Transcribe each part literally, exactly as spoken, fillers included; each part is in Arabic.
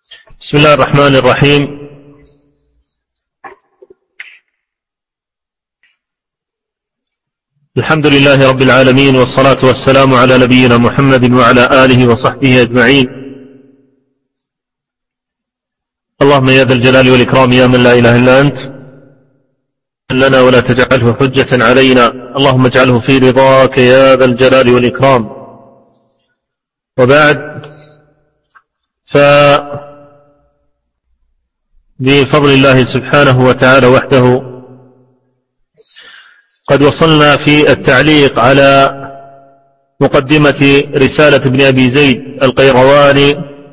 بسم الله الرحمن الرحيم. الحمد لله رب العالمين، والصلاة والسلام على نبينا محمد وعلى آله وصحبه أجمعين. اللهم يا ذا الجلال والإكرام يا من لا إله إلا أنت لنا ولا تجعله حجة علينا، اللهم اجعله في رضاك يا ذا الجلال والإكرام. وبعد، فبفضل الله سبحانه وتعالى وحده قد وصلنا في التعليق على مقدمة رسالة ابن أبي زيد القيرواني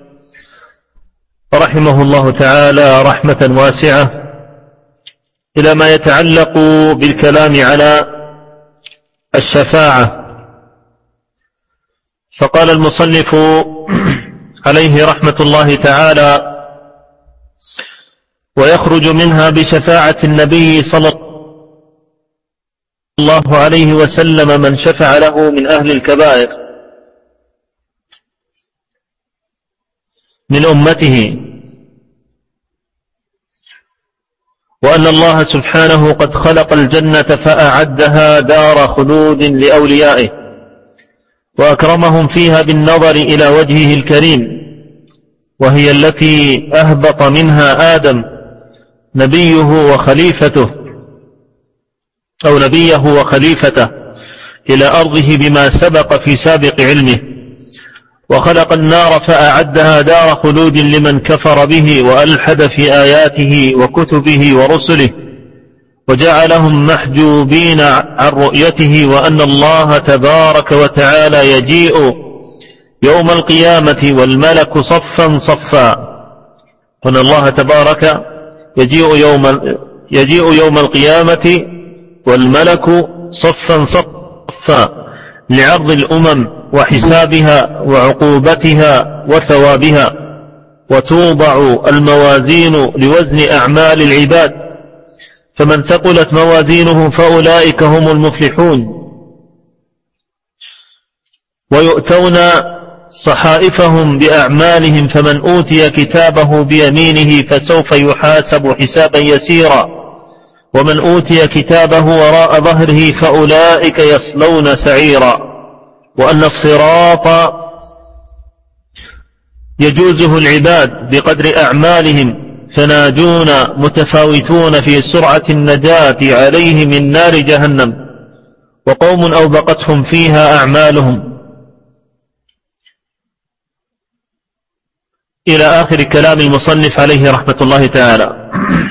رحمه الله تعالى رحمة واسعة إلى ما يتعلق بالكلام على الشفاعة. فقال المصنف عليه رحمة الله تعالى: ويخرج منها بشفاعة النبي صلى الله عليه وسلم من شفع له من أهل الكبائر من أمته، وأن الله سبحانه قد خلق الجنة فأعدها دار خلود لأوليائه، وأكرمهم فيها بالنظر إلى وجهه الكريم، وهي التي أهبط منها آدم نبيه وخليفته أو نبيه وخليفته إلى أرضه بما سبق في سابق علمه، وخلق النار فأعدها دار خلود لمن كفر به وألحد في آياته وكتبه ورسله، وجعلهم محجوبين عن رؤيته، وأن الله تبارك وتعالى يجيء يوم القيامة والملك صفا صفا، وأن الله تبارك يجيء يوم, يجيء يوم القيامة والملك صفا صفا لعرض الأمم وحسابها وعقوبتها وثوابها، وتوضع الموازين لوزن أعمال العباد، فمن ثقلت موازينه فأولئك هم المفلحون، ويؤتون صحائفهم بأعمالهم، فمن أوتي كتابه بيمينه فسوف يحاسب حسابا يسيرا، ومن أوتي كتابه وراء ظهره فأولئك يصلون سعيرا، وأن الصراط يجوزه العباد بقدر أعمالهم، فناجون متفاوتون في سرعة النجاة عليه من نار جهنم، وقوم أوبقتهم فيها أعمالهم، إلى آخر كلام المصنف عليه رحمة الله تعالى.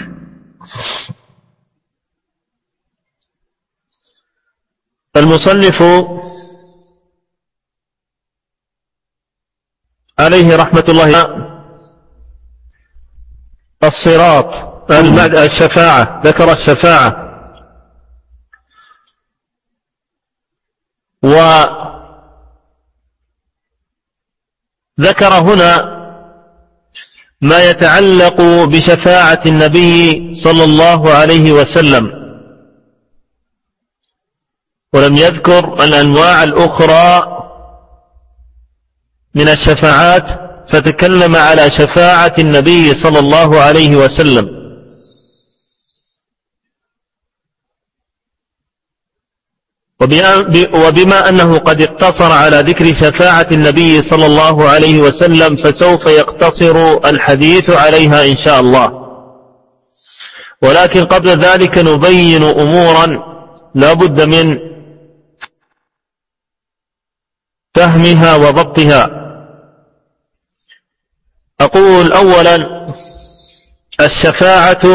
المصنف عليه رحمة الله الصراط الشفاعة، ذكر الشفاعة، وذكر هنا ما يتعلق بشفاعة النبي صلى الله عليه وسلم، ولم يذكر الأنواع الأخرى من الشفاعات، فتكلم على شفاعة النبي صلى الله عليه وسلم. وبما أنه قد اقتصر على ذكر شفاعة النبي صلى الله عليه وسلم، فسوف يقتصر الحديث عليها إن شاء الله، ولكن قبل ذلك نبين أمورا لا بد من فهمها وضبطها. أقول أولا: الشفاعة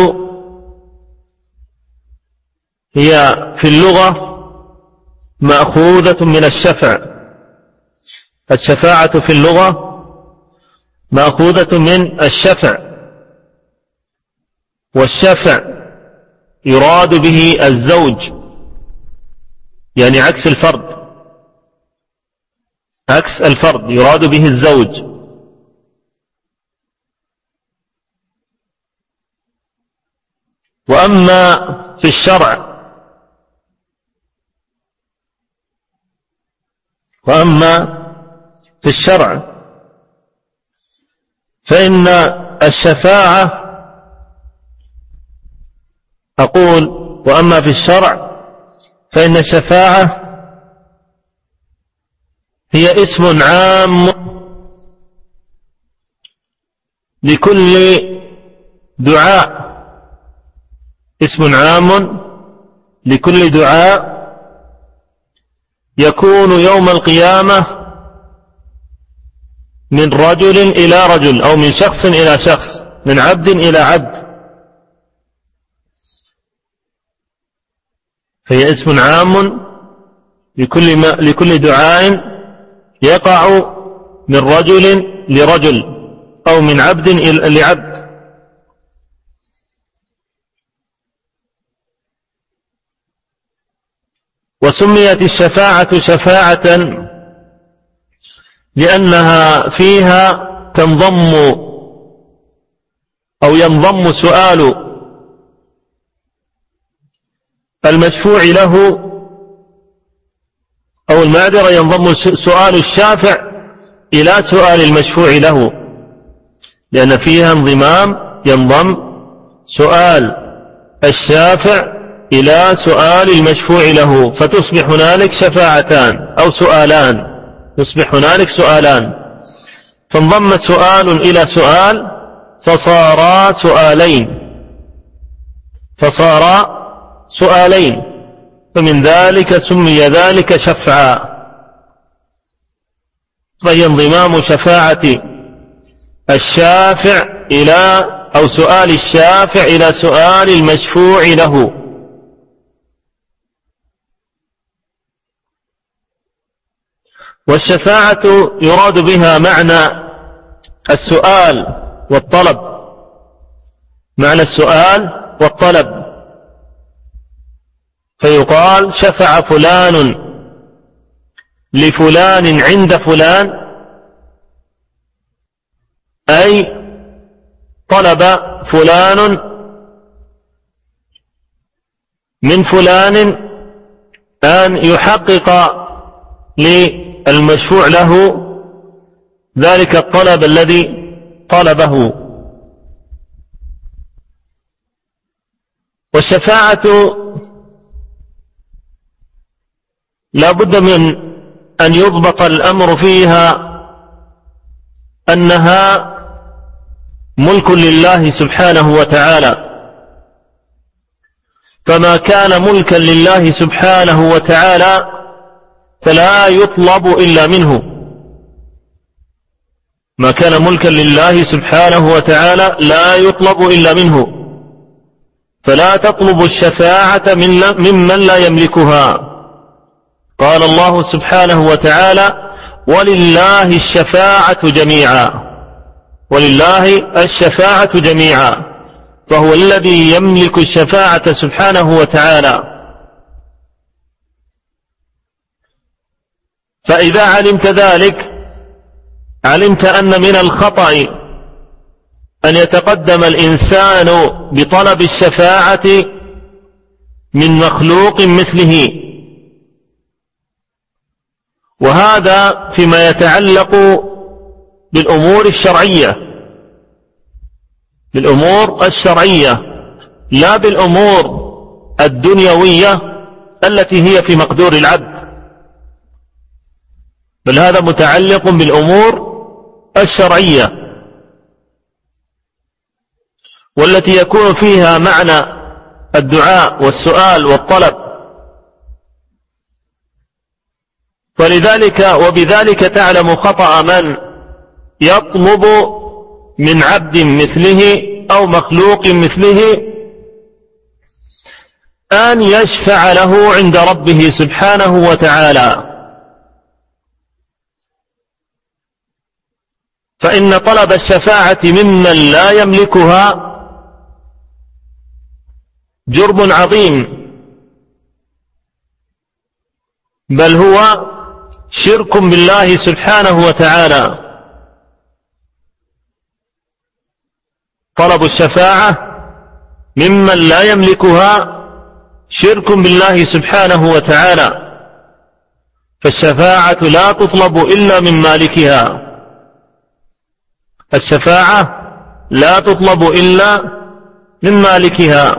هي في اللغة مأخوذة من الشفع. الشفاعة في اللغة مأخوذة من الشفع، والشفع يراد به الزوج، يعني عكس الفرد، عكس الفرد يراد به الزوج. وأما في الشرع وأما في الشرع فإن الشفاعة أقول وأما في الشرع فإن الشفاعة هي اسم عام لكل دعاء، اسم عام لكل دعاء يكون يوم القيامة من رجل إلى رجل أو من شخص إلى شخص، من عبد إلى عبد، فهي اسم عام لكل, ما لكل دعاء يقع من رجل لرجل أو من عبد لعبد. وسميت الشفاعة شفاعة لأنها فيها تنضم أو ينضم سؤال المشفوع له أو المعذرة، ينضم سؤال الشافع إلى سؤال المشفوع له، لأن فيها انضمام ينضم سؤال الشافع إلى سؤال المشفوع له، فتصبح هنالك شفاعتان أو سؤالان، يصبح هنالك سؤالان، فانضم سؤال إلى سؤال فصارا سؤالين فصارا سؤالين فمن ذلك سمي ذلك شفعا. فهي انضمام شفاعة الشافع إلى أو سؤال الشافع إلى سؤال المشفوع له. والشفاعة يراد بها معنى السؤال والطلب، معنى السؤال والطلب، فيقال شفع فلان لفلان عند فلان، أي طلب فلان من فلان أن يحقق للمشفوع له ذلك الطلب الذي طلبه. والشفاعة لا بد من أن يضبط الأمر فيها أنها ملك لله سبحانه وتعالى، فما كان ملكا لله سبحانه وتعالى فلا يطلب إلا منه، ما كان ملكا لله سبحانه وتعالى لا يطلب إلا منه، فلا تطلب الشفاعة ممن لا يملكها. قال الله سبحانه وتعالى ولله الشفاعة جميعا، ولله الشفاعة جميعا، فهو الذي يملك الشفاعة سبحانه وتعالى. فإذا علمت ذلك علمت أن من الخطأ أن يتقدم الإنسان بطلب الشفاعة من مخلوق مثله، وهذا فيما يتعلق بالأمور الشرعية، بالأمور الشرعية لا بالأمور الدنيوية التي هي في مقدور العبد، بل هذا متعلق بالأمور الشرعية والتي يكون فيها معنى الدعاء والسؤال والطلب. ولذلك وبذلك تعلم خطأ من يطلب من عبد مثله أو مخلوق مثله أن يشفع له عند ربه سبحانه وتعالى، فإن طلب الشفاعة ممن لا يملكها جرم عظيم، بل هو شرك بالله سبحانه وتعالى. طلب الشفاعة ممن لا يملكها شرك بالله سبحانه وتعالى، فالشفاعة لا تطلب إلا من مالكها، الشفاعة لا تطلب إلا من مالكها.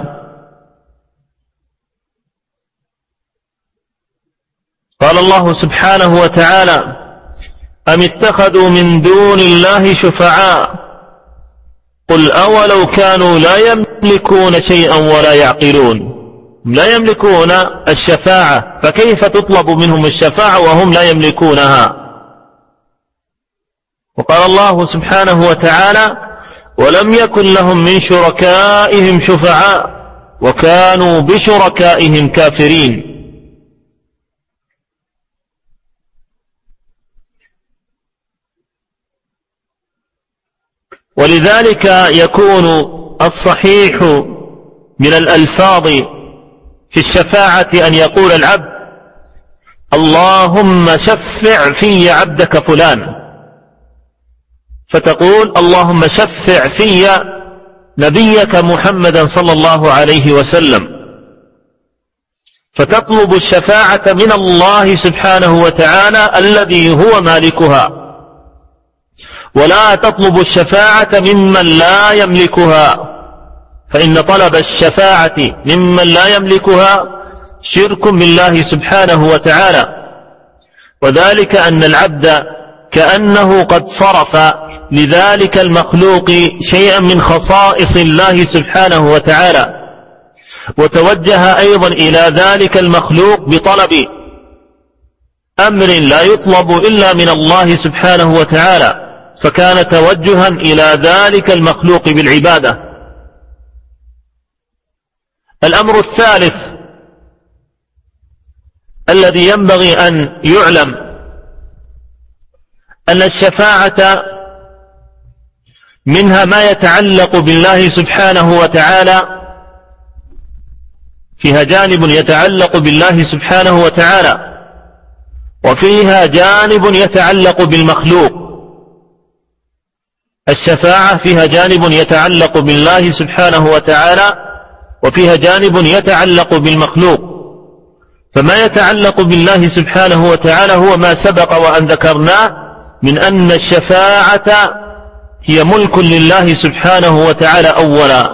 قال الله سبحانه وتعالى: أم اتخذوا من دون الله شفعاء قل أولو كانوا لا يملكون شيئا ولا يعقلون. لا يملكون الشفاعة، فكيف تطلب منهم الشفاعة وهم لا يملكونها؟ وقال الله سبحانه وتعالى: ولم يكن لهم من شركائهم شفعاء وكانوا بشركائهم كافرين. ولذلك يكون الصحيح من الألفاظ في الشفاعة أن يقول العبد: اللهم شفع في عبدك فلان، فتقول: اللهم شفع في نبيك محمدا صلى الله عليه وسلم، فتطلب الشفاعة من الله سبحانه وتعالى الذي هو مالكها، ولا تطلب الشفاعة ممن لا يملكها، فإن طلب الشفاعة ممن لا يملكها شرك بالله سبحانه وتعالى. وذلك أن العبد كأنه قد صرف لذلك المخلوق شيئا من خصائص الله سبحانه وتعالى، وتوجه أيضا إلى ذلك المخلوق بطلب أمر لا يطلب إلا من الله سبحانه وتعالى، فكان توجها إلى ذلك المخلوق بالعبادة. الأمر الثالث الذي ينبغي أن يعلم أن الشفاعة منها ما يتعلق بالله سبحانه وتعالى، فيها جانب يتعلق بالله سبحانه وتعالى، وفيها جانب يتعلق بالمخلوق. الشفاعة فيها جانب يتعلق بالله سبحانه وتعالى، وفيها جانب يتعلق بالمخلوق. فما يتعلق بالله سبحانه وتعالى هو ما سبق وأن ذكرناه من أن الشفاعة هي ملك لله سبحانه وتعالى أولا،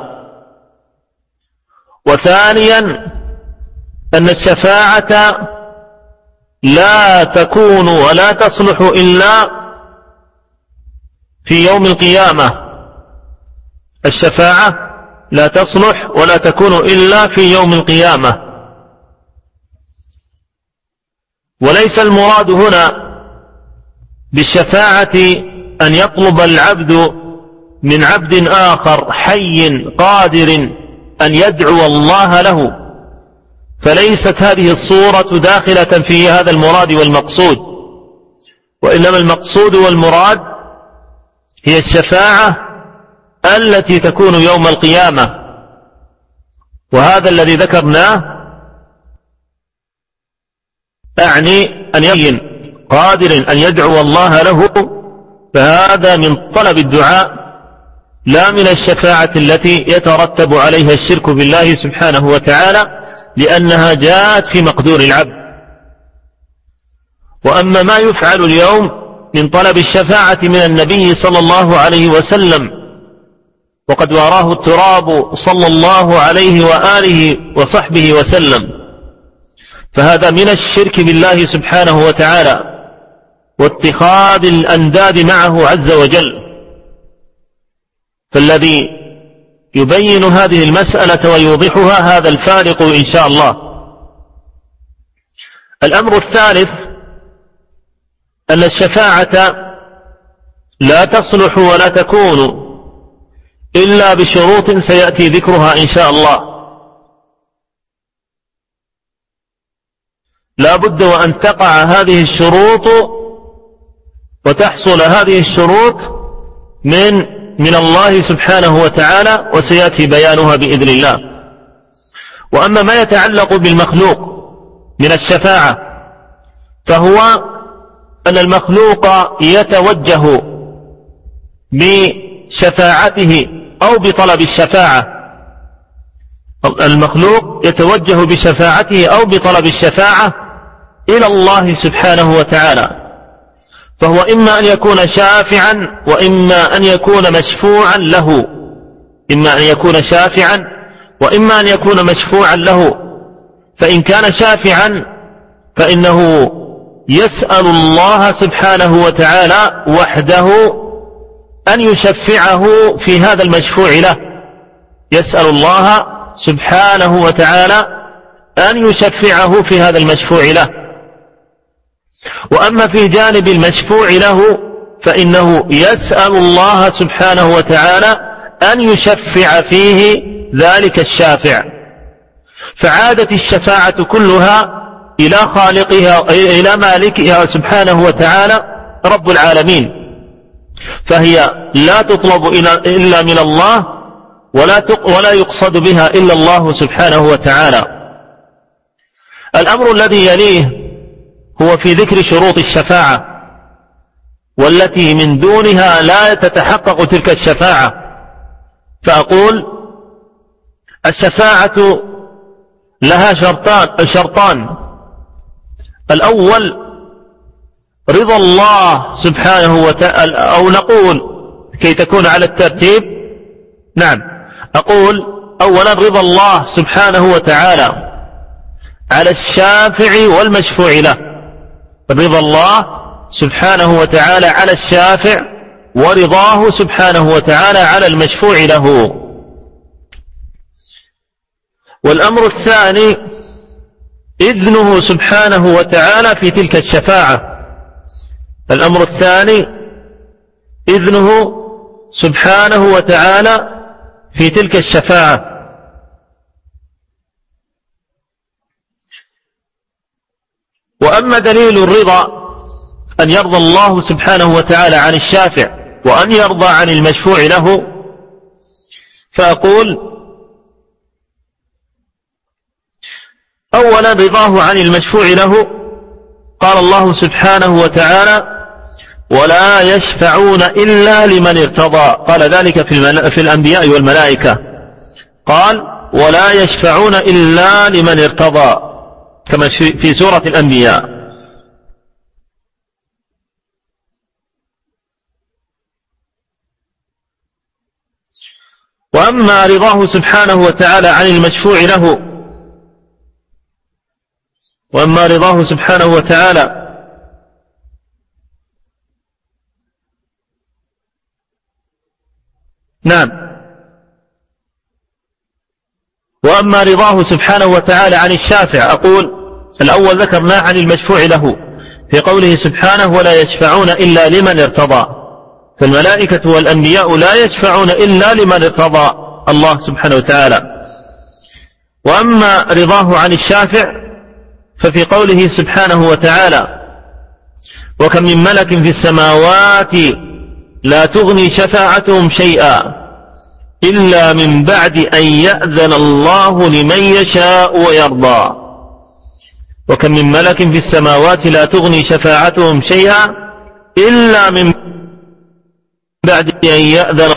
وثانيا أن الشفاعة لا تكون ولا تصلح إلا في يوم القيامة. الشفاعة لا تصلح ولا تكون إلا في يوم القيامة. وليس المراد هنا بالشفاعة أن يطلب العبد من عبد آخر حي قادر أن يدعو الله له، فليست هذه الصورة داخلة في هذا المراد والمقصود، وإنما المقصود والمراد هي الشفاعة التي تكون يوم القيامة. وهذا الذي ذكرناه أعني أن يبين قادر أن يدعو الله له، فهذا من طلب الدعاء لا من الشفاعة التي يترتب عليها الشرك بالله سبحانه وتعالى، لأنها جاءت في مقدور العبد. وأما ما يفعل اليوم من طلب الشفاعة من النبي صلى الله عليه وسلم، وقد واراه التراب صلى الله عليه وآله وصحبه وسلم، فهذا من الشرك بالله سبحانه وتعالى واتخاذ الأنداد معه عز وجل. فالذي يبين هذه المسألة ويوضحها هذا الفارق إن شاء الله. الأمر الثالث أن الشفاعة لا تصلح ولا تكون إلا بشروط سيأتي ذكرها إن شاء الله. لا بد وأن تقع هذه الشروط وتحصل هذه الشروط من من الله سبحانه وتعالى، وسيأتي بيانها بإذن الله. وأما ما يتعلق بالمخلوق من الشفاعة فهو أن المخلوق يتوجه بشفاعته أو بطلب الشفاعة، المخلوق يتوجه بشفاعته أو بطلب الشفاعة إلى الله سبحانه وتعالى، فهو إما أن يكون شافعا وإما أن يكون مشفوعا له، إما أن يكون شافعا وإما أن يكون مشفوعا له. فإن كان شافعا فإنه يسأل الله سبحانه وتعالى وحده أن يشفعه في هذا المشفوع له، يسأل الله سبحانه وتعالى أن يشفعه في هذا المشفوع له. وأما في جانب المشفوع له فإنه يسأل الله سبحانه وتعالى أن يشفع فيه ذلك الشافع. فعادت الشفاعة كلها إلى خالقها إلى مالكها سبحانه وتعالى رب العالمين، فهي لا تطلب إلا من الله ولا ولا يقصد بها إلا الله سبحانه وتعالى. الأمر الذي يليه هو في ذكر شروط الشفاعة، والتي من دونها لا تتحقق تلك الشفاعة. فأقول الشفاعة لها شرطان شرطان الأول رضا الله سبحانه وتعالى، أو نقول كي تكون على الترتيب، نعم أقول أولا رضا الله سبحانه وتعالى على الشافع والمشفوع له، رضا الله سبحانه وتعالى على الشافع ورضاه سبحانه وتعالى على المشفوع له. والأمر الثاني إذنه سبحانه وتعالى في تلك الشفاعة، الأمر الثاني إذنه سبحانه وتعالى في تلك الشفاعة. وأما دليل الرضا أن يرضى الله سبحانه وتعالى عن الشافع وأن يرضى عن المشفوع له، فأقول أولا رضاه عن المشفوع له، قال الله سبحانه وتعالى ولا يشفعون إلا لمن ارتضى، قال ذلك في الأنبياء والملائكة، قال ولا يشفعون إلا لمن ارتضى كما في سورة الأنبياء. وأما رضاه سبحانه وتعالى عن المشفوع له، وأما رضاه سبحانه وتعالى نعم وأما رضاه سبحانه وتعالى عن الشافع، أقول الأول ذكرناه عن المشفوع له في قوله سبحانه ولا يشفعون إلا لمن ارتضى، فالملائكة والأنبياء لا يشفعون إلا لمن ارتضى الله سبحانه وتعالى. وأما رضاه عن الشافع ففي قوله سبحانه وتعالى وكم من ملك في السماوات لا تغني شفاعتهم شيئا إلا من بعد أن يأذن الله لمن يشاء ويرضى، وكم من ملك في السماوات لا تغني شفاعتهم شيئا إلا من بعد أن يأذن.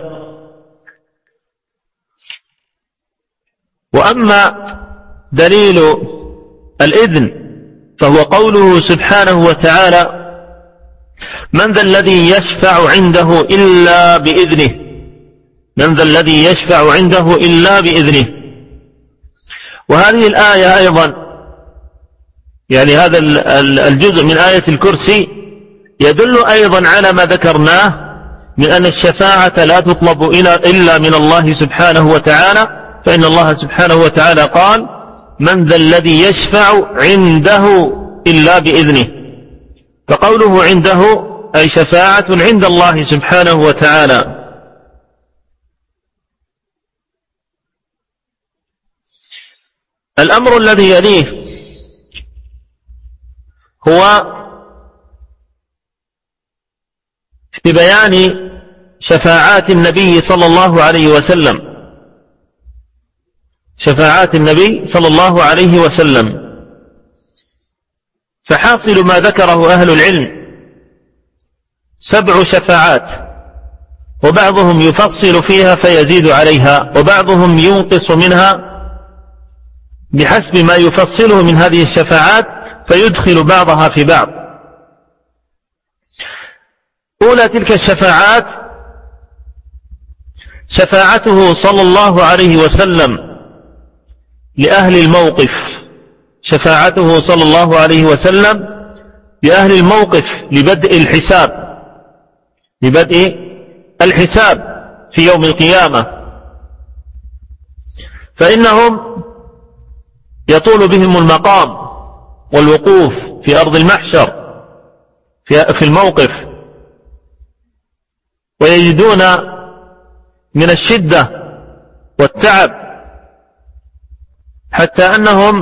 وأما دليل الإذن فهو قوله سبحانه وتعالى من ذا الذي يشفع عنده إلا بإذنه، من ذا الذي يشفع عنده إلا بإذنه. وهذه الآية أيضا يعني هذا الجزء من آية الكرسي يدل أيضا على ما ذكرناه من أن الشفاعة لا تطلب إلا من الله سبحانه وتعالى، فإن الله سبحانه وتعالى قال من ذا الذي يشفع عنده إلا بإذنه، فقوله عنده أي شفاعة عند الله سبحانه وتعالى. الأمر الذي يليه هو في بيان شفاعات النبي صلى الله عليه وسلم، شفاعات النبي صلى الله عليه وسلم. فحاصل ما ذكره أهل العلم سبع شفاعات، وبعضهم يفصل فيها فيزيد عليها، وبعضهم ينقص منها بحسب ما يفصله من هذه الشفاعات فيدخل بعضها في بعض. أولى تلك الشفاعات شفاعته صلى الله عليه وسلم لأهل الموقف، شفاعته صلى الله عليه وسلم لأهل الموقف لبدء الحساب، لبدء الحساب في يوم القيامة، فإنهم يطول بهم المقام والوقوف في أرض المحشر في الموقف، ويجدون من الشدة والتعب حتى أنهم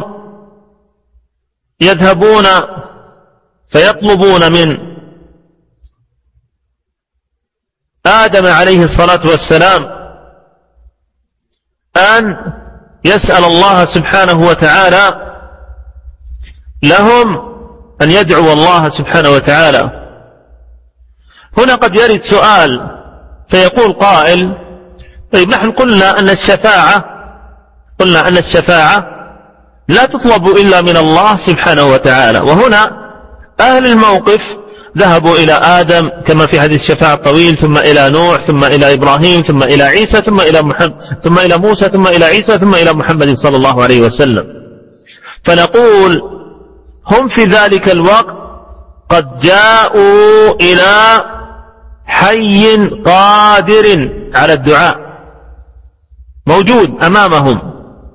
يذهبون فيطلبون من آدم عليه الصلاة والسلام أن يسأل الله سبحانه وتعالى لهم أن يدعو الله سبحانه وتعالى. هنا قد يرد سؤال فيقول قائل: طيب نحن قلنا أن الشفاعة قلنا أن الشفاعة لا تطلب إلا من الله سبحانه وتعالى، وهنا أهل الموقف ذهبوا إلى آدم كما في حديث الشفاعة الطويل، ثم إلى نوح، ثم إلى إبراهيم، ثم إلى عيسى، ثم إلى محمد، ثم إلى موسى، ثم إلى عيسى، ثم إلى محمد صلى الله عليه وسلم. فنقول هم في ذلك الوقت قد جاءوا إلى حي قادر على الدعاء موجود أمامهم،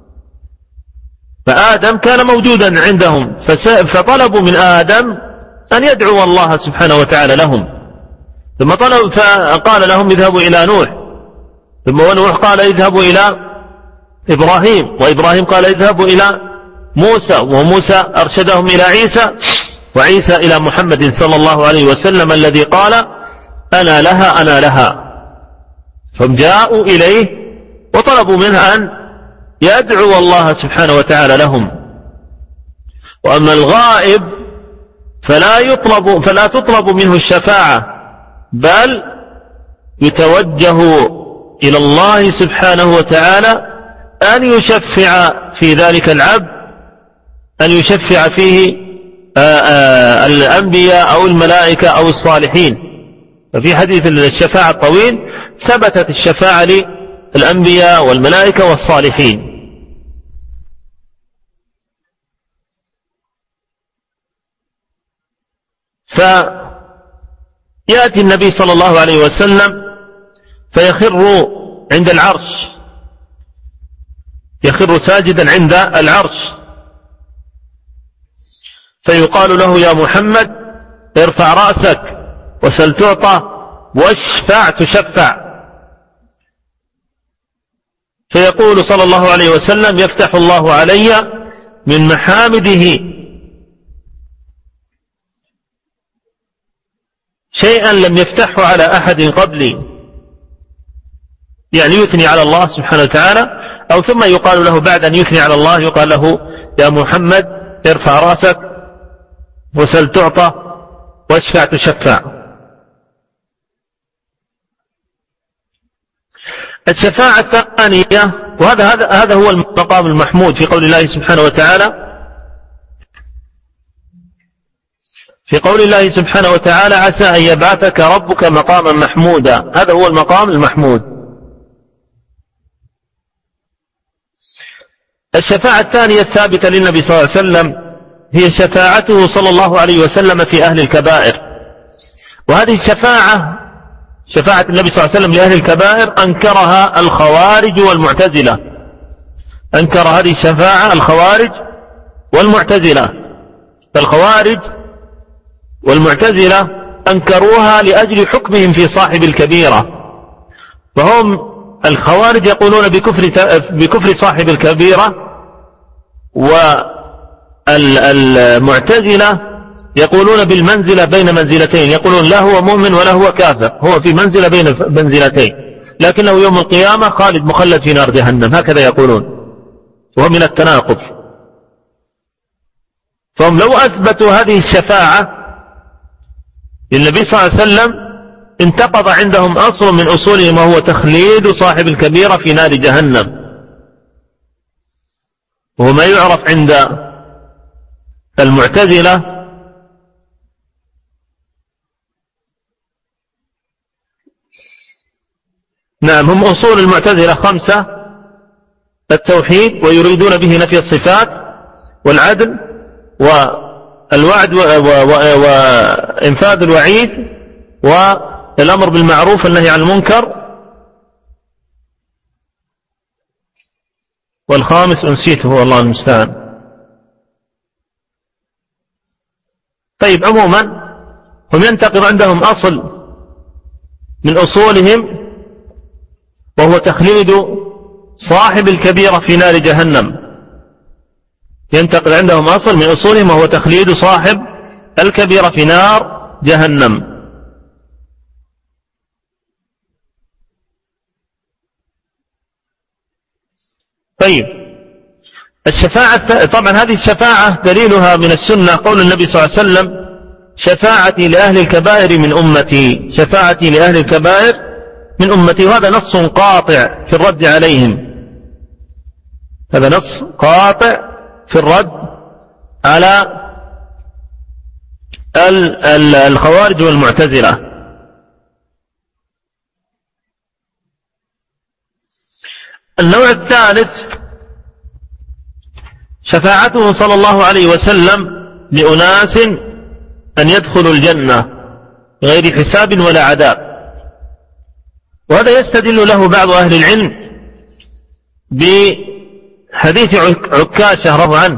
فآدم كان موجودا عندهم فطلبوا من آدم أن يدعو الله سبحانه وتعالى لهم، ثم طلب فقال لهم اذهبوا إلى نوح، ثم نوح قال اذهبوا إلى إبراهيم، وإبراهيم قال اذهبوا إلى موسى، وموسى أرشدهم إلى عيسى، وعيسى إلى محمد صلى الله عليه وسلم الذي قال أنا لها أنا لها. فهم جاءوا إليه وطلبوا منه أن يدعو الله سبحانه وتعالى لهم. وأما الغائب فلا يطلب فلا تطلب منه الشفاعة، بل يتوجه إلى الله سبحانه وتعالى أن يشفع في ذلك العبد، أن يشفع فيه الأنبياء أو الملائكة أو الصالحين. ففي حديث الشفاعة الطويل ثبتت الشفاعة للأنبياء والملائكة والصالحين. فيأتي النبي صلى الله عليه وسلم فيخر عند العرش، يخر ساجدا عند العرش، فيقال له يا محمد ارفع رأسك وسل تعطى واشفع تشفع. فيقول صلى الله عليه وسلم يفتح الله علي من محامده شيئا لم يفتحه على أحد قبلي، يعني يثني على الله سبحانه وتعالى، أو ثم يقال له بعد أن يثني على الله يقال له يا محمد ارفع رأسك وسل تعطى واشفع تشفع. الشفاعة الثانية، وهذا هذا هذا هو المقام المحمود في قول الله سبحانه وتعالى في قول الله سبحانه وتعالى عسى أن يبعثك ربك مقاما محمودا، هذا هو المقام المحمود. الشفاعة الثانية الثابتة للنبي صلى الله عليه وسلم هي شفاعته صلى الله عليه وسلم في أهل الكبائر، وهذه الشفاعة شفاعة النبي صلى الله عليه وسلم لأهل الكبائر أنكرها الخوارج والمعتزلة، أنكر هذه الشفاعة الخوارج والمعتزلة. فالخوارج والمعتزلة أنكروها لأجل حكمهم في صاحب الكبيرة، فهم الخوارج يقولون بكفر بكفر صاحب الكبيرة، والمعتزلة يقولون بالمنزلة بين منزلتين، يقولون لا هو مؤمن ولا هو كافر، هو في منزلة بين منزلتين، لكنه يوم القيامة خالد مخلد في نار جهنم، هكذا يقولون، وهو من التناقض. فهم لو أثبتوا هذه الشفاعة للنبي صلى الله عليه وسلم انتقض عندهم أصل من أصولهم، وهو تخليد صاحب الكبيرة في نار جهنم، وهو ما يعرف عند المعتزلة نعم، هم أصول المعتزلة خمسة: التوحيد، ويريدون به نفي الصفات والعدل والوعد وإنفاذ الوعيد والأمر بالمعروف والنهي عن المنكر، والخامس أنسيته والله المستعان. طيب، عموما هم ينتقض عندهم أصل من أصولهم، وهو تخليد صاحب الكبيرة في نار جهنم. ينتقض عندهم أصل من أصولهم وهو تخليد صاحب الكبيرة في نار جهنم. طيب، الشفاعة، طبعا هذه الشفاعة دليلها من السنة قول النبي صلى الله عليه وسلم: شفاعتي لأهل الكبائر من أمتي، شفاعتي لأهل الكبائر من أمتي. وهذا نص قاطع في الرد عليهم، هذا نص قاطع في الرد على الخوارج والمعتزلة. النوع الثالث شفاعته صلى الله عليه وسلم لأناس أن يدخلوا الجنة بغير حساب ولا عذاب. وهذا يستدل له بعض أهل العلم بحديث عكاشة رضي الله عنه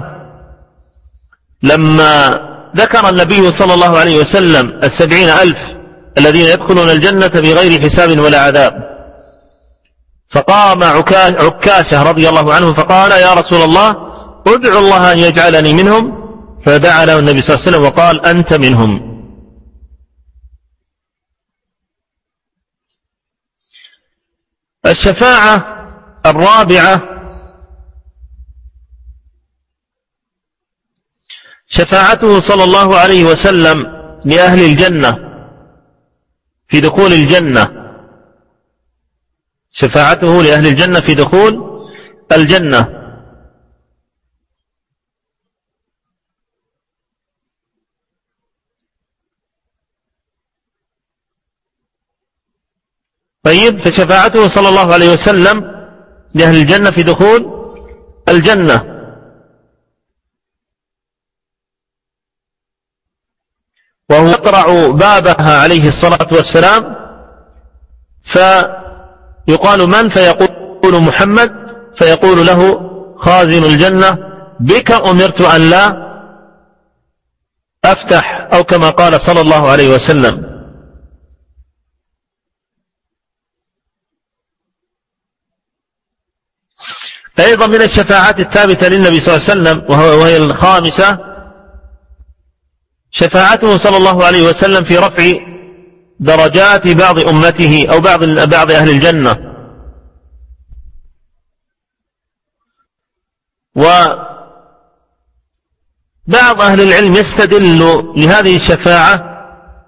لما ذكر النبي صلى الله عليه وسلم السبعين ألف الذين يدخلون الجنة بغير حساب ولا عذاب. فقام عكاشة رضي الله عنه فقال: يا رسول الله، ادعو الله أن يجعلني منهم. فدعا له النبي صلى الله عليه وسلم وقال: أنت منهم. الشفاعة الرابعة شفاعته صلى الله عليه وسلم لأهل الجنة في دخول الجنة، شفاعته لأهل الجنة في دخول الجنة. طيب، فشفاعته صلى الله عليه وسلم لأهل الجنة في دخول الجنة، وهو يقرع بابها عليه الصلاة والسلام فيقال: من؟ فيقول: محمد. فيقول له خازن الجنة: بك أمرت أن لا أفتح، أو كما قال صلى الله عليه وسلم. أيضا من الشفاعات الثابتة للنبي صلى الله عليه وسلم وهي الخامسة شفاعته صلى الله عليه وسلم في رفع درجات بعض أمته أو بعض بعض أهل الجنة. وبعض أهل العلم يستدل لهذه الشفاعة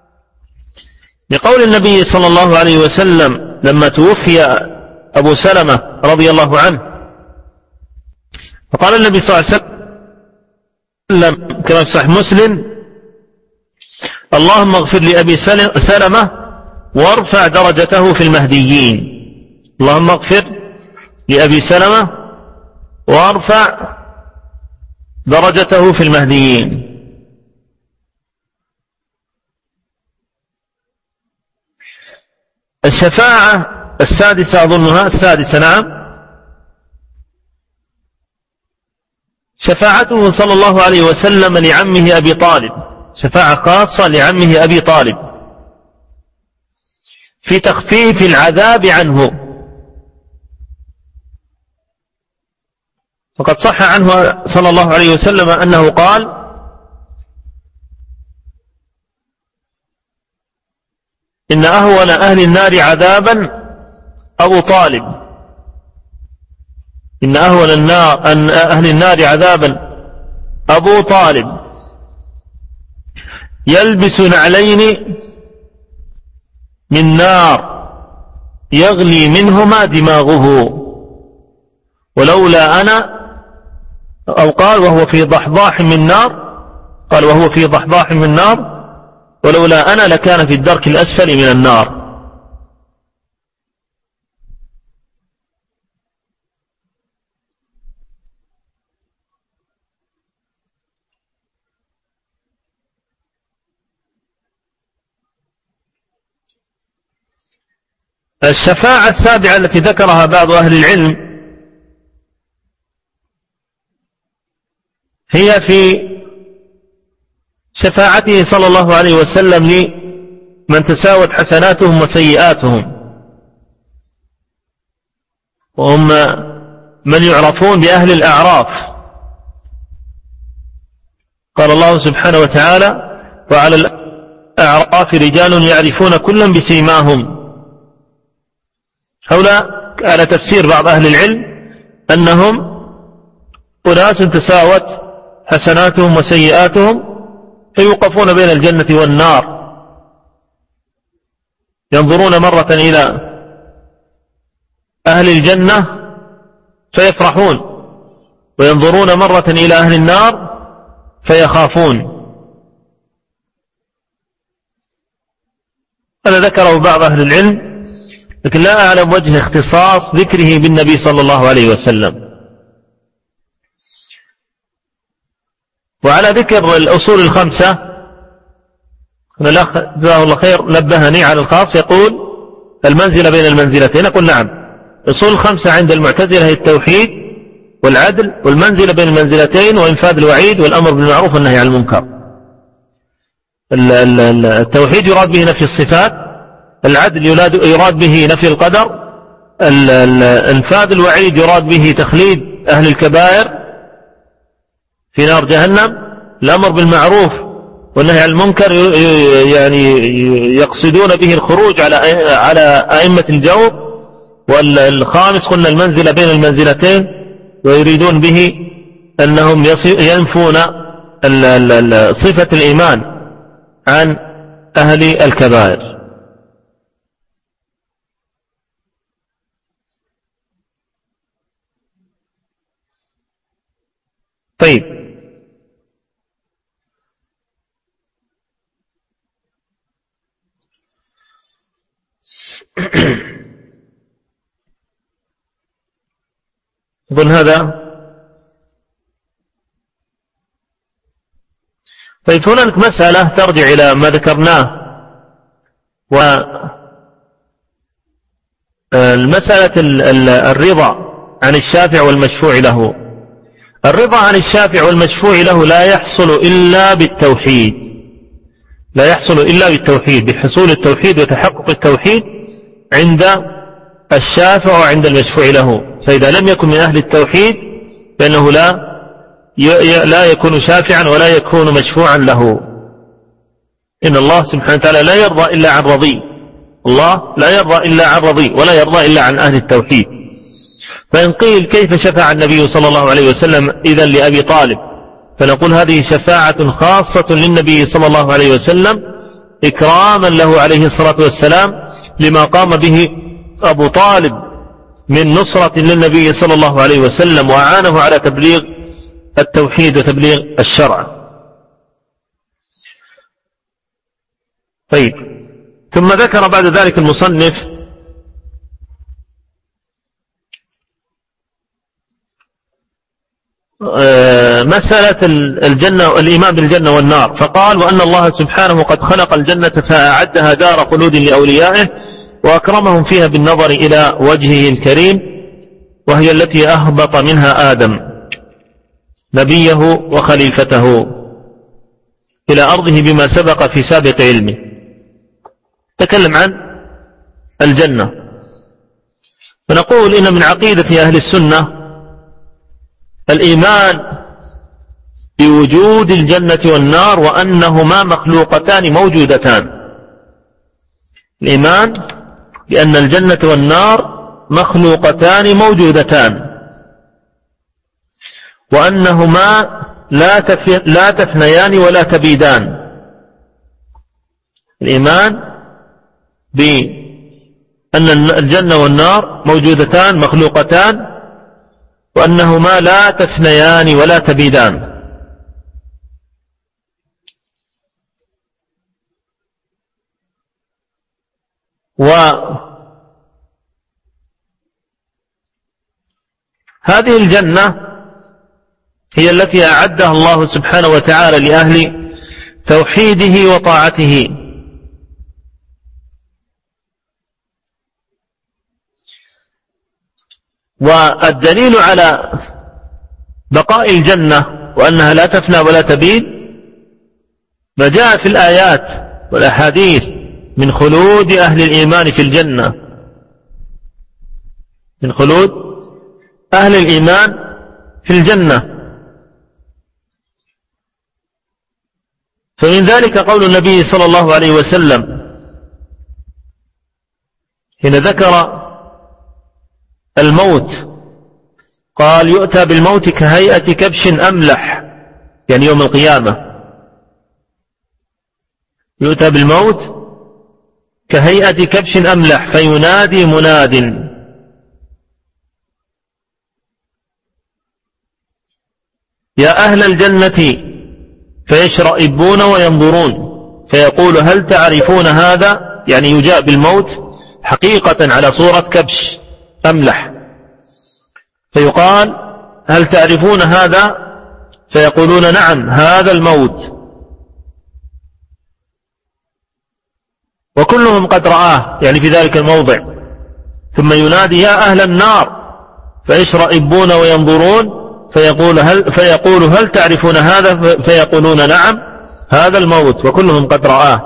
بقول النبي صلى الله عليه وسلم لما توفي أبو سلمة رضي الله عنه، فقال النبي صلى الله عليه وسلم كما في صحيح مسلم: اللهم اغفر لأبي سلمة وارفع درجته في المهديين. اللهم اغفر لأبي سلمة وارفع درجته في المهديين. الشفاعة السادسة أظنها السادسة نعم شفاعته صلى الله عليه وسلم لعمه أبي طالب، شفاعة خاصة لعمه أبي طالب في تخفيف العذاب عنه. فقد صح عنه صلى الله عليه وسلم أنه قال: إن أهون أهل النار عذابا أبو طالب، إن أهون النار أن أهل النار عذابا أبو طالب يلبس نعلين من نار يغلي منهما دماغه، ولولا أنا، أو قال وهو في ضحضاح من نار، قال وهو في ضحضاح من نار ولولا أنا لكان في الدرك الأسفل من النار. الشفاعة السابعة التي ذكرها بعض أهل العلم هي في شفاعته صلى الله عليه وسلم لمن تساوت حسناتهم وسيئاتهم، وهم من يعرفون بأهل الأعراف. قال الله سبحانه وتعالى: وعلى الأعراف رجال يعرفون كلا بسيماهم. هؤلاء على تفسير بعض أهل العلم أنهم أناس تساوت حسناتهم وسيئاتهم، فيوقفون بين الجنة والنار، ينظرون مرة إلى أهل الجنة فيفرحون، وينظرون مرة إلى أهل النار فيخافون. هذا ذكره بعض أهل العلم، لكن لا أعلم وجه اختصاص ذكره بالنبي صلى الله عليه وسلم. وعلى ذكر الأصول الخمسة، الأخ جزاه الله خير نبهني على الخاص، يقول المنزلة بين المنزلتين. أقول نعم، الأصول الخمسة عند المعتزلة هي التوحيد والعدل والمنزلة بين المنزلتين وإنفاذ الوعيد والأمر بالمعروف والنهي عن المنكر. التوحيد يراد به نفي الصفات، العدل يراد به نفي القدر، إنفاذ الوعيد يراد به تخليد أهل الكبائر في نار جهنم، الأمر بالمعروف والنهي عن المنكر يعني يقصدون به الخروج على على أئمة الجور. والخامس قلنا المنزلة بين المنزلتين، ويريدون به أنهم ينفون صفة الإيمان عن أهل الكبائر. طيب، يقول هذا. طيب، هناك مسألة ترجع إلى ما ذكرناه، والمسألة الرضا عن الشافع والمشفوع له. الرضا عن الشافع والمشفوع له لا يحصل إلا بالتوحيد، لا يحصل إلا بالتوحيد، بحصول التوحيد وتحقق التوحيد عند الشافع وعند المشفوع له. فإذا لم يكن من أهل التوحيد فإنه لا لا يكون شافعا ولا يكون مشفوعا له. إن الله سبحانه وتعالى لا يرضى إلا عن رضي، الله لا يرضى إلا عن رضي، ولا يرضى إلا عن أهل التوحيد. فإن قيل كيف شفع النبي صلى الله عليه وسلم إذن لأبي طالب، فنقول هذه شفاعة خاصة للنبي صلى الله عليه وسلم إكراما له عليه الصلاة والسلام لما قام به أبو طالب من نصرة للنبي صلى الله عليه وسلم، وأعانه على تبليغ التوحيد وتبليغ الشرع. طيب، ثم ذكر بعد ذلك المصنف مسألة الجنة والإيمان بالجنة والنار، فقال: وأن الله سبحانه قد خلق الجنة فأعدها دار خلود لأوليائه، وأكرمهم فيها بالنظر إلى وجهه الكريم، وهي التي أهبط منها آدم نبيه وخليفته إلى أرضه بما سبق في سابق علمه. تكلم عن الجنة، فنقول إن من عقيدة أهل السنة الإيمان بوجود الجنة والنار، وأنهما مخلوقتان موجودتان. الإيمان بأن الجنة والنار مخلوقتان موجودتان، وأنهما لا لا تفنيان ولا تبيدان. الإيمان بأن الجنة والنار موجودتان مخلوقتان، وأنهما لا تفنيان ولا تبيدان. وهذه الجنة هي التي أعدها الله سبحانه وتعالى لأهل توحيده وطاعته، والدليل على بقاء الجنة وأنها لا تفنى ولا تبيد ما جاء في الآيات والأحاديث من خلود أهل الإيمان في الجنة، من خلود أهل الإيمان في الجنة. فمن ذلك قول النبي صلى الله عليه وسلم حين ذكر الموت قال: يؤتى بالموت كهيئة كبش أملح، يعني يوم القيامة يؤتى بالموت كهيئة كبش أملح فينادي مناد: يا أهل الجنة، فيشرئبون وينظرون فيقول: هل تعرفون هذا؟ يعني يجاء بالموت حقيقة على صورة كبش أملح، فيقال: هل تعرفون هذا؟ فيقولون: نعم، هذا الموت. وكلهم قد رآه، يعني في ذلك الموضع. ثم ينادي: يا أهل النار، فيشرئبون وينظرون فيقول هل, فيقول هل تعرفون هذا؟ فيقولون: نعم، هذا الموت. وكلهم قد رآه.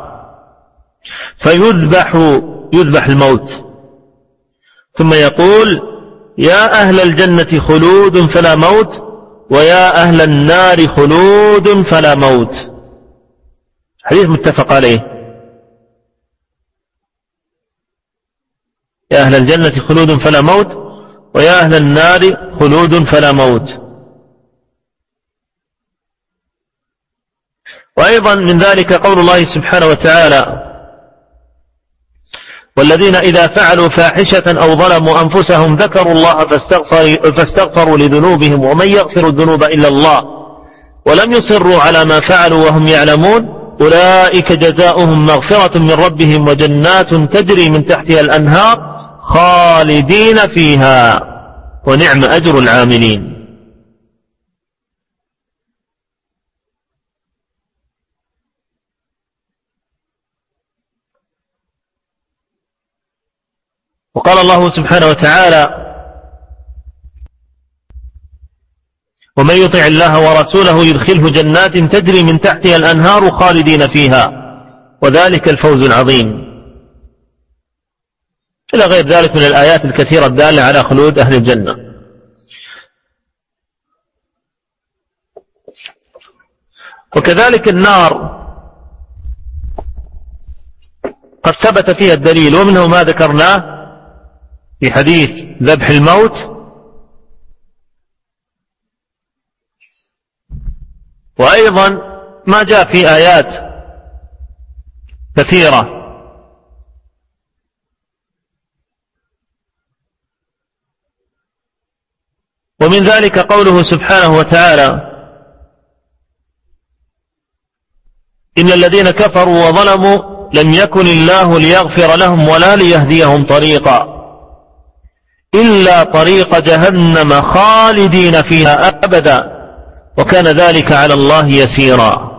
فيذبح يذبح الموت، ثم يقول: يا أهل الجنة خلود فلا موت، ويا أهل النار خلود فلا موت. حديث متفق عليه. يا أهل الجنة خلود فلا موت، ويا أهل النار خلود فلا موت. وأيضا من ذلك قول الله سبحانه وتعالى: والذين إذا فعلوا فاحشة أو ظلموا أنفسهم ذكروا الله فاستغفر فاستغفروا لذنوبهم ومن يغفر الذنوب إلا الله ولم يصروا على ما فعلوا وهم يعلمون أولئك جزاؤهم مغفرة من ربهم وجنات تجري من تحتها الأنهار خالدين فيها ونعم أجر العاملين. وقال الله سبحانه وتعالى: ومن يطع الله ورسوله يدخله جنات تجري من تحتها الأنهار خالدين فيها وذلك الفوز العظيم، إلى غير ذلك من الآيات الكثيرة الدالة على خلود أهل الجنة. وكذلك النار قد ثبت فيها الدليل، ومنه ما ذكرناه في حديث ذبح الموت، وأيضا ما جاء في آيات كثيرة. ومن ذلك قوله سبحانه وتعالى: إن الذين كفروا وظلموا لم يكن الله ليغفر لهم ولا ليهديهم طريقا إلا طريق جهنم خالدين فيها أبدا وكان ذلك على الله يسيرا.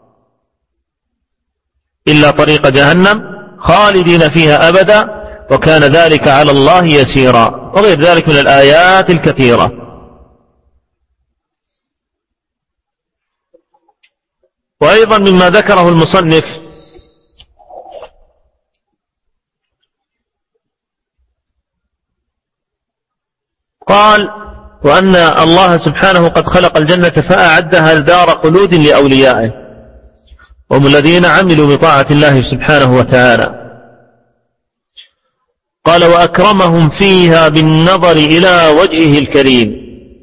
إلا طريق جهنم خالدين فيها أبدا وكان ذلك على الله يسيرا، وغير ذلك من الآيات الكثيرة. وأيضا مما ذكره المصنف قال: وأن الله سبحانه قد خلق الجنة فأعدها دار خلود لأوليائه وهم الذين عملوا بطاعة الله سبحانه وتعالى. قال: وأكرمهم فيها بالنظر إلى وجهه الكريم.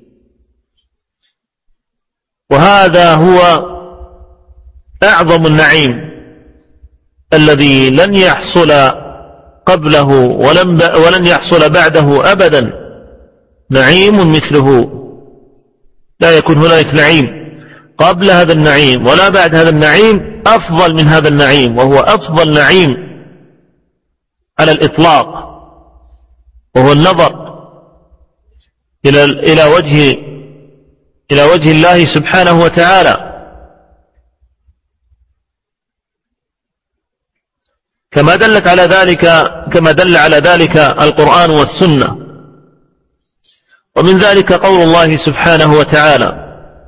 وهذا هو أعظم النعيم الذي لن يحصل قبله ولن يحصل بعده أبدا نعيم مثله. لا يكون هناك نعيم قبل هذا النعيم ولا بعد هذا النعيم أفضل من هذا النعيم، وهو أفضل نعيم على الإطلاق، وهو النظر إلى إلى وجه إلى وجه الله سبحانه وتعالى، كما دلت على ذلك كما دل على ذلك القرآن والسنة. ومن ذلك قول الله سبحانه وتعالى: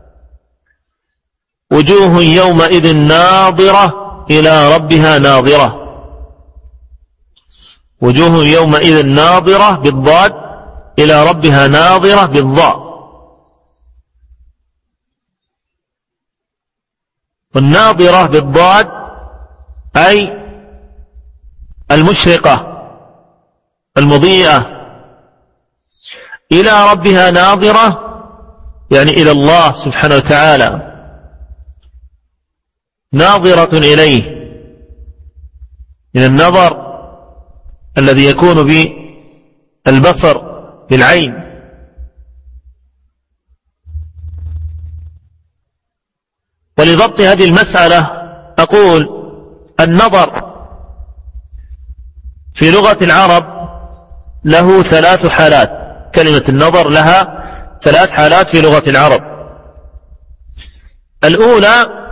وجوه يومئذ ناظرة إلى ربها ناظرة. وجوه يومئذ ناظرة بالضاد إلى ربها ناظرة بالضاء. والناظرة بالضاد أي المشرقة المضيئة، إلى ربها ناظرة يعني إلى الله سبحانه وتعالى، ناظرة إليه من النظر الذي يكون بالبصر بالعين. ولضبط هذه المسألة أقول: النظر في لغة العرب له ثلاث حالات. كلمة النظر لها ثلاث حالات في لغة العرب. الأولى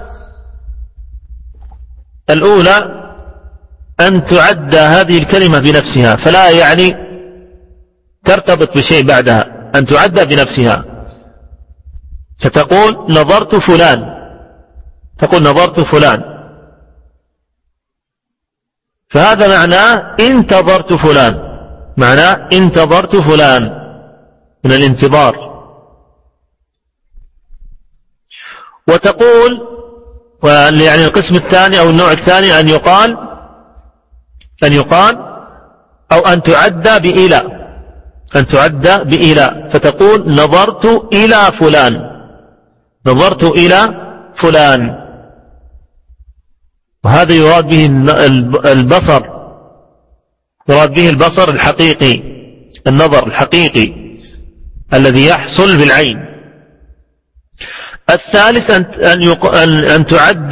الأولى أن تعد هذه الكلمة بنفسها، فلا يعني ترتبط بشيء بعدها، أن تعد بنفسها، فتقول نظرت فلان، تقول نظرت فلان، فهذا معناه انتظرت فلان، معناه انتظرت فلان من الانتظار. وتقول يعني القسم الثاني أو النوع الثاني أن يقال أن يقال أو أن تعد بإلى، أن تعد بإلى، فتقول نظرت إلى فلان، نظرت إلى فلان، وهذا يراد به البصر، يراد به البصر الحقيقي، النظر الحقيقي الذي يحصل بالعين. الثالث أن, أن, أن تعد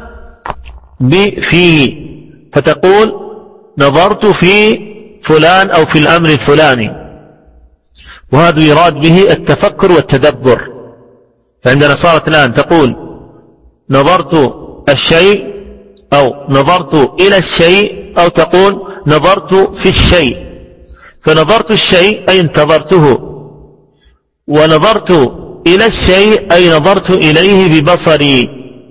بفي، فتقول نظرت في فلان أو في الأمر الفلاني، وهذا يراد به التفكر والتدبر. فعندنا صارت الآن تقول نظرت الشيء أو نظرت إلى الشيء، أو تقول نظرت في الشيء. فنظرت الشيء أي انتظرته، ونظرت إلى الشيء أي نظرت إليه ببصري.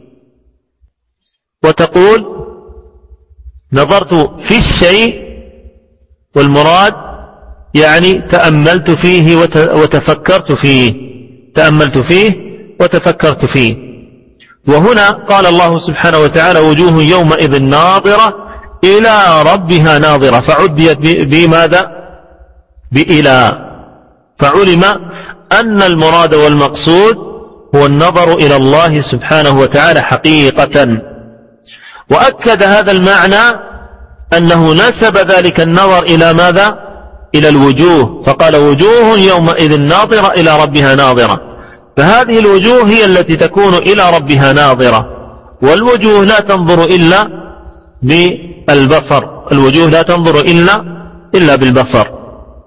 وتقول نظرت في الشيء، والمراد يعني تأملت فيه وتفكرت فيه، تأملت فيه وتفكرت فيه. وهنا قال الله سبحانه وتعالى: وجوه يومئذ ناظرة إلى ربها ناظرة، فعديت بماذا؟ بإلى، فعلم أن المراد والمقصود هو النظر إلى الله سبحانه وتعالى حقيقة. وأكد هذا المعنى أنه نسب ذلك النظر إلى ماذا؟ إلى الوجوه، فقال: وجوه يومئذ ناظرة إلى ربها ناظرة. فهذه الوجوه هي التي تكون إلى ربها ناظرة، والوجوه لا تنظر إلا بالبصر، الوجوه لا تنظر إلا إلا بالبصر.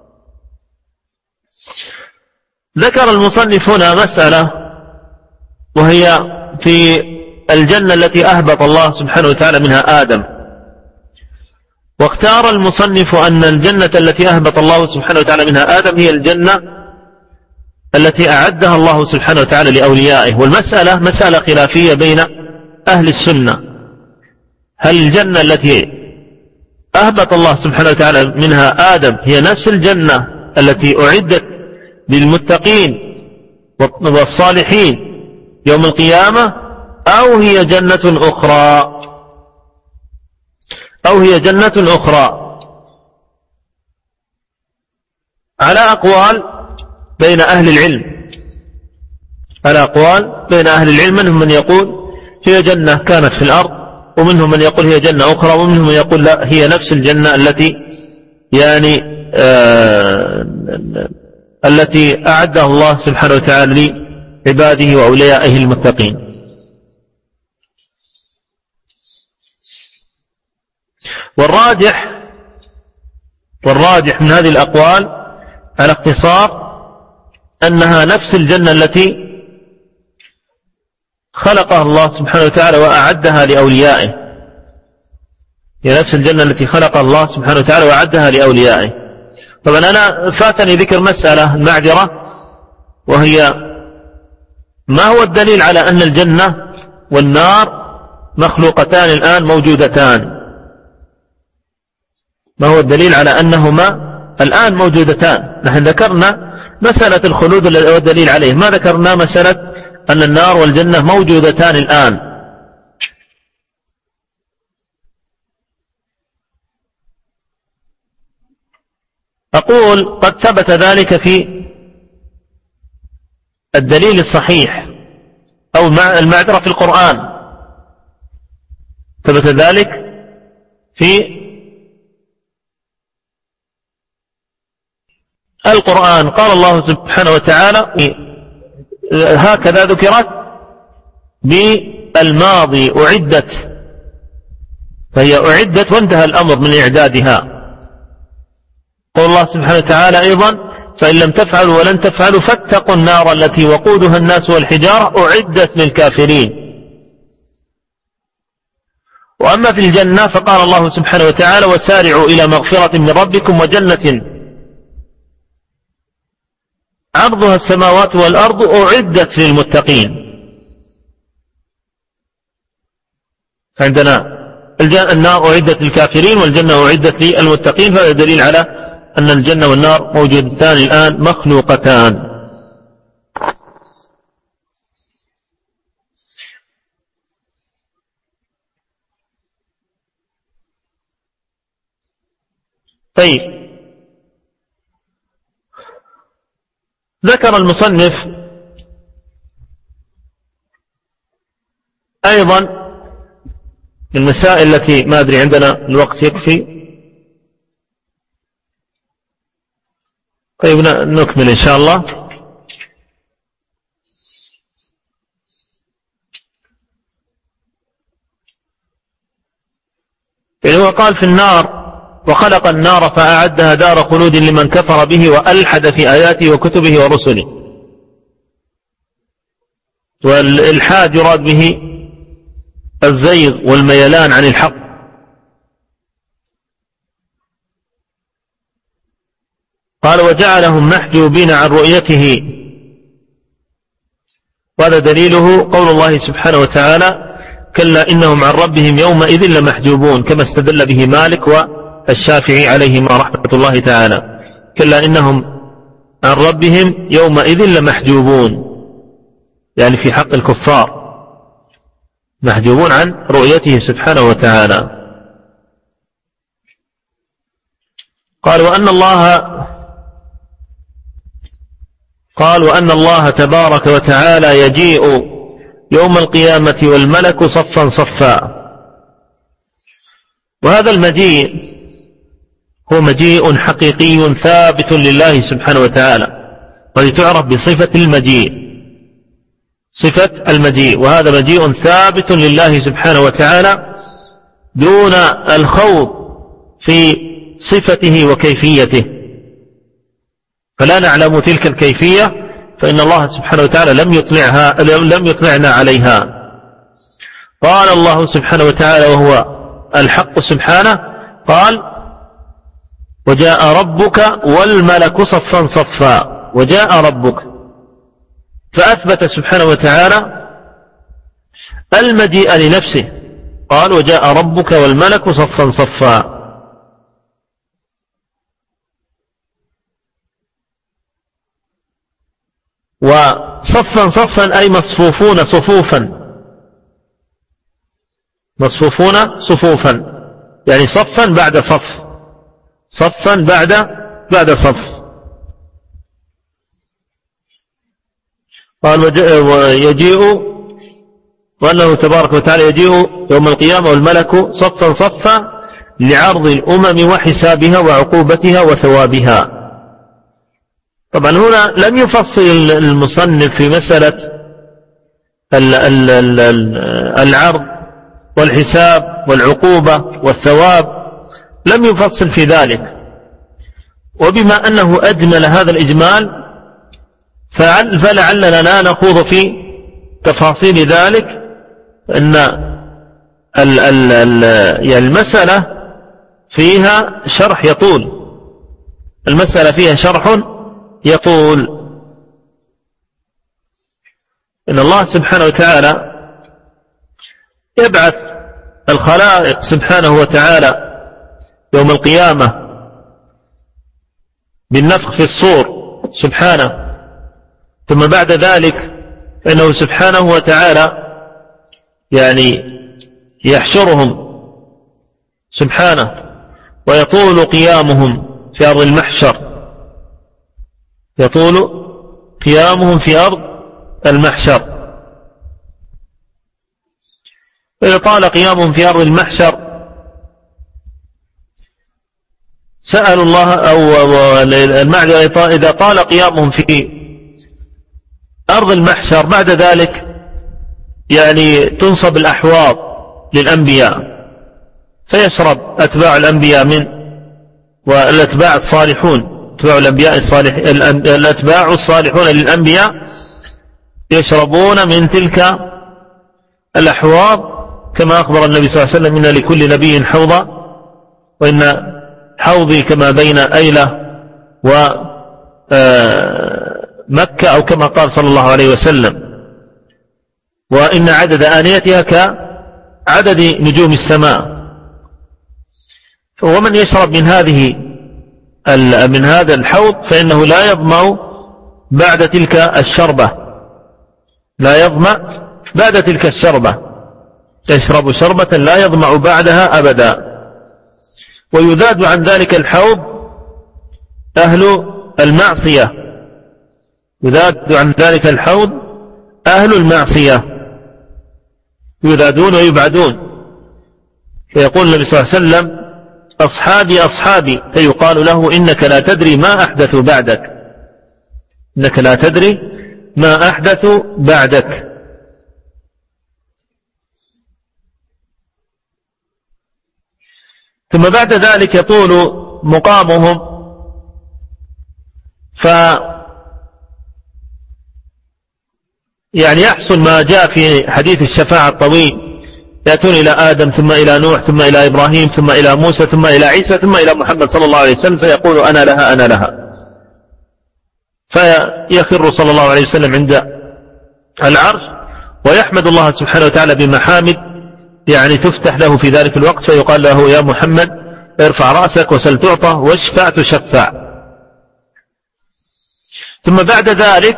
ذكر المصنف هنا مسألة، وهي في الجنة التي أهبط الله سبحانه وتعالى منها آدم. واختار المصنف أن الجنة التي أهبط الله سبحانه وتعالى منها آدم هي الجنة التي أعدها الله سبحانه وتعالى لأوليائه. والمسألة مسألة خلافية بين أهل السنة: هل الجنة التي أهبط الله سبحانه وتعالى منها آدم هي نفس الجنة التي أعدت للمتقين والصالحين يوم القيامة، أو هي جنة أخرى أو هي جنة أخرى على أقوال بين أهل العلم، على أقوال بين أهل العلم. منهم من يقول هي جنة كانت في الأرض، ومنهم من يقول هي جنة أخرى، ومنهم من يقول لا، هي نفس الجنة التي يعني آه التي أعدها الله سبحانه وتعالى لعباده وأوليائه المتقين. والراجح والراجح من هذه الأقوال على اختصار أنها نفس الجنة التي خلقها الله سبحانه وتعالى وأعدها لأوليائه، هي نفس الجنة التي خلقها الله سبحانه وتعالى وأعدها لأوليائه. طبعا أنا فاتني ذكر مسألة، المعذرة، وهي: ما هو الدليل على أن الجنة والنار مخلوقتان الآن موجودتان؟ ما هو الدليل على أنهما الآن موجودتان؟ نحن ذكرنا مسألة الخلود الذي هو الدليل عليه، ما ذكرنا مسألة أن النار والجنة موجودتان الآن. أقول: قد ثبت ذلك في الدليل الصحيح أو المعذرة في القرآن، ثبت ذلك في القرآن. قال الله سبحانه وتعالى: هكذا ذكرت بالماضي أعدت، فهي أعدت وانتهى الأمر من إعدادها. قال الله سبحانه وتعالى أيضا: فإن لم تفعلوا ولن تفعلوا فاتقوا النار التي وقودها الناس والحجارة أعدت للكافرين. وأما في الجنة فقال الله سبحانه وتعالى: وسارعوا إلى مغفرة من ربكم وجنة عرضها السماوات والأرض أعدت للمتقين. عندنا النار أعدت للكافرين والجنة أعدت للمتقين، فهذا دليل على أن الجنة والنار موجودتان الآن مخلوقتان. طيب، ذكر المصنف أيضا المسائل التي ما أدري عندنا الوقت يكفي. طيب نكمل إن شاء الله. يعني هو قال في النار: وخلق النار فأعدها دار خلود لمن كفر به وألحد في آياته وكتبه ورسله. والإلحاد يراد به الزيغ والميلان عن الحق. قال: وجعلهم محجوبين عن رؤيته. وهذا دليله قول الله سبحانه وتعالى: كلا إنهم عن ربهم يومئذ لمحجوبون، كما استدل به مالك والشافعي عليهما رحمة الله تعالى. كلا إنهم عن ربهم يومئذ لمحجوبون، يعني في حق الكفار محجوبون عن رؤيته سبحانه وتعالى. قال: وأن الله قال وأن الله تبارك وتعالى يجيء يوم القيامة والملك صفا صفا. وهذا المجيء هو مجيء حقيقي ثابت لله سبحانه وتعالى، وهذه تعرف بصفة المجيء، صفة المجيء. وهذا مجيء ثابت لله سبحانه وتعالى دون الخوض في صفته وكيفيته، فلا نعلم تلك الكيفية، فإن الله سبحانه وتعالى لم يطلعها لم يطلعنا عليها. قال الله سبحانه وتعالى وهو الحق سبحانه: قال: وجاء ربك والملك صفا صفا. وجاء ربك، فأثبت سبحانه وتعالى المجيء لنفسه، قال: وجاء ربك والملك صفا صفا. وصفا صفا أي مصفوفون صفوفا، مصفوفون صفوفا، يعني صفا بعد صف، صفا بعد بعد صف. قال: ويجيء وأنه تبارك وتعالى يجيء يوم القيامة والملك صفا صفا لعرض الأمم وحسابها وعقوبتها وثوابها. طبعا هنا لم يفصل المصنف في مسألة العرض والحساب والعقوبة والثواب، لم يفصل في ذلك. وبما أنه أجمل هذا الإجمال فلعلنا لا نخوض في تفاصيل ذلك، أن المسألة فيها شرح يطول، المسألة فيها شرح يطول. إن الله سبحانه وتعالى يبعث الخلائق سبحانه وتعالى يوم القيامة بالنفخ في الصور سبحانه، ثم بعد ذلك فإنه سبحانه وتعالى يعني يحشرهم سبحانه ويطول قيامهم في أرض المحشر، يطول قيامهم في أرض المحشر. إذا طال قيامهم في أرض المحشر سألوا الله، أو المعنى إذا طال قيامهم في أرض المحشر بعد ذلك يعني تنصب الأحواض للأنبياء، فيشرب أتباع الأنبياء من والأتباع الصالحون أتباع الأنبياء الصالح الأتباع الصالحون للأنبياء يشربون من تلك الأحواض، كما أخبر النبي صلى الله عليه وسلم: إن لكل نبي حوضا، وإن حوضي كما بين أيلة ومكة، أو كما قال صلى الله عليه وسلم: وإن عدد آنيتها كعدد نجوم السماء. ومن يشرب من هذه من هذا الحوض فإنه لا يظمأ بعد تلك الشربة، لا يظمأ بعد تلك الشربة، يشرب شربة لا يظمأ بعدها أبدا. ويذاد عن ذلك الحوض أهل المعصية، يذاد عن ذلك الحوض أهل المعصية، يذادون ويبعدون. فيقول النبي صلى الله عليه وسلم: أصحابي أصحابي، فيقال له: إنك لا تدري ما أحدث بعدك، إنك لا تدري ما أحدث بعدك. ثم بعد ذلك يطول مقامهم، ف يعني يحصل ما جاء في حديث الشفاعة الطويل: يأتون إلى آدم، ثم إلى نوح، ثم إلى إبراهيم، ثم إلى موسى، ثم إلى عيسى، ثم إلى محمد صلى الله عليه وسلم، فيقول: أنا لها أنا لها. فيخر صلى الله عليه وسلم عند العرش ويحمد الله سبحانه وتعالى بمحامد يعني تفتح له في ذلك الوقت، فيقال له: يا محمد ارفع رأسك وسل تعطى واشفع تشفع. ثم بعد ذلك،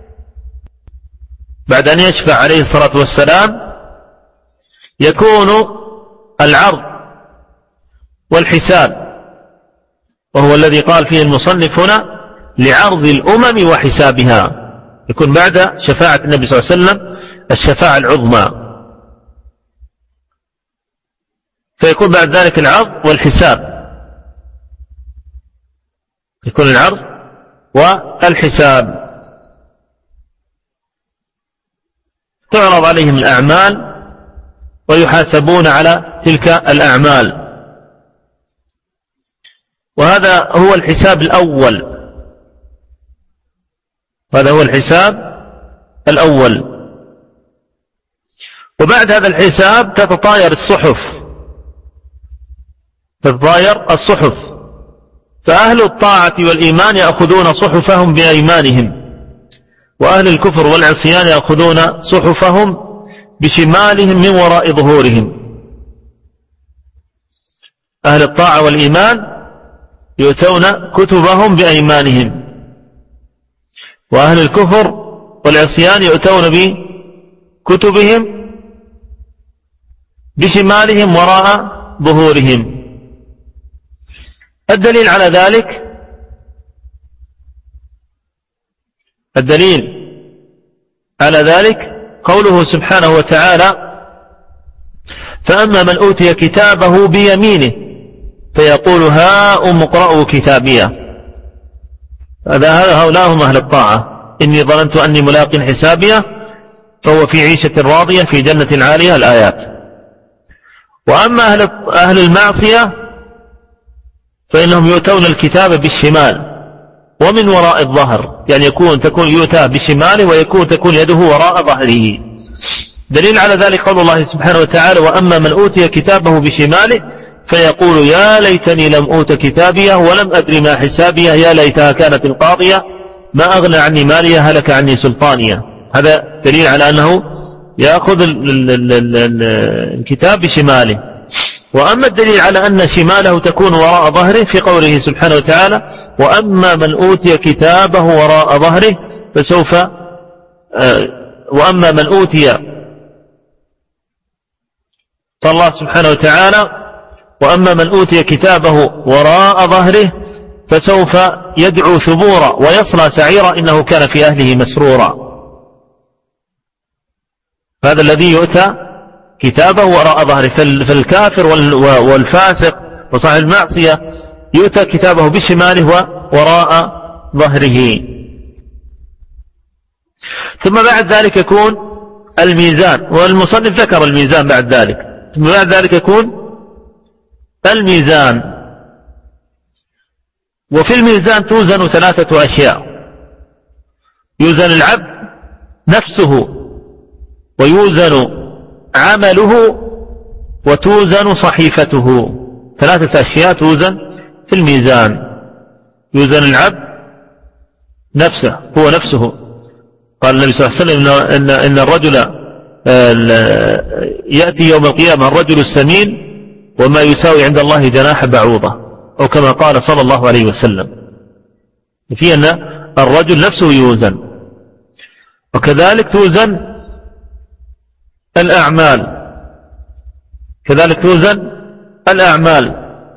بعد أن يشفع عليه الصلاة والسلام، يكون العرض والحساب، وهو الذي قال فيه المصنف هنا: لعرض الأمم وحسابها. يكون بعد شفاعة النبي صلى الله عليه وسلم الشفاعة العظمى، فيكون بعد ذلك العرض والحساب، يكون العرض والحساب، تعرض عليهم الأعمال ويحاسبون على تلك الأعمال. وهذا هو الحساب الأول، هذا هو الحساب الأول. وبعد هذا الحساب تتطاير الصحف، تتطاير الصحف، فأهل الطاعة والإيمان يأخذون صحفهم بأيمانهم، وأهل الكفر والعصيان يأخذون صحفهم بشمالهم من وراء ظهورهم. أهل الطاعة والإيمان يؤتون كتبهم بأيمانهم، وأهل الكفر والعصيان يؤتون بكتبهم بشمالهم وراء ظهورهم. الدليل على ذلك الدليل على ذلك قوله سبحانه وتعالى: فأما من أوتي كتابه بيمينه فيقول هاؤم اقرءوا كتابيه. هذا هؤلاء هم أهل الطاعة: إني ظننت أني ملاق حسابيه فهو في عيشة راضية في جنة عالية. الآيات. وأما أهل أهل المعصية فإنهم يؤتون الكتاب بالشمال ومن وراء الظهر، يعني يكون تكون يؤتى بشماله ويكون تكون يده وراء ظهره. دليل على ذلك قول الله سبحانه وتعالى: وأما من أوتي كتابه بشماله فيقول يا ليتني لم أوت كتابيه ولم أدر ما حسابيه يا ليتها كانت القاضية ما أغنى عني ماليه هلك عني سلطانيه. هذا دليل على أنه يأخذ الكتاب بشماله. وأما الدليل على أن شماله تكون وراء ظهره في قوله سبحانه وتعالى وأما من أوتي كتابه وراء ظهره فسوف وأما من أوتي قال الله سبحانه وتعالى وأما من أوتي كتابه وراء ظهره فسوف يدعو ثبورا ويصلى سعيرا إنه كان في أهله مسرورا. هذا الذي يؤتى كتابه وراء ظهره. فالكافر والفاسق وصاحب المعصية يؤتى كتابه بشماله وراء ظهره. ثم بعد ذلك يكون الميزان، والمصنف ذكر الميزان بعد ذلك. ثم بعد ذلك يكون الميزان، وفي الميزان توزن ثلاثة أشياء: يوزن العبد نفسه، ويوزن عمله، وتوزن صحيفته. ثلاثة أشياء توزن في الميزان: يوزن العبد نفسه، هو نفسه. قال النبي صلى الله عليه وسلم إن, إن الرجل يأتي يوم القيامة الرجل السمين وما يساوي عند الله جناح بعوضة، أو كما قال صلى الله عليه وسلم. في أن الرجل نفسه يوزن. وكذلك توزن الأعمال، كذلك توزن الأعمال.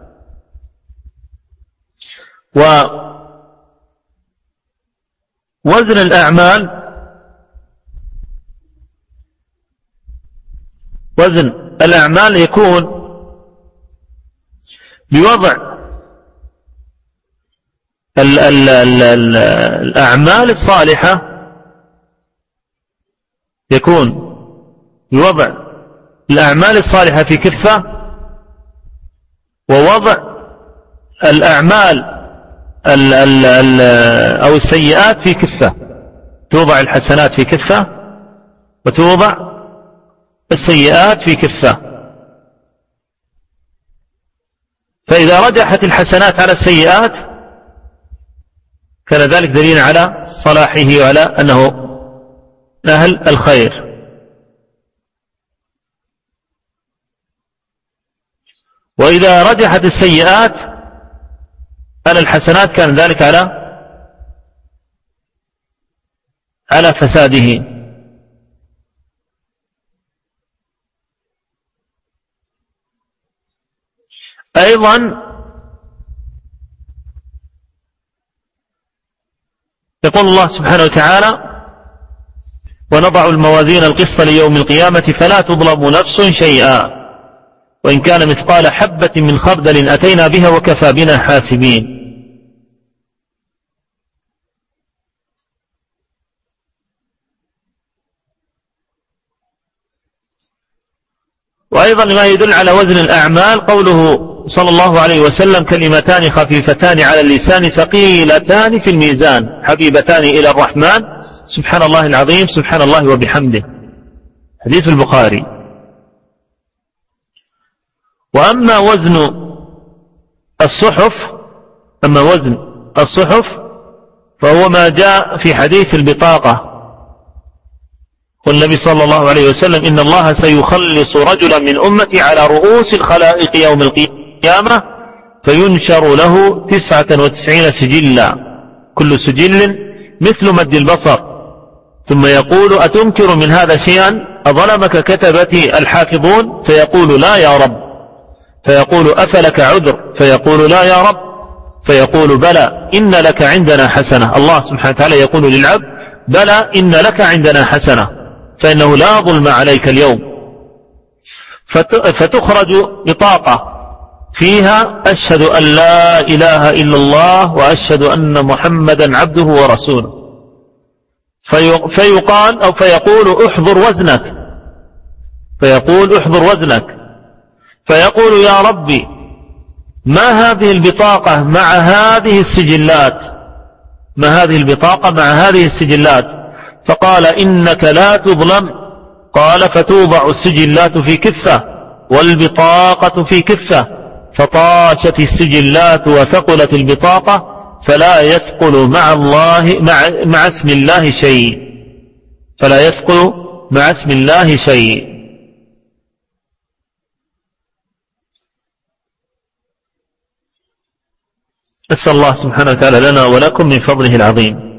ووزن الأعمال وزن الأعمال يكون بوضع ال ال ال ال الأعمال الصالحة، يكون بوضع الأعمال الصالحة في كفة، ووضع الأعمال ال ال ال أو السيئات في كفة. توضع الحسنات في كفة وتوضع السيئات في كفة. فإذا رجحت الحسنات على السيئات كان ذلك دليل على صلاحه وعلى أنه أهل الخير. وإذا رجحت السيئات على الحسنات كان ذلك على على فساده. أيضا يقول الله سبحانه وتعالى ونضع الموازين القسط ليوم القيامة فلا تظلم نفس شيئا وإن كان مثقال حبة من خردل أتينا بها وكفى بنا حاسبين. وأيضا ما يدل على وزن الأعمال قوله صلى الله عليه وسلم كلمتان خفيفتان على اللسان ثقيلتان في الميزان حبيبتان إلى الرحمن سبحان الله العظيم سبحان الله وبحمده، حديث البخاري. وأما وزن الصحف أما وزن الصحف فهو ما جاء في حديث البطاقة. والنبي صلى الله عليه وسلم إن الله سيخلص رجلا من أمتي على رؤوس الخلائق يوم القيامة فينشر له تسعة وتسعين سجلا كل سجل مثل مد البصر ثم يقول أتنكر من هذا شيئا أظلمك كتبتي الحافظون فيقول لا يا رب فيقول أفلك عذر فيقول لا يا رب فيقول بلى إن لك عندنا حسنة. الله سبحانه وتعالى يقول للعبد بلى إن لك عندنا حسنة فإنه لا ظلم عليك اليوم. فتخرج بطاقة فيها أشهد أن لا إله إلا الله وأشهد أن محمدا عبده ورسوله فيقال أو فيقول احضر وزنك فيقول احضر وزنك فيقول يا ربي ما هذه البطاقة مع هذه السجلات ما هذه البطاقة مع هذه السجلات فقال إنك لا تظلم. قال فتوضع السجلات في كفة والبطاقة في كفة فطاشت السجلات وثقلت البطاقة فلا يثقل مع الله مع, مع اسم الله شيء. فلا يثقل مع اسم الله شيء. أسأل الله سبحانه وتعالى لنا ولكم من فضله العظيم.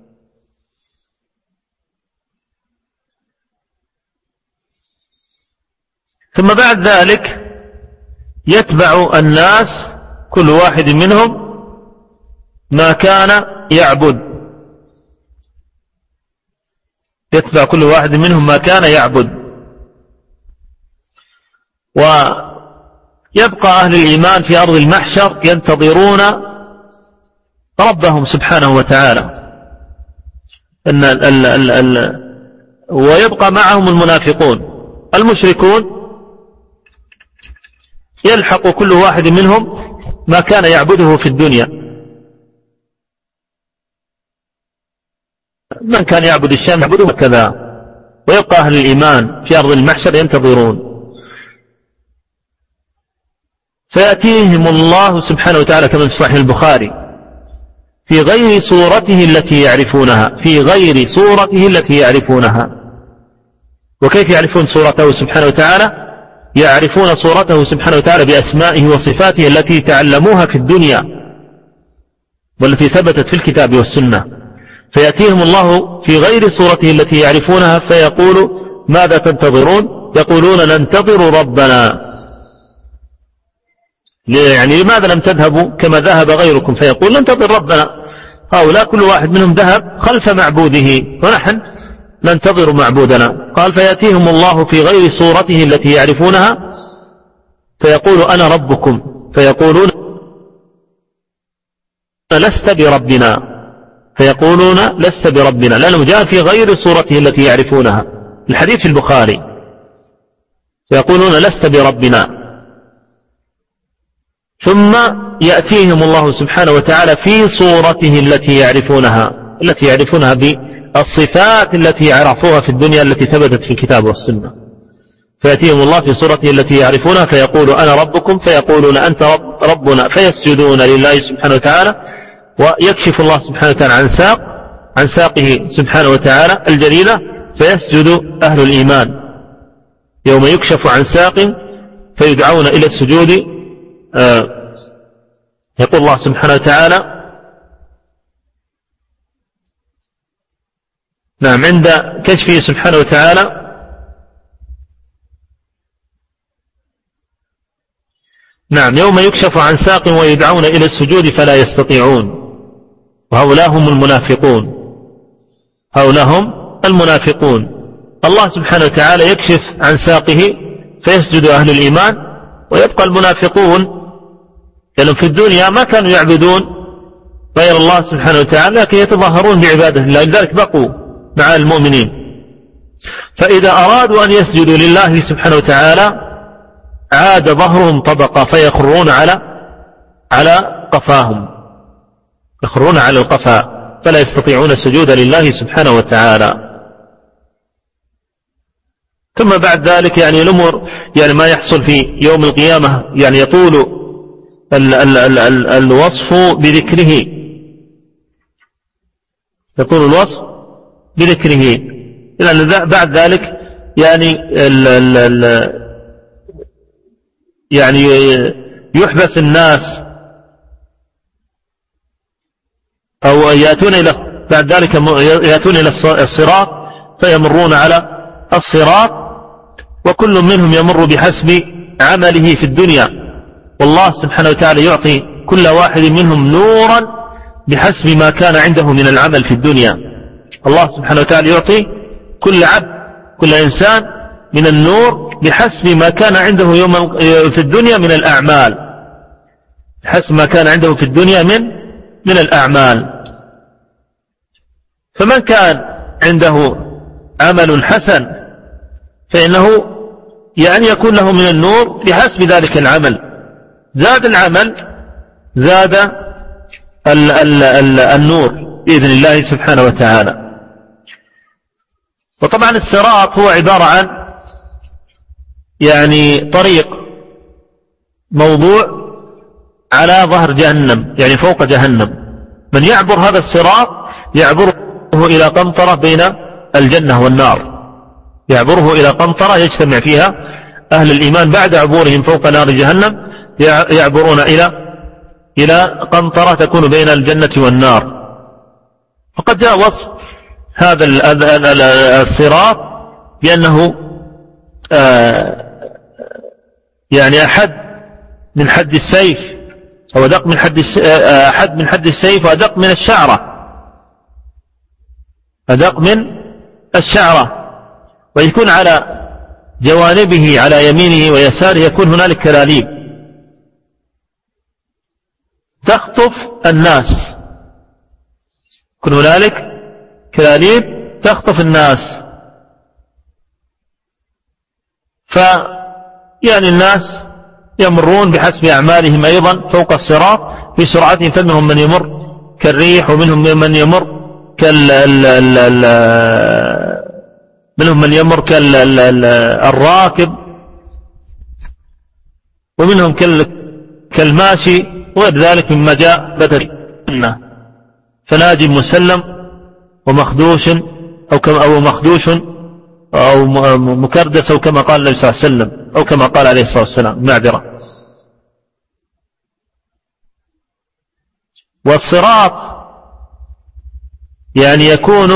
ثم بعد ذلك يتبع الناس كل واحد منهم ما كان يعبد، يتبع كل واحد منهم ما كان يعبد. ويبقى أهل الإيمان في أرض المحشر ينتظرون ربهم سبحانه وتعالى، إن ال ال ال ال ويبقى معهم المنافقون. المشركون يلحق كل واحد منهم ما كان يعبده في الدنيا، من كان يعبد الشام يعبده كذا. ويبقى أهل الإيمان في أرض المحشر ينتظرون، فيأتيهم الله سبحانه وتعالى كما في صحيح البخاري في غير صورته التي يعرفونها، في غير صورته التي يعرفونها. وكيف يعرفون صورته سبحانه وتعالى؟ يعرفون صورته سبحانه وتعالى بأسمائه وصفاته التي تعلموها في الدنيا والتي ثبتت في الكتاب والسنة. فيأتيهم الله في غير صورته التي يعرفونها فيقول ماذا تنتظرون؟ يقولون ننتظر ربنا. يعني لماذا لم تذهبوا كما ذهب غيركم؟ فيقول ننتظر ربنا. هؤلاء كل واحد منهم ذهب خلف معبوده ونحن ننتظر معبودنا. قال فيأتيهم الله في غير صورته التي يعرفونها فيقول أنا ربكم، فيقولون لست بربنا، فيقولون لست بربنا، لأنه جاء في غير صورته التي يعرفونها. الحديث في البخاري فيقولون لست بربنا. ثم يأتيهم الله سبحانه وتعالى في صورته التي يعرفونها، التي يعرفونها بالصفات التي عرفوها في الدنيا التي ثبتت في الكتاب والسنة. فيأتيهم الله في صورته التي يعرفونها فيقول أنا ربكم، فيقولون أنت رب ربنا، فيسجدون لله سبحانه وتعالى. ويكشف الله سبحانه وتعالى عن ساق عن ساقه سبحانه وتعالى الجليلة فيسجد أهل الإيمان يوم يكشف عن ساق فيدعون إلى السجود. آه يقول الله سبحانه وتعالى نعم عند كشفه سبحانه وتعالى نعم يوم يكشف عن ساق ويدعون إلى السجود فلا يستطيعون. وهؤلاء هم المنافقون، هؤلاء هم المنافقون. الله سبحانه وتعالى يكشف عن ساقه فيسجد أهل الإيمان ويبقى المنافقون لأنهم في الدنيا ما كانوا يعبدون غير الله سبحانه وتعالى لكن يتظاهرون بعبادة الله، لذلك بقوا مع المؤمنين. فإذا أرادوا أن يسجدوا لله سبحانه وتعالى عاد ظهرهم طبقة فيخرون على على قفاهم، يخرون على القفا فلا يستطيعون السجود لله سبحانه وتعالى. ثم بعد ذلك يعني الأمور يعني ما يحصل في يوم القيامة يعني يطول ال ال ال ال الوصف بذكره، يطول الوصف بذكره. لأن بعد ذلك يعني ال ال ال يعني يحبس الناس أو يأتون إلى بعد ذلك يأتون إلى الصراط فيمرون على الصراط وكل منهم يمر بحسب عمله في الدنيا، والله سبحانه وتعالى يعطي كل واحد منهم نورا بحسب ما كان عنده من العمل في الدنيا. الله سبحانه وتعالى يعطي كل عبد كل إنسان من النور بحسب ما كان عنده يوم في الدنيا من الأعمال، بحسب ما كان عنده في الدنيا من من الأعمال. فمن كان عنده عمل حسن فإنه يعني يكون له من النور بحسب ذلك العمل. زاد العمل زاد ال ال ال النور بإذن الله سبحانه وتعالى. وطبعا الصراط هو عبارة عن يعني طريق موضوع على ظهر جهنم يعني فوق جهنم. من يعبر هذا الصراط يعبره إلى قنطرة بين الجنة والنار، يعبره إلى قنطرة يجتمع فيها أهل الإيمان بعد عبورهم فوق نار جهنم، يعبرون إلى إلى قنطرة تكون بين الجنة والنار. فقد جاء وصف هذا الصراط بأنه يعني أحد من حد السيف، أو أدق من حد أحد من حد السيف، وأدق من الشعرة، أدق من الشعرة، ويكون على جوانبه على يمينه ويساره يكون هنالك كلاليب تخطف الناس، يكون هنالك كلاليب تخطف الناس. فيعني الناس يمرون بحسب أعمالهم أيضا فوق الصراط في سرعتهم، فمنهم من يمر كالريح، ومنهم من يمر كال منهم من يمر كالراكب، ومنهم كالماشي، وغير ذلك مما جاء بدل فناج مسلم ومخدوش أو كما أو مخدوش أو مكردس، أو كما قال النبي صلى الله عليه وسلم، أو كما قال عليه الصلاة والسلام، معذرة. والصراط يعني يكون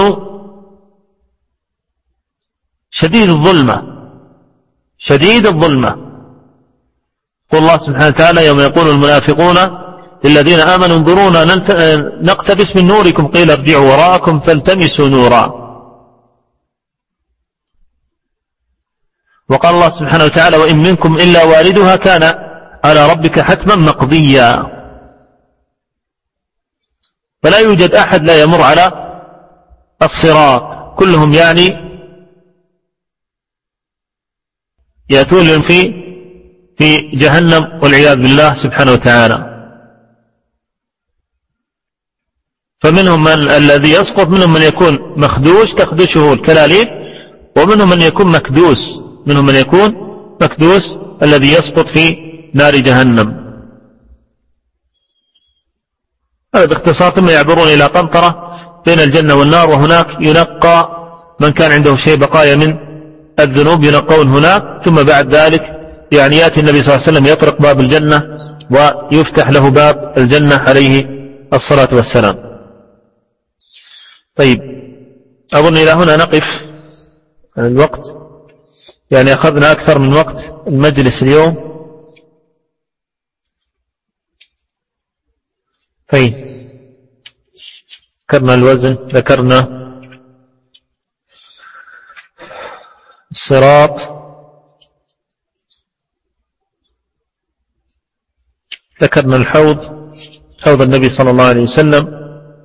شديد الظلمة، شديد الظلمة. قل الله سبحانه وتعالى يوم يقول المنافقون للذين آمنوا انظرونا نقتبس من نوركم قيل ارجعوا وراءكم فالتمسوا نورا. وقال الله سبحانه وتعالى وإن منكم إلا واردها كان على ربك حتما مقضيا. فلا يوجد أحد لا يمر على الصراط، كلهم يعني يأتون في في جهنم والعياذ بالله سبحانه وتعالى. فمنهم من الذي يسقط، منهم من يكون مخدوش تخدشه الكلاليب، ومنهم من يكون مكدوس، منهم من يكون مكدوس الذي يسقط في نار جهنم. هذا باختصار. ثم يعبرون إلى قنطرة بين الجنة والنار، وهناك ينقى من كان عنده شيء بقايا من الذنوب ينقون هناك، ثم بعد ذلك يعني يأتي النبي صلى الله عليه وسلم يطرق باب الجنة ويفتح له باب الجنة عليه الصلاة والسلام. طيب، أظن إلى هنا نقف. الوقت يعني أخذنا أكثر من وقت المجلس اليوم. طيب، ذكرنا الوزن، ذكرنا الصراط، ذكرنا الحوض، حوض النبي صلى الله عليه وسلم.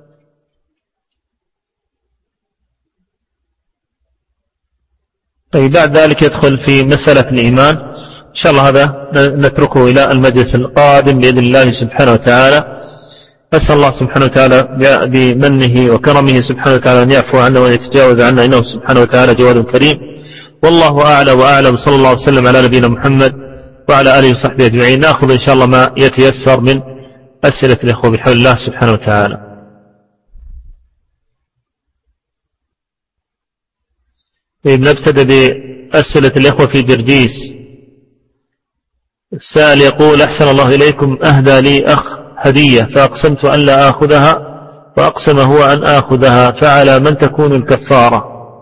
طيب، بعد ذلك يدخل في مسألة الإيمان إن شاء الله. هذا نتركه إلى المجلس القادم بإذن الله سبحانه وتعالى. أسأل الله سبحانه وتعالى بمنه وكرمه سبحانه وتعالى أن يعفو عنا وأن يتجاوز عنا، إنه سبحانه وتعالى جواد كريم. والله أعلى وأعلم. صلى الله وسلم على نبينا محمد وعلى آله وصحبه أجمعين. نأخذ إن شاء الله ما يتيسر من أسئلة الإخوة بحول الله سبحانه وتعالى. نبتدأ بأسئلة الإخوة في جرجيس. السائل يقول أحسن الله إليكم، أهدى لي أخ هدية فأقسمت أن لا آخذها، فأقسم هو أن آخذها، فعلى من تكون الكفارة؟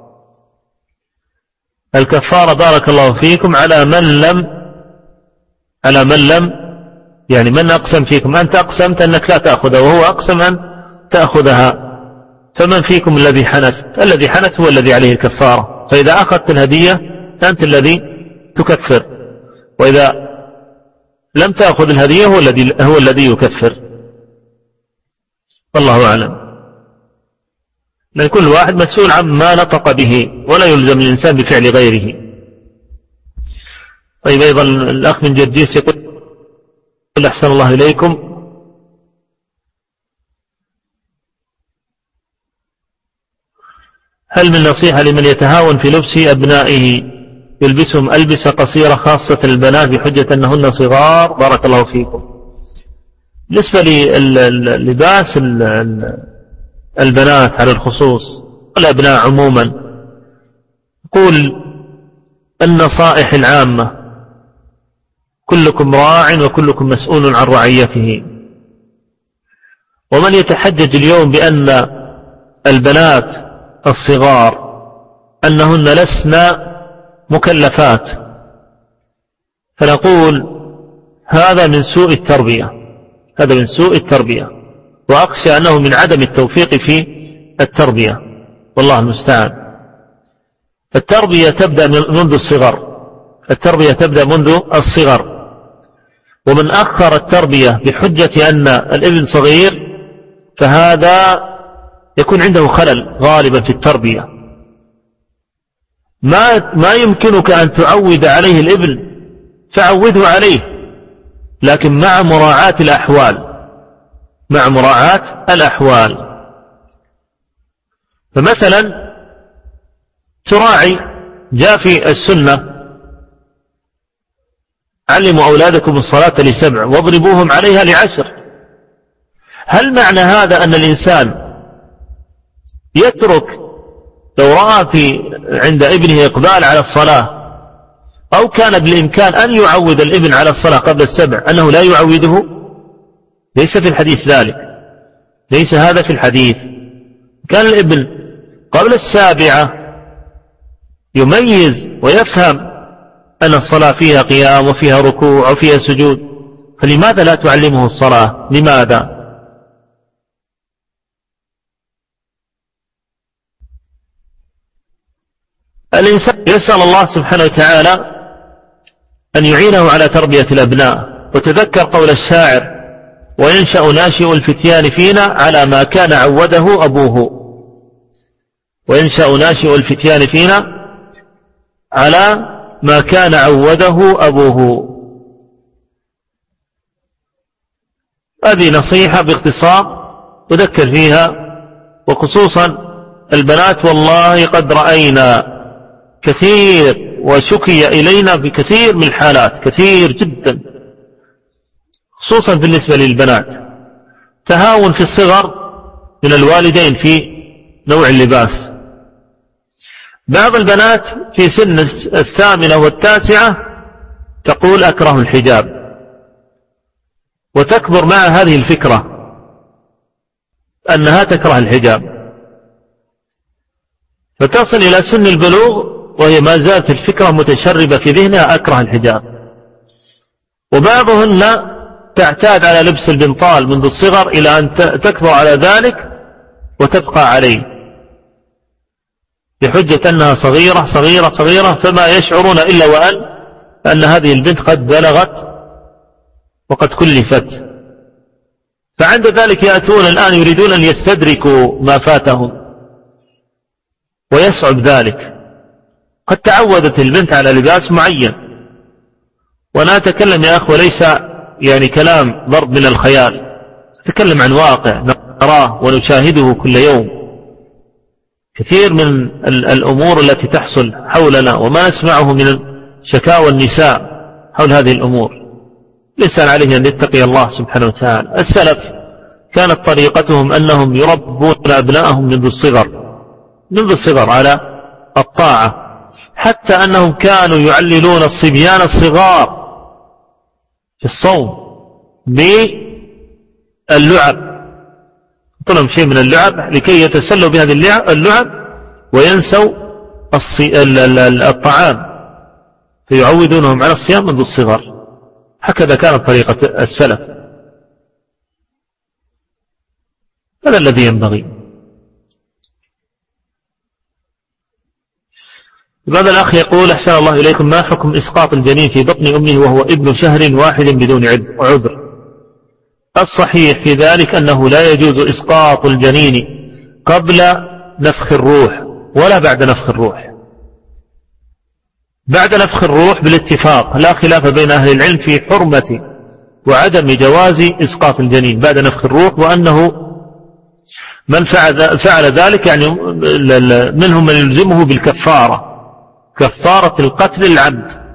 الكفارة بارك الله فيكم على من لم على من لم يعني من أقسم فيكم. أنت أقسمت أنك لا تأخذها وهو أقسم أن تأخذها، فمن فيكم الذي حنث؟ الذي حنث هو الذي عليه الكفارة. فإذا أخذت الهدية أنت الذي تكفر، وإذا لم تأخذ الهدية هو الذي هو الذي يكفر. والله أعلم. لأن كل واحد مسؤول عما نطق به، ولا يلزم الإنسان بفعل غيره. طيب، أيضا الأخ من جرجيس يقول أحسن الله إليكم، هل من نصيحة لمن يتهاون في لبس أبنائه يلبسهم ألبسة قصيرة خاصة البنات بحجة أنهن صغار؟ بارك الله فيكم. بالنسبة للباس البنات على الخصوص والأبناء عموما، قول النصائح العامة: كلكم راع وكلكم مسؤول عن رعيته. ومن يتحجج اليوم بأن البنات الصغار أنهن لسن مكلفات، فنقول هذا من سوء التربية، هذا من سوء التربية، وأخشى أنه من عدم التوفيق في التربية، والله المستعان. التربية تبدأ منذ الصغر، التربية تبدأ منذ الصغر. ومن أخر التربية بحجة أن الابن صغير فهذا يكون عنده خلل غالبا في التربية. ما ما يمكنك أن تعود عليه الابن فعوده عليه، لكن مع مراعاة الأحوال، مع مراعاة الأحوال. فمثلا تراعي، جاء في السنة: علموا أولادكم الصلاة لسبع واضربوهم عليها لعشر. هل معنى هذا أن الإنسان يترك لو رأى في عند ابنه إقبال على الصلاة أو كان بالإمكان أن يعود الابن على الصلاة قبل السبع أنه لا يعوده؟ ليس في الحديث ذلك، ليس هذا في الحديث. كان الابن قبل السابعة يميز ويفهم أن الصلاة فيها قيام وفيها ركوع وفيها سجود، فلماذا لا تعلمه الصلاة؟ لماذا؟ الإنسان يسأل الله سبحانه وتعالى أن يعينه على تربية الأبناء. وتذكر قول الشاعر: وينشأ ناشئ الفتيان فينا على ما كان عوده أبوه. وينشأ ناشئ الفتيان فينا على ما كان عوده أبوه. هذه نصيحة باختصار أذكر فيها، وخصوصا البنات. والله قد رأينا كثير وشكي إلينا بكثير من الحالات، كثير جدا، خصوصا بالنسبة للبنات، تهاون في الصغر من الوالدين في نوع اللباس. بعض البنات في سن الثامنة والتاسعة تقول أكره الحجاب، وتكبر مع هذه الفكرة أنها تكره الحجاب، فتصل إلى سن البلوغ وهي ما زالت الفكرة متشربة في ذهنها: أكره الحجاب. وبعضهن تعتاد على لبس البنطال منذ الصغر إلى أن تكبر على ذلك وتبقى عليه بحجة أنها صغيرة صغيرة صغيرة، فما يشعرون إلا وأن أن هذه البنت قد بلغت وقد كلفت. فعند ذلك يأتون الآن يريدون أن يستدركوا ما فاتهم، ويصعب ذلك. قد تعودت البنت على لباس معين، وأنا أتكلم يا أخوة ليس يعني كلام ضرب من الخيال، أتكلم عن واقع نراه ونشاهده كل يوم. كثير من الأمور التي تحصل حولنا وما نسمعه من شكاوى النساء حول هذه الأمور، الإنسان عليه أن يتقي الله سبحانه وتعالى. السلف كانت طريقتهم أنهم يربون أبنائهم منذ الصغر، منذ الصغر على الطاعة، حتى أنهم كانوا يعللون الصبيان الصغار في الصوم باللعب، طلهم شيء من اللعب لكي يتسلوا بهذه اللعب وينسوا الطعام، فيعودونهم على الصيام منذ الصغر. هكذا كانت طريقة السلف. هذا الذي ينبغي. هذا الأخ يقول: أحسن الله إليكم، ما حكم إسقاط الجنين في بطن أمه وهو ابن شهر واحد بدون عذر؟ الصحيح في ذلك أنه لا يجوز إسقاط الجنين قبل نفخ الروح ولا بعد نفخ الروح. بعد نفخ الروح بالاتفاق لا خلاف بين أهل العلم في حرمة وعدم جواز إسقاط الجنين بعد نفخ الروح، وأنه من فعل ذلك يعني منهم من يلزمه بالكفارة، كفارة القتل العمد،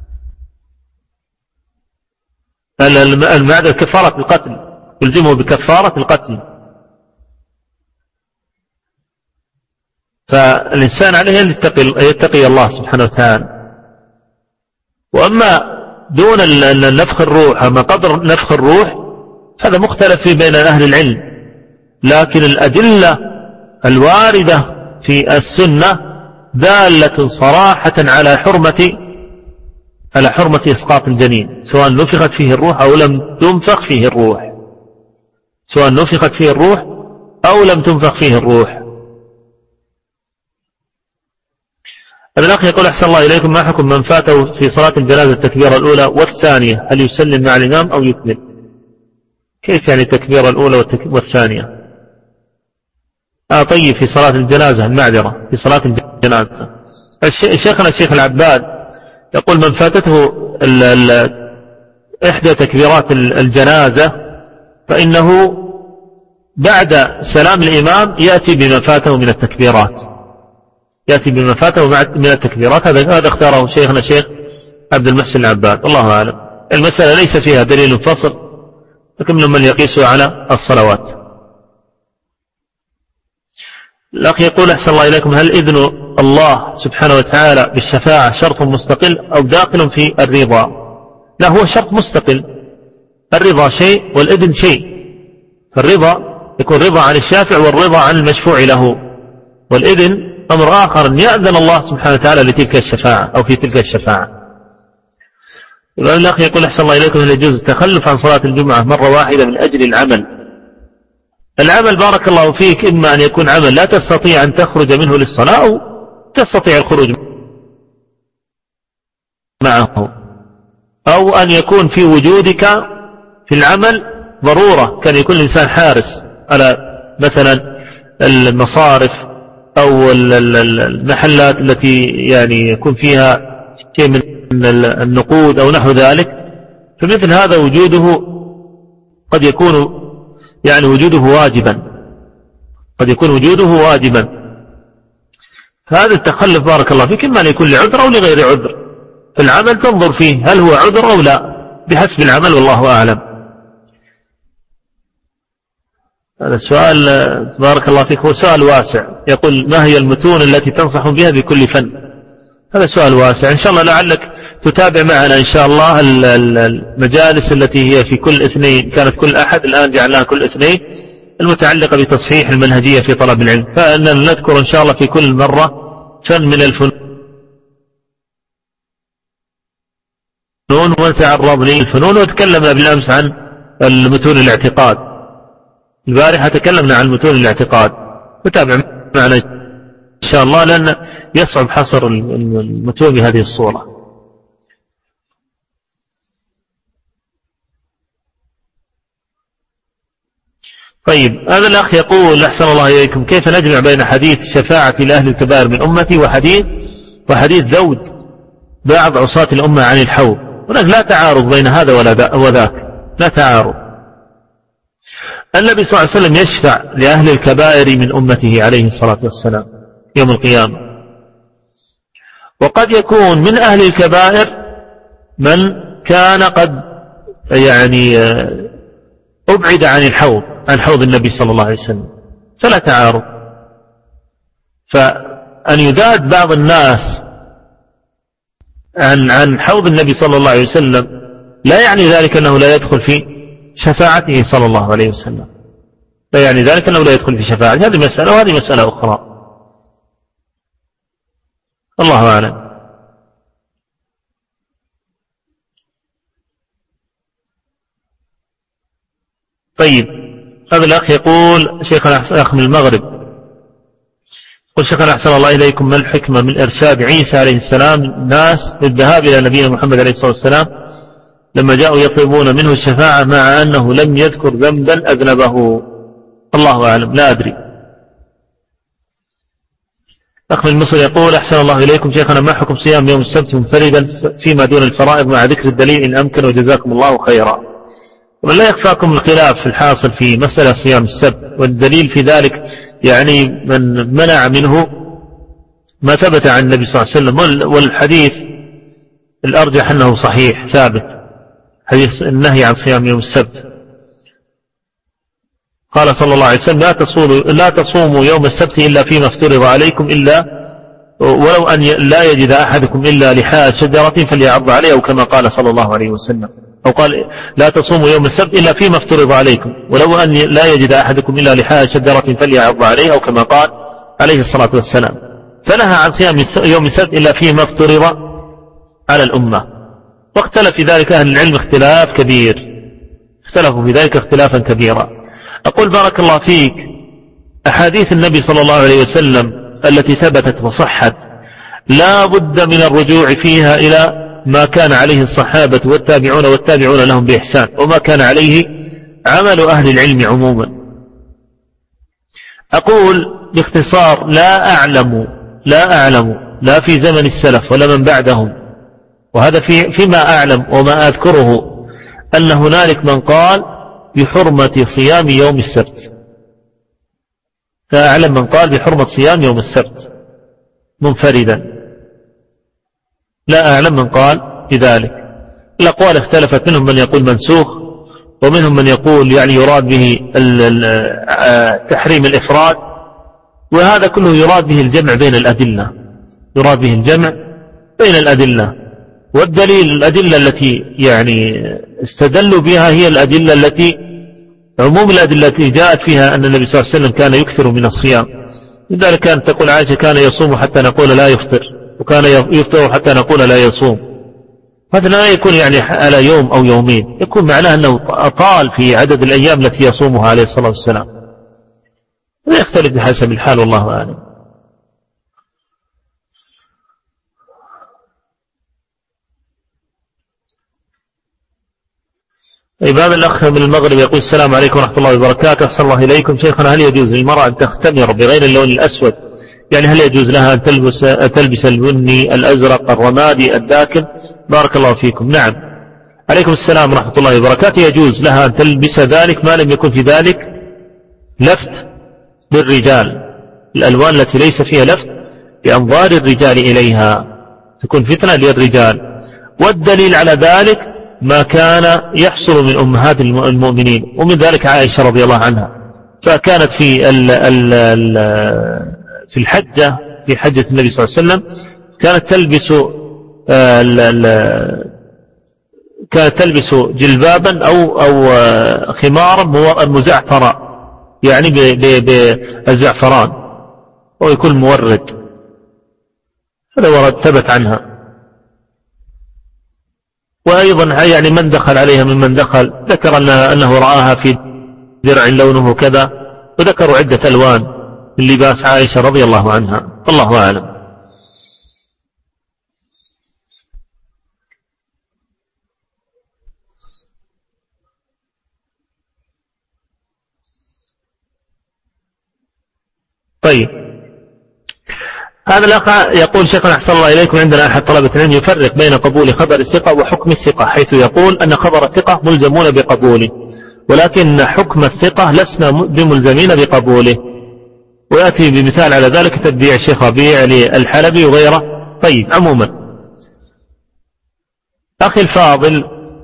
المعنى كفارة القتل يلزمه بكفارة القتل. فالإنسان عليه أن يتقي, يتقي الله سبحانه وتعالى. وأما دون نفخ الروح، أما قدر نفخ الروح هذا مختلف فيه بين أهل العلم، لكن الأدلة الواردة في السنة دالة صراحة على حرمة على حرمة إسقاط الجنين، سواء نفخت فيه الروح أو لم تنفخ فيه الروح، سواء نفخت فيه الروح أو لم تنفخ فيه الروح. الأخ يقول أحسن الله إليكم، ما حكم من فاته في صلاة الجنازة التكبيرة الأولى والثانية، هل يسلم مع الإمام أو يكمل؟ كيف يعني التكبيرة الأولى والثانية؟ آه طيب، في صلاة الجنازة، المعذرة، في صلاة الجنازة شيخنا الشيخ العباد يقول من فاتته ال ال إحدى تكبيرات الجنازة فإنه بعد سلام الإمام يأتي بما فاته من التكبيرات، يأتي بما فاته من التكبيرات. هذا اختاره شيخنا الشيخ عبد المحسن العباد، الله أعلم. المسألة ليس فيها دليل فصل، لكن من يقيسه على الصلوات. الأخ يقول أحسن الله إليكم، هل إذن الله سبحانه وتعالى بالشفاعة شرط مستقل أو داخل في الرضا؟ لا، هو شرط مستقل، الرضا شيء والإذن شيء. فالرضا يكون رضا عن الشافع والرضا عن المشفوع له، والإذن أمر آخر أن يأذن الله سبحانه وتعالى لتلك الشفاعة أو في تلك الشفاعة. الأخ يقول أحسن الله إليكم، هل يجوز التخلف عن صلاة الجمعة مرة واحدة من أجل العمل؟ العمل بارك الله فيك إما أن يكون عمل لا تستطيع أن تخرج منه للصلاة أو تستطيع الخروج معه، أو أن يكون في وجودك في العمل ضرورة، كان يكون الإنسان حارس على مثلا المصارف أو المحلات التي يعني يكون فيها شيء من النقود أو نحو ذلك، فمثل هذا وجوده قد يكون يعني وجوده واجبا، قد يكون وجوده واجبا. فهذا التخلف بارك الله فيك إما أن يكون لعذر أو لغير عذر، في العمل تنظر فيه هل هو عذر أو لا بحسب العمل، والله أعلم. هذا السؤال بارك الله فيك هو سؤال واسع، يقول ما هي المتون التي تنصح بها بكل فن؟ هذا سؤال واسع، إن شاء الله لعلك تتابع معنا إن شاء الله المجالس التي هي في كل اثنين، كانت كل أحد الآن جعلناها كل اثنين، المتعلقة بتصحيح المنهجية في طلب العلم، فإننا نذكر إن شاء الله في كل مرة فن من الفنون ونتعرض للفنون. وتكلمنا بالأمس عن المتون الاعتقاد، البارحة تكلمنا عن متون الاعتقاد، وتابع معنا إن شاء الله لأن يصعب حصر المتون بهذه الصورة. طيب، هذا الأخ يقول أحسن الله إليكم، كيف نجمع بين حديث شفاعة لأهل الكبائر من أمتي وحديث وحديث ذود بعض عصاة الأمة عن الحوض؟ هناك لا تعارض بين هذا وذاك، لا تعارض. النبي صلى الله عليه وسلم يشفع لأهل الكبائر من أمته عليه الصلاة والسلام يوم القيامة، وقد يكون من أهل الكبائر من كان قد يعني أبعد عن الحوض عن حوض النبي صلى الله عليه وسلم، فلا تعارض. فأن يذاد بعض الناس عن عن حوض النبي صلى الله عليه وسلم لا يعني ذلك أنه لا يدخل في شفاعته صلى الله عليه وسلم، لا يعني ذلك أنه لا يدخل في شفاعته، هذه مسألة وهذه مسألة أخرى، الله أعلم. طيب، هذا الأخ يقول شيخنا أخ من المغرب، قل شيخنا أحسن الله إليكم، ما الحكمة من إرشاد عيسى عليه السلام الناس للذهاب إلى نبينا محمد عليه الصلاة والسلام لما جاءوا يطلبون منه الشفاعة مع أنه لم يذكر ذنبا أذنبه؟ الله أعلم، لا أدري. أخ من مصر يقول أحسن الله إليكم شيخنا، ما حكم صيام يوم السبت منفردا فيما دون الفرائض مع ذكر الدليل إن أمكن، وجزاكم الله خيرا. ومن لا يخفاكم الخلاف في الحاصل في مسألة صيام السبت، والدليل في ذلك يعني من منع منه ما ثبت عن النبي صلى الله عليه وسلم، والحديث الأرجح أنه صحيح ثابت، حديث النهي عن صيام يوم السبت. قال صلى الله عليه وسلم لا تصوموا, لا تصوموا يوم السبت إلا فيما افترض عليكم إلا ولو أن لا يجد أحدكم إلا لحاء شجرة فليعض عليه، أو كما قال صلى الله عليه وسلم، أو قال لا تصوموا يوم السبت إلا فيما افترض عليكم ولو أن لا يجد أحدكم إلا لحاء شجرة فليعض عليه، أو كما قال عليه الصلاة والسلام. فنهى عن صيام يوم السبت إلا فيما افترض على الأمة. واختلف في ذلك أهل العلم اختلاف كبير، اختلفوا في ذلك اختلافا كبيرا. أقول بارك الله فيك، أحاديث النبي صلى الله عليه وسلم التي ثبتت وصحت لا بد من الرجوع فيها إلى ما كان عليه الصحابة والتابعون والتابعون لهم بإحسان، وما كان عليه عمل أهل العلم عموما. أقول باختصار لا أعلم لا أعلم لا في زمن السلف ولا من بعدهم، وهذا في فيما أعلم وما أذكره، أن هنالك من قال بحرمة صيام يوم السبت. لا أعلم من قال بحرمة صيام يوم السبت منفردا، لا أعلم من قال بذلك. الأقوال اختلفت، منهم من يقول منسوخ، ومنهم من يقول يعني يراد به تحريم الإفراد، وهذا كله يراد به الجمع بين الأدلة، يراد به الجمع بين الأدلة. والدليل الأدلة التي يعني استدلوا بها هي الأدلة التي عموم الأدلة التي جاءت فيها أن النبي صلى الله عليه وسلم كان يكثر من الصيام. لذلك كانت تقول عائشة كان يصوم حتى نقول لا يفطر، وكان يفطر حتى نقول لا يصوم. هذا لا يكون يعني على يوم أو يومين، يكون معناه أنه أطال في عدد الأيام التي يصومها عليه الصلاة والسلام. لا يختلف بحسب الحال، والله أعلم. باب الأخ من المغرب يقول السلام عليكم ورحمة الله وبركاته. أحسن الله إليكم شيخنا، هل يجوز للمرأة أن تختمر بغير اللون الأسود؟ يعني هل يجوز لها أن تلبس, تلبس البني الأزرق الرمادي الداكن؟ بارك الله فيكم. نعم، عليكم السلام ورحمة الله وبركاته. يجوز لها أن تلبس ذلك ما لم يكن في ذلك لفت للرجال، الألوان التي ليس فيها لفت بأنظار الرجال إليها تكون فتنة للرجال. والدليل على ذلك ما كان يحصل من أمهات المؤمنين، ومن ذلك عائشة رضي الله عنها، فكانت في ال ال ال في الحجة في حجة النبي صلى الله عليه وسلم كانت تلبس ال ال كانت تلبس جلبابا أو أو خمارا مزعفرا، يعني بالزعفران، ويكون مورد. هذا ورد ثبت عنها. وأيضا يعني من دخل عليها ممن دخل ذكر أنه رآها في درع لونه كذا، وذكروا عدة ألوان من لباس عائشة رضي الله عنها، الله أعلم. طيب، هذا الأخ يقول شيخنا أحسن الله إليكم، عندنا أحد طلبة العلم يفرق بين قبول خبر الثقة وحكم الثقة، حيث يقول أن خبر الثقة ملزمون بقبوله، ولكن حكم الثقة لسنا بملزمين بقبوله. ويأتي بمثال على ذلك تبديع الشيخ ربيع للحلبي وغيره. طيب، عموما أخي الفاضل،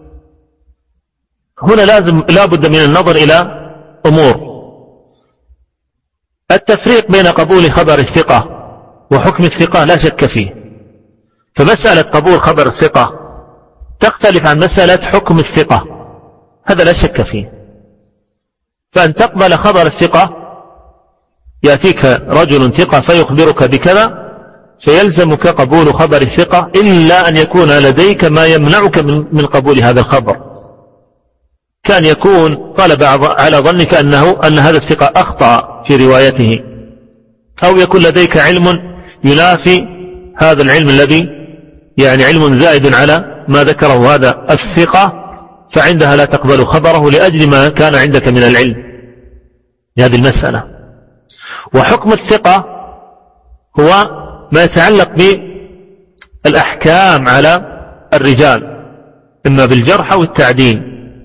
هنا لازم لا بد من النظر إلى أمور. التفريق بين قبول خبر الثقة وحكم الثقة لا شك فيه، فمسألة قبول خبر الثقة تختلف عن مسألة حكم الثقة، هذا لا شك فيه. فأن تقبل خبر الثقة، يأتيك رجل ثقة فيخبرك بكذا، فيلزمك قبول خبر الثقة إلا أن يكون لديك ما يمنعك من قبول هذا الخبر. كان يكون غلب على ظنك أنه أن هذا الثقة أخطأ في روايته، أو يكون لديك علم ينافي هذا العلم الذي يعني علم زائد على ما ذكره هذا الثقة، فعندها لا تقبل خبره لأجل ما كان عندك من العلم هذه المسألة. وحكم الثقة هو ما يتعلق بالأحكام على الرجال، إما بالجرح أو التعديل،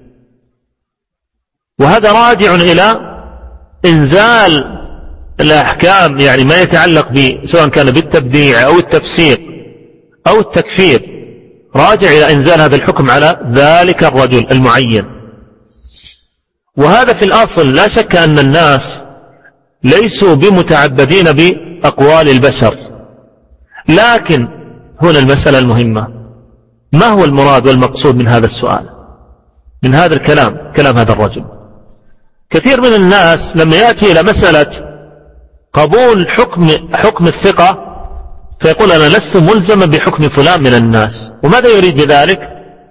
وهذا راجع إلى إنزال الأحكام، يعني ما يتعلق سواء كان بالتبديع أو التفسيق أو التكفير، راجع إلى إنزال هذا الحكم على ذلك الرجل المعين. وهذا في الأصل لا شك أن الناس ليسوا بمتعبدين بأقوال البشر، لكن هنا المسألة المهمة: ما هو المراد والمقصود من هذا السؤال، من هذا الكلام، كلام هذا الرجل؟ كثير من الناس لما يأتي إلى مسألة قبول حكم حكم الثقة فيقول أنا لست ملزما بحكم فلان من الناس. وماذا يريد بذلك؟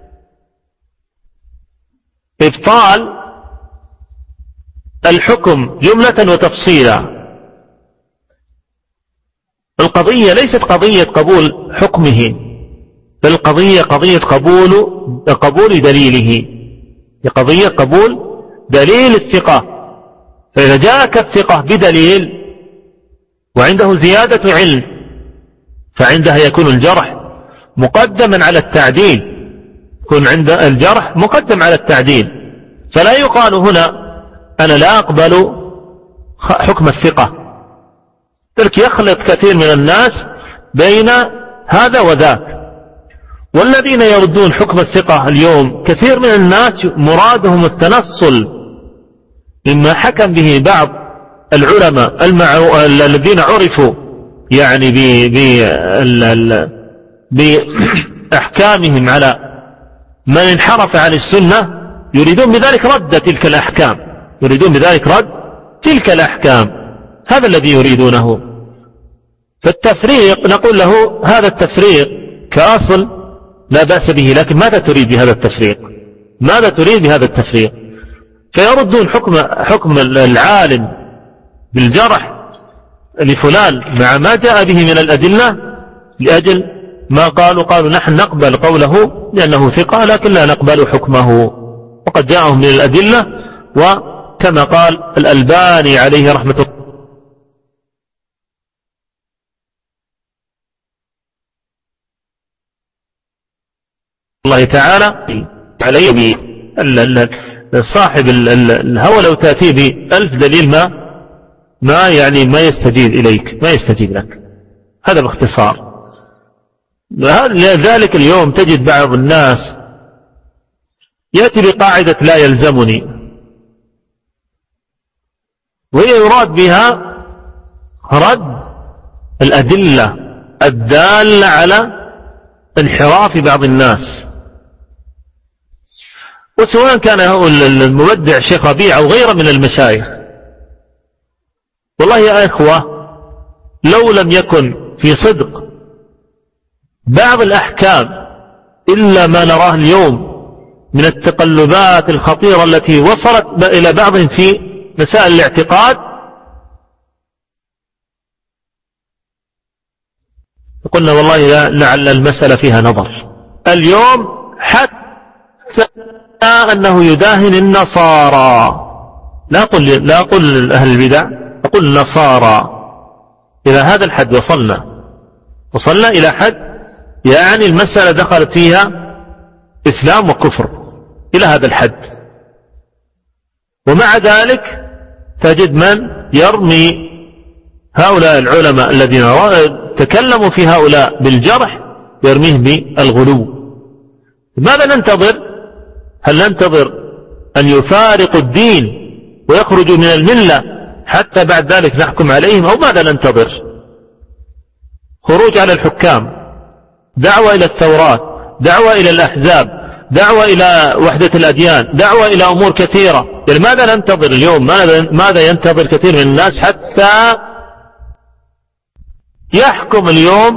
إبطال الحكم جملة وتفصيلا. القضية ليست قضية قبول حكمه، بل القضية قضية قبول قبول دليله، قضية قبول دليل الثقة. فإذا جاءك الثقة بدليل وعنده زيادة علم فعندها يكون الجرح مقدما على التعديل، يكون عند الجرح مقدم على التعديل. فلا يقال هنا أنا لا أقبل حكم الثقة، تلك يخلط كثير من الناس بين هذا وذاك. والذين يردون حكم الثقة اليوم كثير من الناس مرادهم التنصل مما حكم به بعض العلماء الذين عرفوا يعني بأحكامهم على من انحرف عن السنة، يريدون بذلك رد تلك الأحكام، يريدون بذلك رد تلك الأحكام. هذا الذي يريدونه. فالتفريق نقول له هذا التفريق كأصل لا بأس به، لكن ماذا تريد بهذا التفريق؟ ماذا تريد بهذا التفريق؟ فيردون حكم حكم العالم بالجرح لفلان مع ما جاء به من الأدلة لأجل ما قالوا قالوا نحن نقبل قوله لأنه ثقة لكن لا نقبل حكمه، وقد جاءهم من الأدلة. وكما قال الألباني عليه رحمة الله تعالى عليه صاحب الهوى لو تأتي بألف دليل ما ما يعني ما يستجيب إليك، ما يستجيب لك. هذا باختصار. لذلك اليوم تجد بعض الناس يأتي بقاعدة لا يلزمني، وهي يراد بها رد الأدلة الدالة على انحراف بعض الناس، وسواء كان المبدع شيخ ربيع أو غيره من المشايخ. والله يا إخوة لو لم يكن في صدق بعض الأحكام إلا ما نراه اليوم من التقلبات الخطيرة التي وصلت إلى بعضهم في مسائل الاعتقاد، قلنا والله لعل المسألة فيها نظر. اليوم حتى أنه يداهن النصارى، لا أقول لا أقول أهل البدع، أقول النصارى. إلى هذا الحد وصلنا وصلنا إلى حد يعني المسألة دخلت فيها إسلام وكفر إلى هذا الحد. ومع ذلك تجد من يرمي هؤلاء العلماء الذين تكلموا في هؤلاء بالجرح يرميه بالغلو. ماذا ننتظر؟ هل ننتظر أن يفارقوا الدين ويخرجوا من الملة حتى بعد ذلك نحكم عليهم، أو ماذا ننتظر؟ خروج على الحكام، دعوة إلى الثورات، دعوة إلى الأحزاب، دعوة إلى وحدة الأديان، دعوة إلى أمور كثيرة. يعني ماذا ننتظر اليوم؟ ماذا ينتظر كثير من الناس حتى يحكم اليوم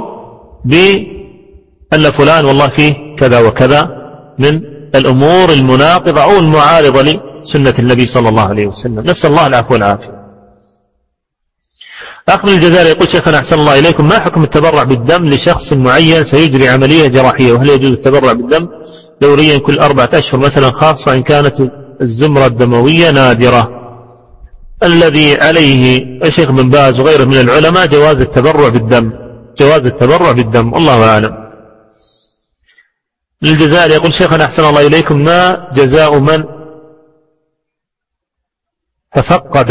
بأن فلان والله فيه كذا وكذا من الأمور المناقضة أو المعارضة لسنة النبي صلى الله عليه وسلم. نسأل الله العفو والعافية. أخ من الجزائر يقول شيخنا أحسن الله إليكم، ما حكم التبرع بالدم لشخص معين سيجري عملية جراحية، وهل يجوز التبرع بالدم دوريا كل أربعة أشهر مثلا، خاصة إن كانت الزمرة الدموية نادرة؟ الذي عليه الشيخ بن باز وغيره من العلماء جواز التبرع بالدم، جواز التبرع بالدم، الله أعلم. للجزائر يقول شيخنا أحسن الله إليكم، ما جزاء من تفقد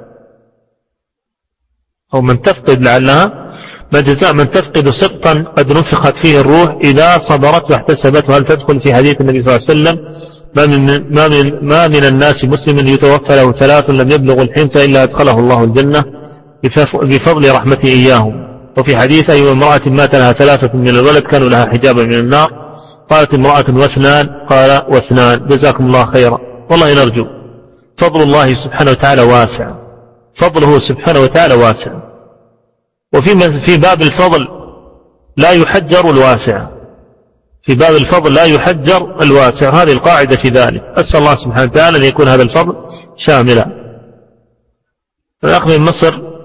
أو من تفقد لعلها ما جزاء من تفقد سقطا قد نفخت فيه الروح إذا صبرت واحتسبت، وهل تدخل في حديث النبي صلى الله عليه وسلم ما من, ما من, ما من الناس مسلم يتوفى له ثلاث لم يبلغ الحنث إلا أدخله الله الجنة بفضل رحمته إياهم. وفي حديث أي امرأة مات لها ثلاثة من الولد كانوا لها حجابا من النار. قالت امرأة واثنان؟ قال واثنان. جزاكم الله خيرا. والله نرجو فضل الله سبحانه وتعالى واسع، فضله سبحانه وتعالى واسع، وفي في باب الفضل لا يحجر الواسع، في باب الفضل لا يحجر الواسع، هذه القاعدة في ذلك. أسأل الله سبحانه وتعالى أن يكون هذا الفضل شاملا. الأخ من مصر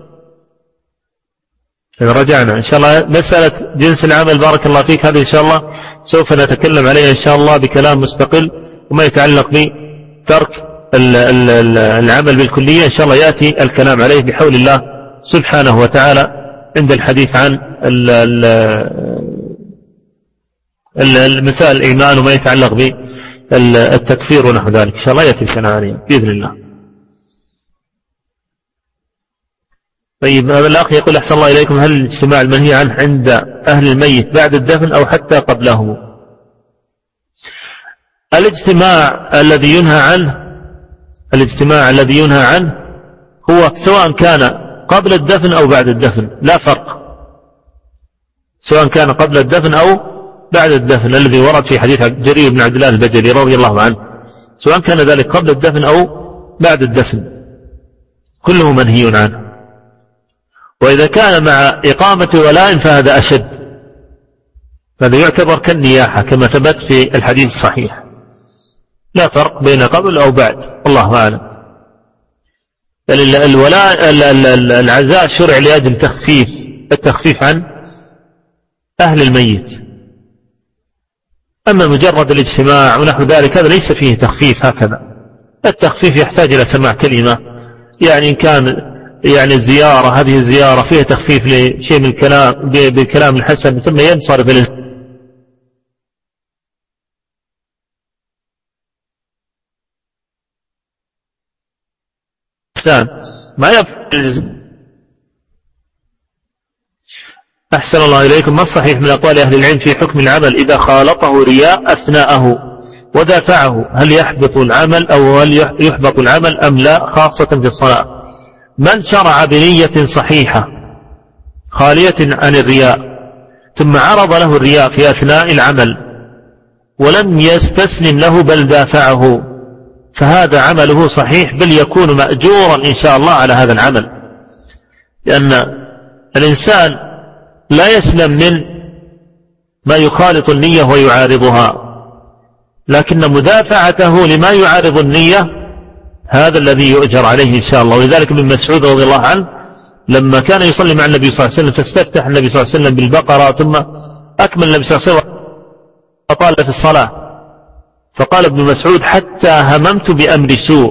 رجعنا إن شاء الله مسألة جنس العمل، بارك الله فيك، هذه إن شاء الله سوف نتكلم عليها إن شاء الله بكلام مستقل، وما يتعلق بترك العمل بالكلية إن شاء الله يأتي الكلام عليه بحول الله سبحانه وتعالى عند الحديث عن المسائل الإيمان وما يتعلق بالتكفير ونحو ذلك إن شاء الله يأتي الكلام عليه بإذن الله. طيب هذا الأخ يقول أحسن الله إليكم، هل الاجتماع المنهي عنه عند أهل الميت بعد الدفن أو حتى قبله؟ الاجتماع الذي ينهى عنه الاجتماع الذي ينهى عنه هو سواء كان قبل الدفن أو بعد الدفن، لا فرق، سواء كان قبل الدفن أو بعد الدفن الذي ورد في حديث جرير بن عبد الله البجلي رضي الله عنه، سواء كان ذلك قبل الدفن أو بعد الدفن كله منهي عنه. وإذا كان مع إقامة ولاء فهذا أشد، هذا يعتبر كالنياحة كما ثبت في الحديث الصحيح، لا فرق بين قبل أو بعد، الله أعلم. الولاء العزاء شرع لأجل تخفيف التخفيف عن أهل الميت، أما مجرد الاجتماع ونحو ذلك هذا ليس فيه تخفيف هكذا. التخفيف يحتاج إلى سماع كلمة، يعني كان يعني الزيارة هذه الزيارة فيها تخفيف لشيء من الكلام بالكلام الحسن ثم ينصرف الإنسان ما يفعل. أحسن الله إليكم، ما الصحيح من أقوال أهل العلم في حكم العمل إذا خالطه رياء أثناءه ودافعه؟ هل يحبط العمل أو هل يحبط العمل أم لا، خاصة في الصلاة؟ من شرع بنية صحيحة خالية عن الرياء ثم عرض له الرياء في أثناء العمل ولم يستسلم له بل دافعه فهذا عمله صحيح، بل يكون مأجورا إن شاء الله على هذا العمل، لأن الإنسان لا يسلم من ما يخالط النية ويعارضها، لكن مدافعته لما يعارض النية هذا الذي يؤجر عليه إن شاء الله. ولذلك ابن مسعود رضي الله عنه لما كان يصلي مع النبي صلى الله عليه وسلم فاستفتح النبي صلى الله عليه وسلم بالبقرة ثم أكمل النبي صلى الله عليه وسلم فطال في الصلاة، فقال ابن مسعود حتى هممت بأمر سوء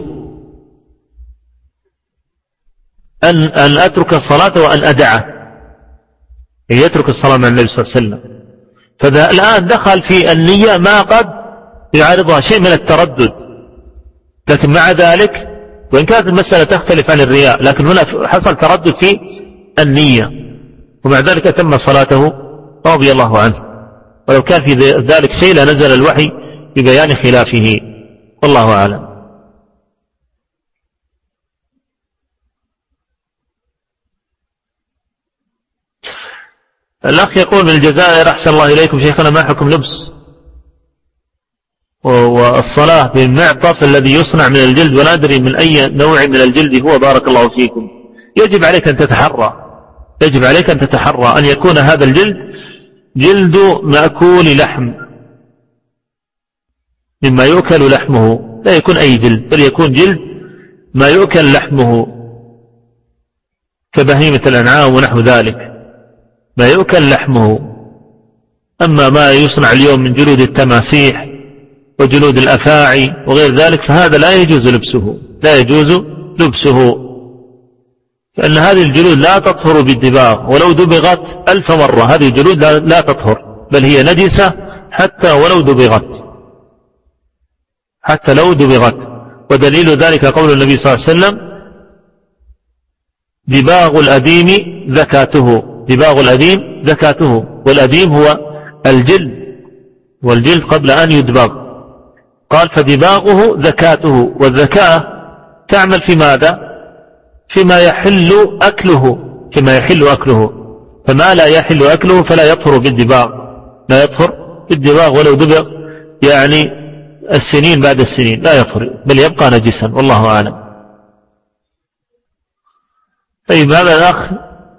أن, أن أترك الصلاة وأن أدعه، يترك الصلاة مع النبي صلى الله عليه وسلم. فالآن دخل في النية ما قد يعارضها شيء من التردد، لكن مع ذلك وإن كانت المسألة تختلف عن الرياء لكن هنا حصل تردد في النية ومع ذلك أتم صلاته رضي الله عنه، ولو كان في ذلك شيء لنزل الوحي ببيان خلافه، والله أعلم. الأخ يقول من الجزائر أحسن الله إليكم شيخنا، ما حكم لبس والصلاة بالمعطف الذي يصنع من الجلد ولا أدري من أي نوع من الجلد هو، بارك الله فيكم؟ يجب عليك أن تتحرى يجب عليك أن تتحرى أن يكون هذا الجلد جلد مأكول لحم مما يؤكل لحمه، لا يكون أي جلد بل يكون جلد ما يؤكل لحمه كبهيمة الأنعام ونحو ذلك، ما يؤكل لحمه. أما ما يصنع اليوم من جلود التماسيح وجلود الأفاعي وغير ذلك فهذا لا يجوز لبسه لا يجوز لبسه لأن هذه الجلود لا تطهر بالدباغ ولو دبغت ألف مرة، هذه الجلود لا تطهر بل هي نجسة حتى ولو دبغت حتى لو دبغت. ودليل ذلك قول النبي صلى الله عليه وسلم دباغ الأديم زكاته، دباغ الأديم زكاته، والأديم هو الجلد والجلد قبل أن يدبغ، قال فدباغه زكاته، والزكاة تعمل في ماذا؟ فيما يحل أكله، فيما يحل أكله، فما لا يحل أكله فلا يطهر بالدباغ، لا يطهر بالدباغ ولو دبغ يعني السنين بعد السنين لا يطهر، بل يبقى نجسا، والله أعلم. طيب هذا الأخ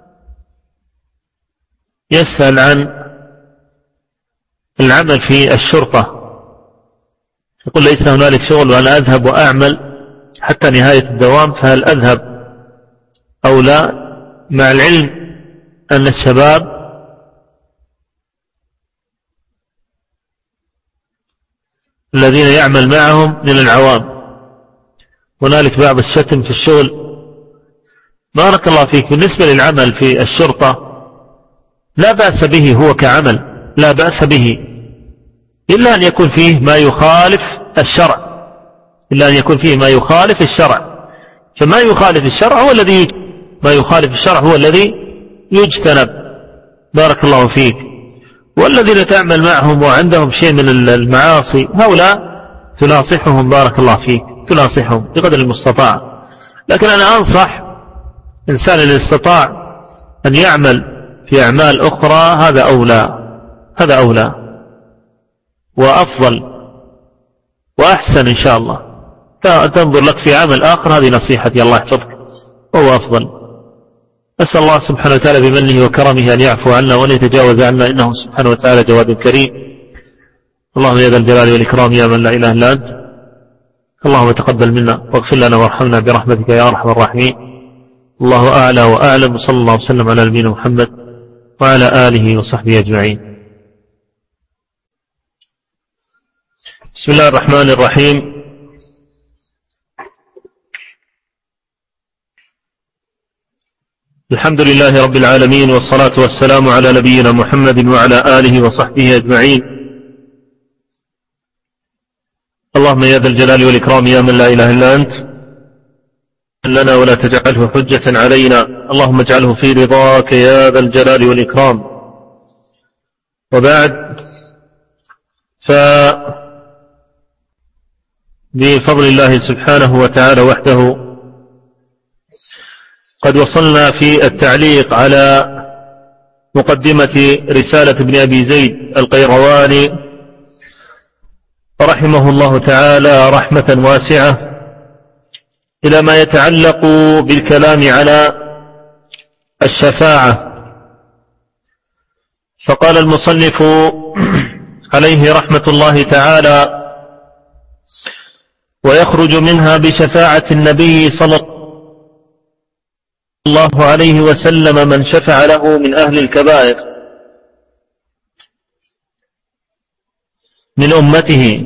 يسأل عن العمل في الشرطة، يقول ليس هنالك شغل وأنا أذهب وأعمل حتى نهاية الدوام، فهل أذهب أو لا؟ مع العلم أن الشباب الذين يعمل معهم من العوام هنالك بعض الشتم في الشغل. بارك الله فيك. بالنسبة للعمل في الشرطة لا بأس به، هو كعمل لا بأس به، إلا أن يكون فيه ما يخالف الشرع، إلا أن يكون فيه ما يخالف الشرع، فما يخالف الشرع هو الذي ما يخالف الشرع هو الذي يجتنب. بارك الله فيك. والذين تعمل معهم وعندهم شيء من المعاصي هؤلاء تناصحهم، بارك الله فيك، تناصحهم بقدر المستطاع. لكن أنا أنصح إنسان إن استطاع أن يعمل في أعمال أخرى هذا أولى، هذا أولى وأفضل وأحسن إن شاء الله. تنظر لك في عمل آخر، هذه نصيحتي، الله يحفظك، وهو أفضل. أسأل الله سبحانه وتعالى بمنه وكرمه أن يعفو عنا وأن يتجاوز عنا، إنه سبحانه وتعالى جواد كريم. اللهم يا ذا الجلال والإكرام يا من لا إله إلا أنت، اللهم تقبل منا واغفر لنا وارحمنا برحمتك يا أرحم الراحمين. الله أعلى وأعلم، صلى الله وسلم على نبينا محمد وعلى آله وصحبه أجمعين. بسم الله الرحمن الرحيم. الحمد لله رب العالمين، والصلاة والسلام على نبينا محمد وعلى آله وصحبه أجمعين. اللهم يا ذا الجلال والإكرام يا من لا إله إلا أنت، لنا ولا تجعله حجة علينا، اللهم اجعله في رضاك يا ذا الجلال والإكرام. وبعد، فبفضل الله سبحانه وتعالى وحده قد وصلنا في التعليق على مقدمة رسالة ابن أبي زيد القيرواني رحمه الله تعالى رحمة واسعة إلى ما يتعلق بالكلام على الشفاعة. فقال المصنف عليه رحمة الله تعالى: ويخرج منها بشفاعة النبي صلى الله عليه وسلم من شفع له من أهل الكبائر من أمته،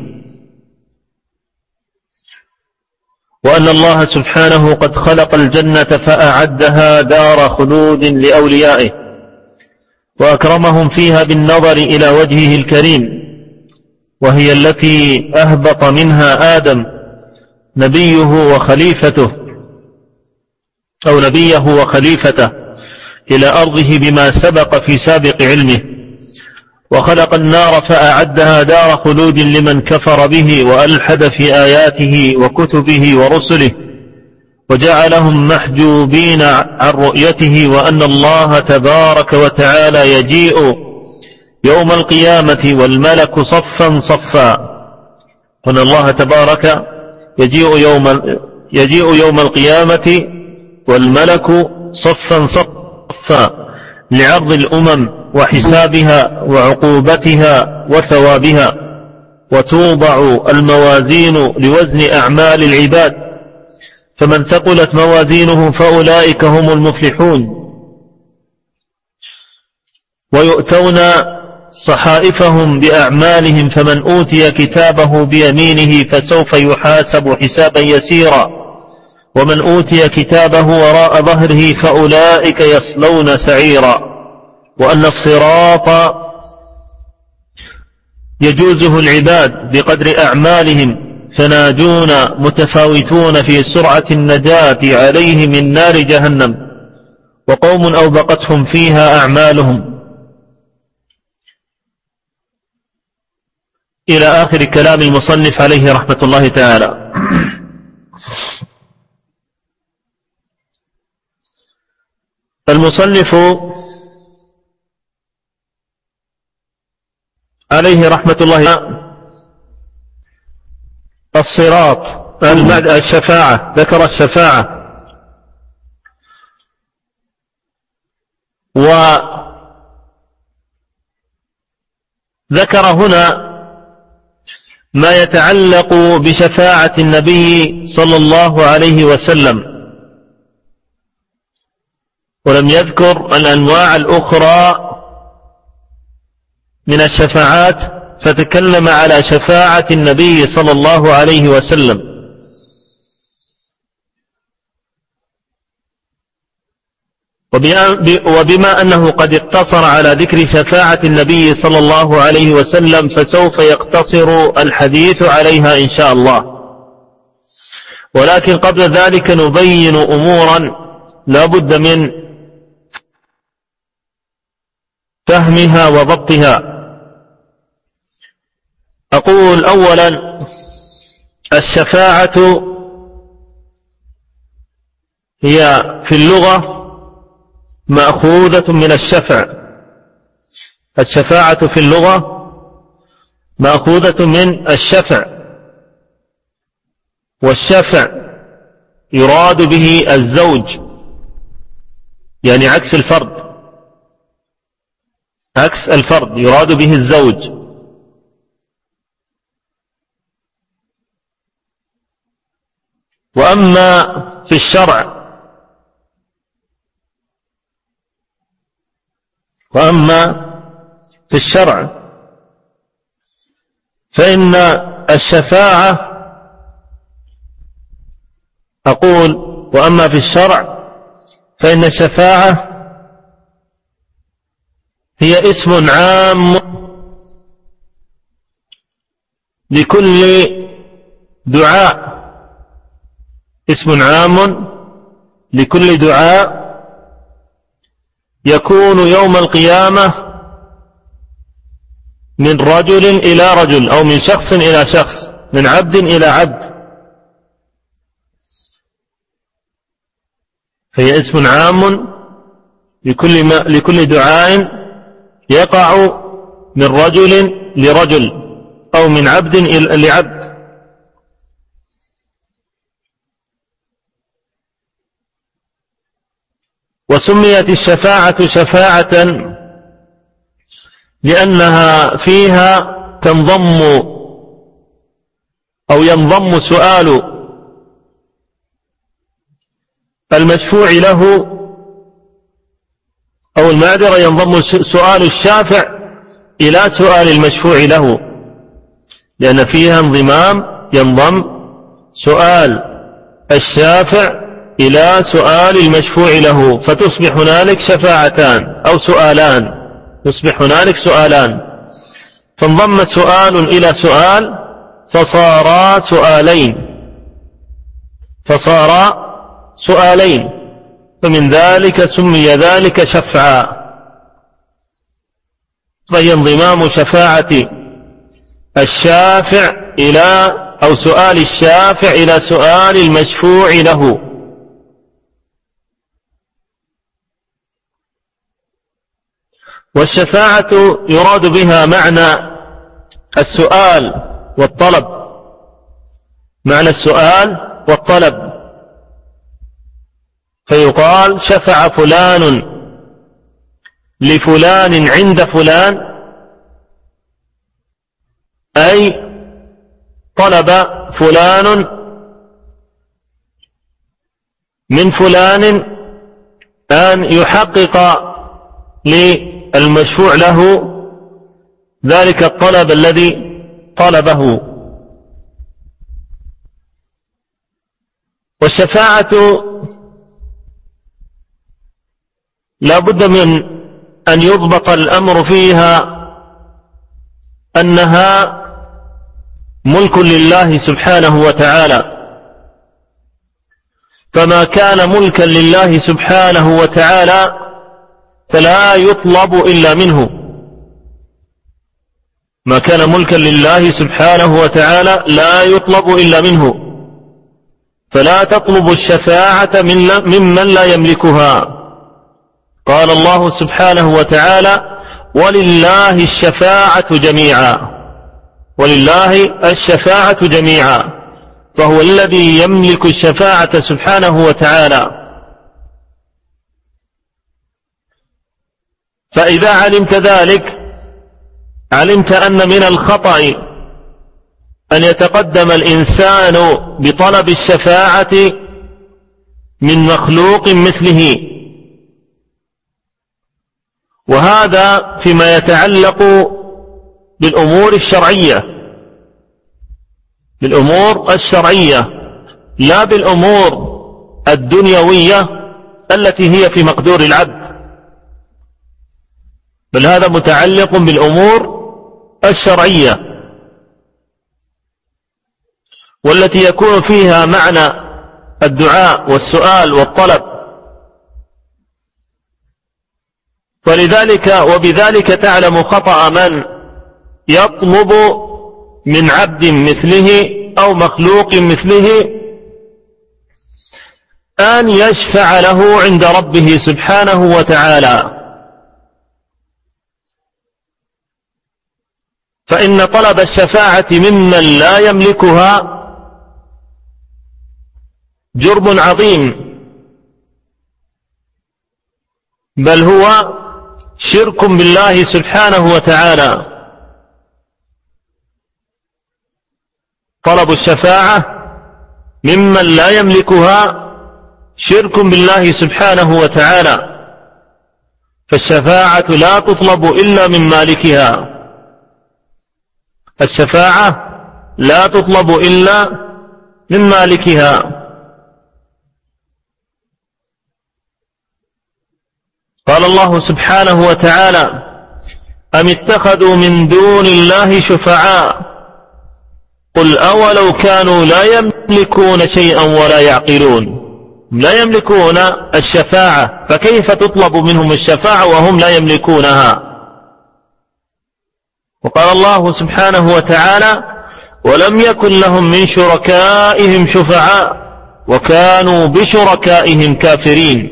وأن الله سبحانه قد خلق الجنة فأعدها دار خلود لأوليائه، وأكرمهم فيها بالنظر إلى وجهه الكريم، وهي التي أهبط منها آدم نبيه وخليفته أو نبيه وخليفته إلى أرضه بما سبق في سابق علمه، وخلق النار فأعدها دار خلود لمن كفر به وألحد في آياته وكتبه ورسله، وجعلهم محجوبين عن رؤيته، وأن الله تبارك وتعالى يجيء يوم القيامة والملك صفا صفا، وأن الله تبارك يجيء يوم, يجيء يوم القيامة والملك صفا صفا لعرض الأمم وحسابها وعقوبتها وثوابها، وتوضع الموازين لوزن أعمال العباد، فمن ثقلت موازينه فأولئك هم المفلحون، ويؤتون صحائفهم بأعمالهم، فمن أوتي كتابه بيمينه فسوف يحاسب حسابا يسيرا، ومن أوتي كتابه وراء ظهره فأولئك يصلون سعيرا، وأن الصراط يجوزه العباد بقدر أعمالهم، فناجون متفاوتون في سرعة النجاة عليه من نار جهنم، وقوم أوبقتهم فيها أعمالهم إلى آخر كلام المصنف عليه رحمة الله تعالى. المصنف عليه رحمة الله الصراط الشفاعة، ذكر الشفاعة وذكر هنا ما يتعلق بشفاعة النبي صلى الله عليه وسلم، ولم يذكر الأنواع الأخرى من الشفاعات، فتكلم على شفاعة النبي صلى الله عليه وسلم. وبما أنه قد اقتصر على ذكر شفاعة النبي صلى الله عليه وسلم فسوف يقتصر الحديث عليها إن شاء الله، ولكن قبل ذلك نبين أمورا لا بد من فهمها وضبطها. أقول أولا: الشفاعة هي في اللغة مأخوذة من الشفع. الشفاعة في اللغة مأخوذة من الشفع، والشفع يراد به الزوج، يعني عكس الفرد، عكس الفرد يراد به الزوج. وأما في الشرع وأما في الشرع فإن الشفاعة، أقول وأما في الشرع فإن الشفاعة هي اسم عام لكل دعاء، اسم عام لكل دعاء يكون يوم القيامة من رجل إلى رجل، أو من شخص إلى شخص، من عبد إلى عبد، فهي اسم عام لكل, ما لكل دعاء يقع من رجل لرجل أو من عبد لعبد. وسميت الشفاعة شفاعة لأنها فيها تنضم أو ينضم سؤال المشفوع له، أو المعذرة ينضم سؤال الشافع إلى سؤال المشفوع له، لأن فيها انضمام ينضم سؤال الشافع إلى سؤال المشفوع له، فتصبح هنالك شفاعتان أو سؤالان، يصبح هنالك سؤالان، فانضم سؤال إلى سؤال فصارا سؤالين فصارا سؤالين فمن ذلك سمي ذلك شفعا. فهي انضمام شفاعة الشافع إلى أو سؤال الشافع إلى سؤال المشفوع له. والشفاعة يراد بها معنى السؤال والطلب، معنى السؤال والطلب، فيقال شفع فلان لفلان عند فلان، أي طلب فلان من فلان أن يحقق للمشفوع له ذلك الطلب الذي طلبه. والشفاعة لا بد من أن يضبط الأمر فيها أنها ملك لله سبحانه وتعالى، فما كان ملكا لله سبحانه وتعالى فلا يطلب إلا منه، ما كان ملكا لله سبحانه وتعالى لا يطلب إلا منه، فلا تطلب الشفاعة ممن لا يملكها. قال الله سبحانه وتعالى: ولله الشفاعة جميعا، ولله الشفاعة جميعا، فهو الذي يملك الشفاعة سبحانه وتعالى. فإذا علمت ذلك علمت أن من الخطأ أن يتقدم الإنسان بطلب الشفاعة من مخلوق مثله، وهذا فيما يتعلق بالأمور الشرعية، بالأمور الشرعية لا بالأمور الدنيوية التي هي في مقدور العبد، بل هذا متعلق بالأمور الشرعية والتي يكون فيها معنى الدعاء والسؤال والطلب. فلذلك وبذلك تعلم خطأ من يطلب من عبد مثله أو مخلوق مثله أن يشفع له عند ربه سبحانه وتعالى. فإن طلب الشفاعة ممن لا يملكها جرم عظيم، بل هو شرك بالله سبحانه وتعالى. طلب الشفاعة ممن لا يملكها شرك بالله سبحانه وتعالى، فالشفاعة لا تطلب إلا من مالكها، الشفاعة لا تطلب إلا من مالكها. قال الله سبحانه وتعالى: أم اتخذوا من دون الله شفعاء قل أولو كانوا لا يملكون شيئا ولا يعقلون. لا يملكون الشفاعة، فكيف تطلب منهم الشفاعة وهم لا يملكونها؟ وقال الله سبحانه وتعالى: ولم يكن لهم من شركائهم شفعاء وكانوا بشركائهم كافرين.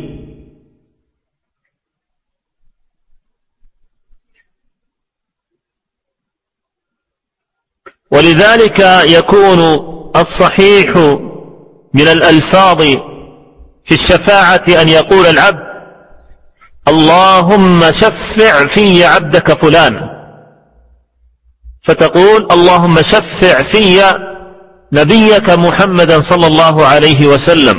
ولذلك يكون الصحيح من الألفاظ في الشفاعة أن يقول العبد: اللهم شفع في عبدك فلان، فتقول: اللهم شفع في نبيك محمدا صلى الله عليه وسلم،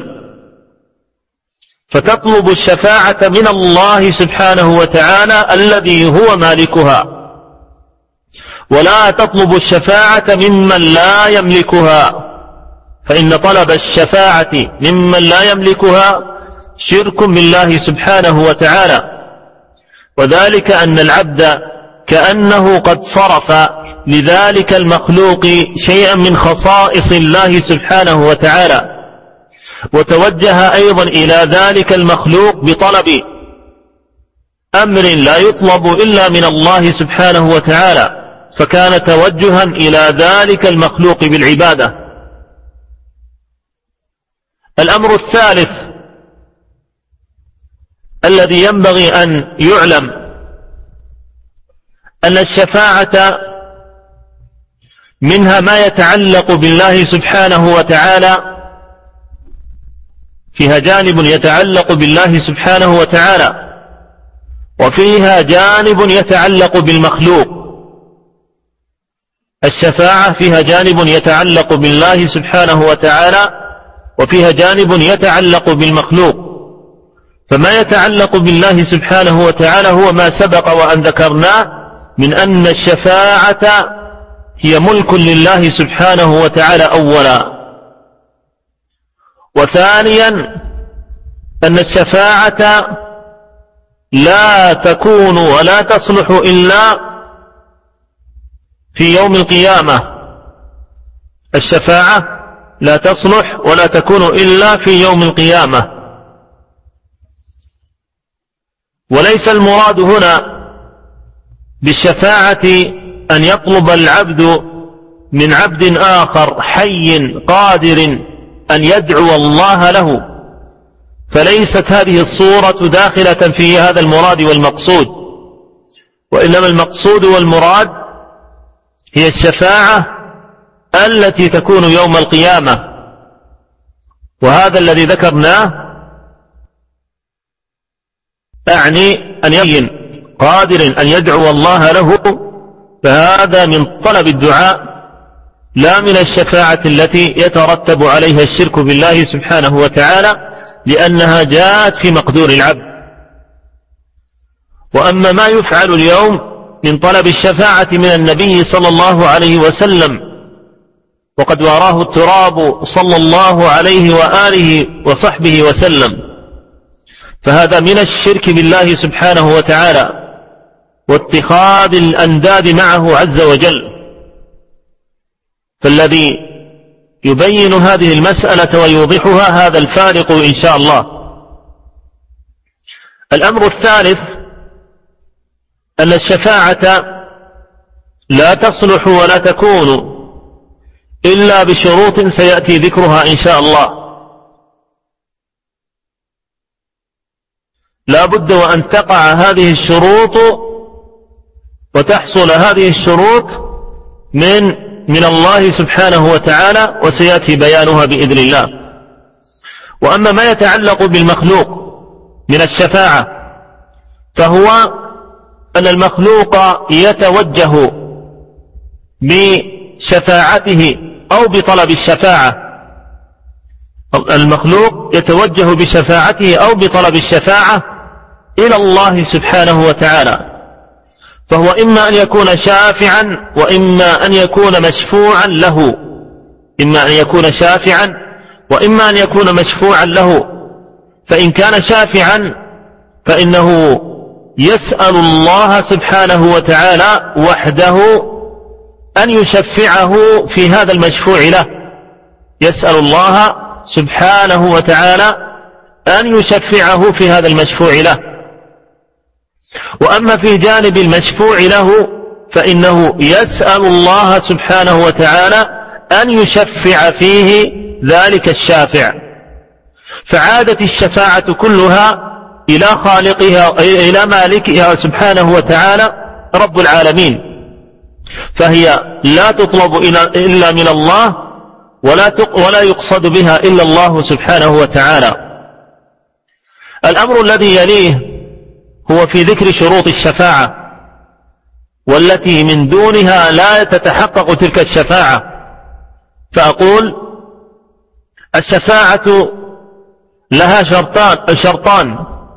فتطلب الشفاعة من الله سبحانه وتعالى الذي هو مالكها، ولا تطلب الشفاعة ممن لا يملكها، فإن طلب الشفاعة ممن لا يملكها شرك بالله سبحانه وتعالى. وذلك أن العبد كأنه قد صرف لذلك المخلوق شيئا من خصائص الله سبحانه وتعالى، وتوجه أيضا إلى ذلك المخلوق بطلب أمر لا يطلب إلا من الله سبحانه وتعالى، فكان توجها إلى ذلك المخلوق بالعبادة. الأمر الثالث الذي ينبغي أن يعلم أن الشفاعة منها ما يتعلق بالله سبحانه وتعالى، فيها جانب يتعلق بالله سبحانه وتعالى، وفيها جانب يتعلق بالمخلوق. الشفاعة فيها جانب يتعلق بالله سبحانه وتعالى، وفيها جانب يتعلق بالمخلوق. فما يتعلق بالله سبحانه وتعالى هو ما سبق وأن ذكرناه من أن الشفاعة هي ملك لله سبحانه وتعالى أولا، وثانيا أن الشفاعة لا تكون ولا تصلح إلا في يوم القيامة. الشفاعة لا تصلح ولا تكون إلا في يوم القيامة. وليس المراد هنا بالشفاعة أن يطلب العبد من عبد آخر حي قادر أن يدعو الله له، فليست هذه الصورة داخلة في هذا المراد والمقصود، وإنما المقصود والمراد هي الشفاعة التي تكون يوم القيامة. وهذا الذي ذكرناه أعني أن يبين قادر أن يدعو الله له، فهذا من طلب الدعاء لا من الشفاعة التي يترتب عليها الشرك بالله سبحانه وتعالى، لأنها جاءت في مقدور العبد. وأما ما يفعل اليوم من طلب الشفاعة من النبي صلى الله عليه وسلم، وقد واراه التراب صلى الله عليه وآله وصحبه وسلم، فهذا من الشرك بالله سبحانه وتعالى واتخاذ الأنداد معه عز وجل. فالذي يبين هذه المسألة ويوضحها هذا الفارق إن شاء الله. الأمر الثالث أن الشفاعة لا تصلح ولا تكون إلا بشروط سيأتي ذكرها إن شاء الله. لا بد وأن تقع هذه الشروط وتحصل هذه الشروط من من الله سبحانه وتعالى، وسيأتي بيانها بإذن الله. وأما ما يتعلق بالمخلوق من الشفاعة، فهو أن المخلوق يتوجه بشفاعته أو بطلب الشفاعة، المخلوق يتوجه بشفاعته أو بطلب الشفاعة إلى الله سبحانه وتعالى، فهو إما أن يكون شافعا وإما أن يكون مشفوعا له، إما أن يكون شافعا وإما أن يكون مشفوعا له. فإن كان شافعا فإنه يسأل الله سبحانه وتعالى وحده أن يشفعه في هذا المشفوع له، يسأل الله سبحانه وتعالى أن يشفعه في هذا المشفوع له. وأما في جانب المشفوع له فإنه يسأل الله سبحانه وتعالى أن يشفع فيه ذلك الشافع. فعادت الشفاعة كلها إلى خالقها إلى مالكها سبحانه وتعالى رب العالمين، فهي لا تطلب إلا من الله ولا ولا يقصد بها إلا الله سبحانه وتعالى. الأمر الذي يليه هو في ذكر شروط الشفاعة، والتي من دونها لا تتحقق تلك الشفاعة. فأقول الشفاعة لها شرطان شرطان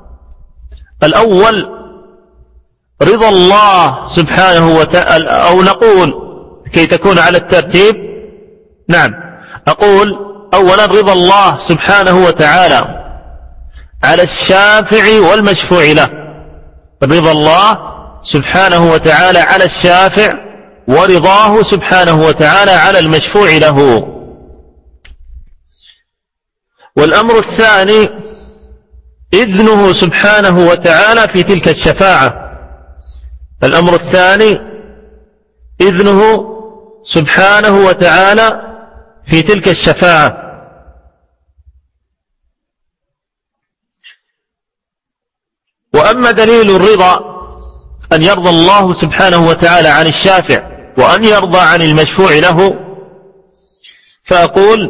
الأول رضا الله سبحانه وتعالى، أو نقول كي تكون على الترتيب، نعم أقول أولا رضا الله سبحانه وتعالى على الشافع والمشفوع له، رضا الله سبحانه وتعالى على الشافع ورضاه سبحانه وتعالى على المشفوع له. والأمر الثاني إذنه سبحانه وتعالى في تلك الشفاعة، الأمر الثاني إذنه سبحانه وتعالى في تلك الشفاعة. وأما دليل الرضا أن يرضى الله سبحانه وتعالى عن الشافع وأن يرضى عن المشفوع له، فأقول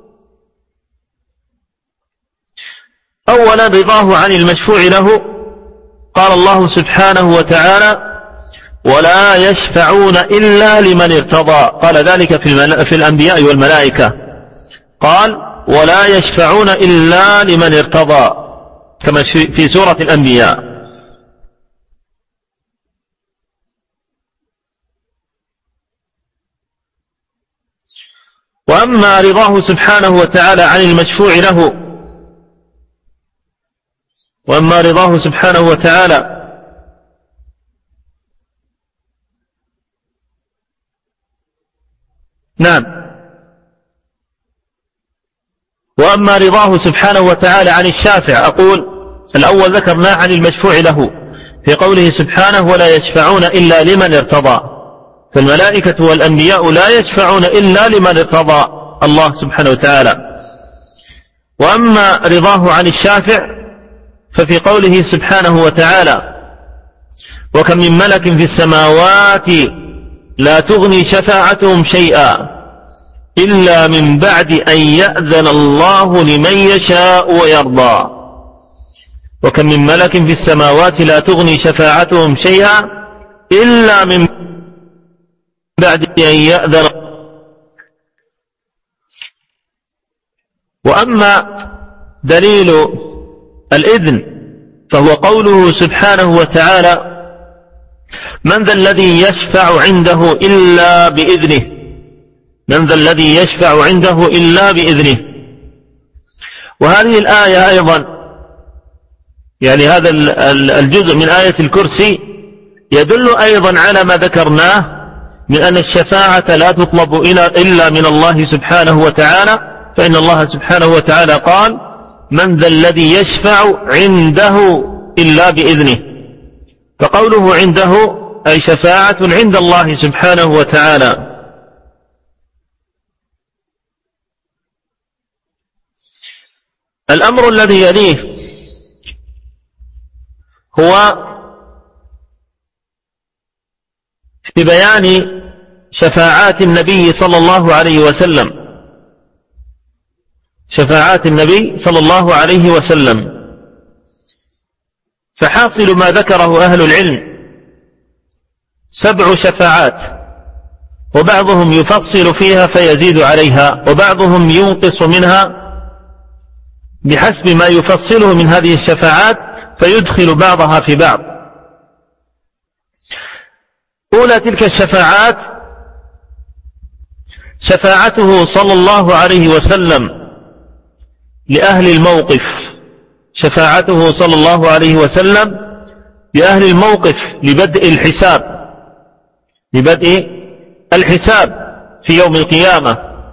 أولا رضاه عن المشفوع له، قال الله سبحانه وتعالى ولا يشفعون إلا لمن ارتضى، قال ذلك في الأنبياء والملائكة، قال ولا يشفعون إلا لمن ارتضى كما في سورة الأنبياء. وأما رضاه سبحانه وتعالى عن المشفوع له، وأما رضاه سبحانه وتعالى نعم وأما رضاه سبحانه وتعالى عن الشافع، أقول الأول ذكرنا عن المشفوع له في قوله سبحانه ولا يشفعون إلا لمن ارتضى، فالملائكة والأنبياء لا يشفعون إلا لمن ارتضى الله سبحانه وتعالى. وأما رضاه عن الشافع ففي قوله سبحانه وتعالى: وكم من ملك في السماوات لا تغني شفاعتهم شيئا إلا من بعد أن يأذن الله لمن يشاء ويرضى. وكم من ملك في السماوات لا تغني شفاعتهم شيئا إلا من بعد أن يأذن. وأما دليل الإذن فهو قوله سبحانه وتعالى: من ذا الذي يشفع عنده إلا بإذنه من ذا الذي يشفع عنده إلا بإذنه. وهذه الآية أيضا، يعني هذا الجزء من آية الكرسي يدل أيضا على ما ذكرناه من أن الشفاعة لا تطلب إلا من الله سبحانه وتعالى، فإن الله سبحانه وتعالى قال: من ذا الذي يشفع عنده إلا بإذنه. فقوله عنده أي شفاعة عند الله سبحانه وتعالى. الأمر الذي يليه هو في بيان شفاعات النبي صلى الله عليه وسلم شفاعات النبي صلى الله عليه وسلم. فحاصل ما ذكره أهل العلم سبع شفاعات، وبعضهم يفصل فيها فيزيد عليها، وبعضهم ينقص منها بحسب ما يفصله من هذه الشفاعات فيدخل بعضها في بعض. أولى تلك الشفاعات شفاعته صلى الله عليه وسلم لأهل الموقف شفاعته صلى الله عليه وسلم لأهل الموقف لبدء الحساب لبدء الحساب في يوم القيامة.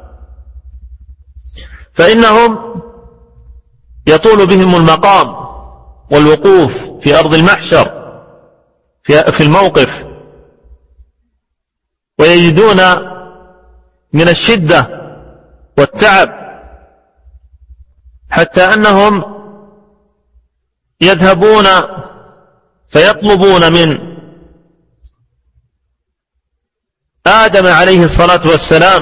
فإنهم يطول بهم المقام والوقوف في أرض المحشر في الموقف، ويجدون من الشدة والتعب حتى أنهم يذهبون فيطلبون من آدم عليه الصلاة والسلام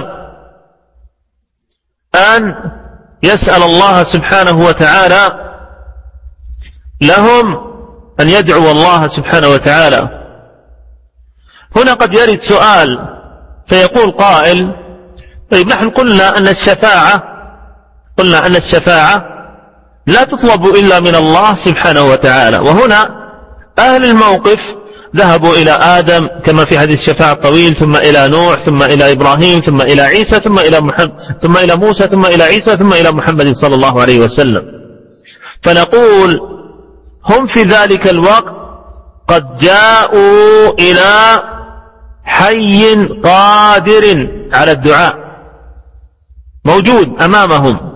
أن يسأل الله سبحانه وتعالى لهم أن يدعو الله سبحانه وتعالى. هنا قد يرد سؤال فيقول قائل: طيب نحن قلنا أن الشفاعة قلنا أن الشفاعة لا تطلب إلا من الله سبحانه وتعالى، وهنا أهل الموقف ذهبوا إلى آدم كما في حديث الشفاعة الطويل، ثم إلى نوح، ثم إلى إبراهيم، ثم إلى عيسى، ثم إلى محمد، ثم إلى موسى، ثم إلى عيسى، ثم إلى محمد صلى الله عليه وسلم. فنقول هم في ذلك الوقت قد جاءوا إلى حي قادر على الدعاء موجود أمامهم،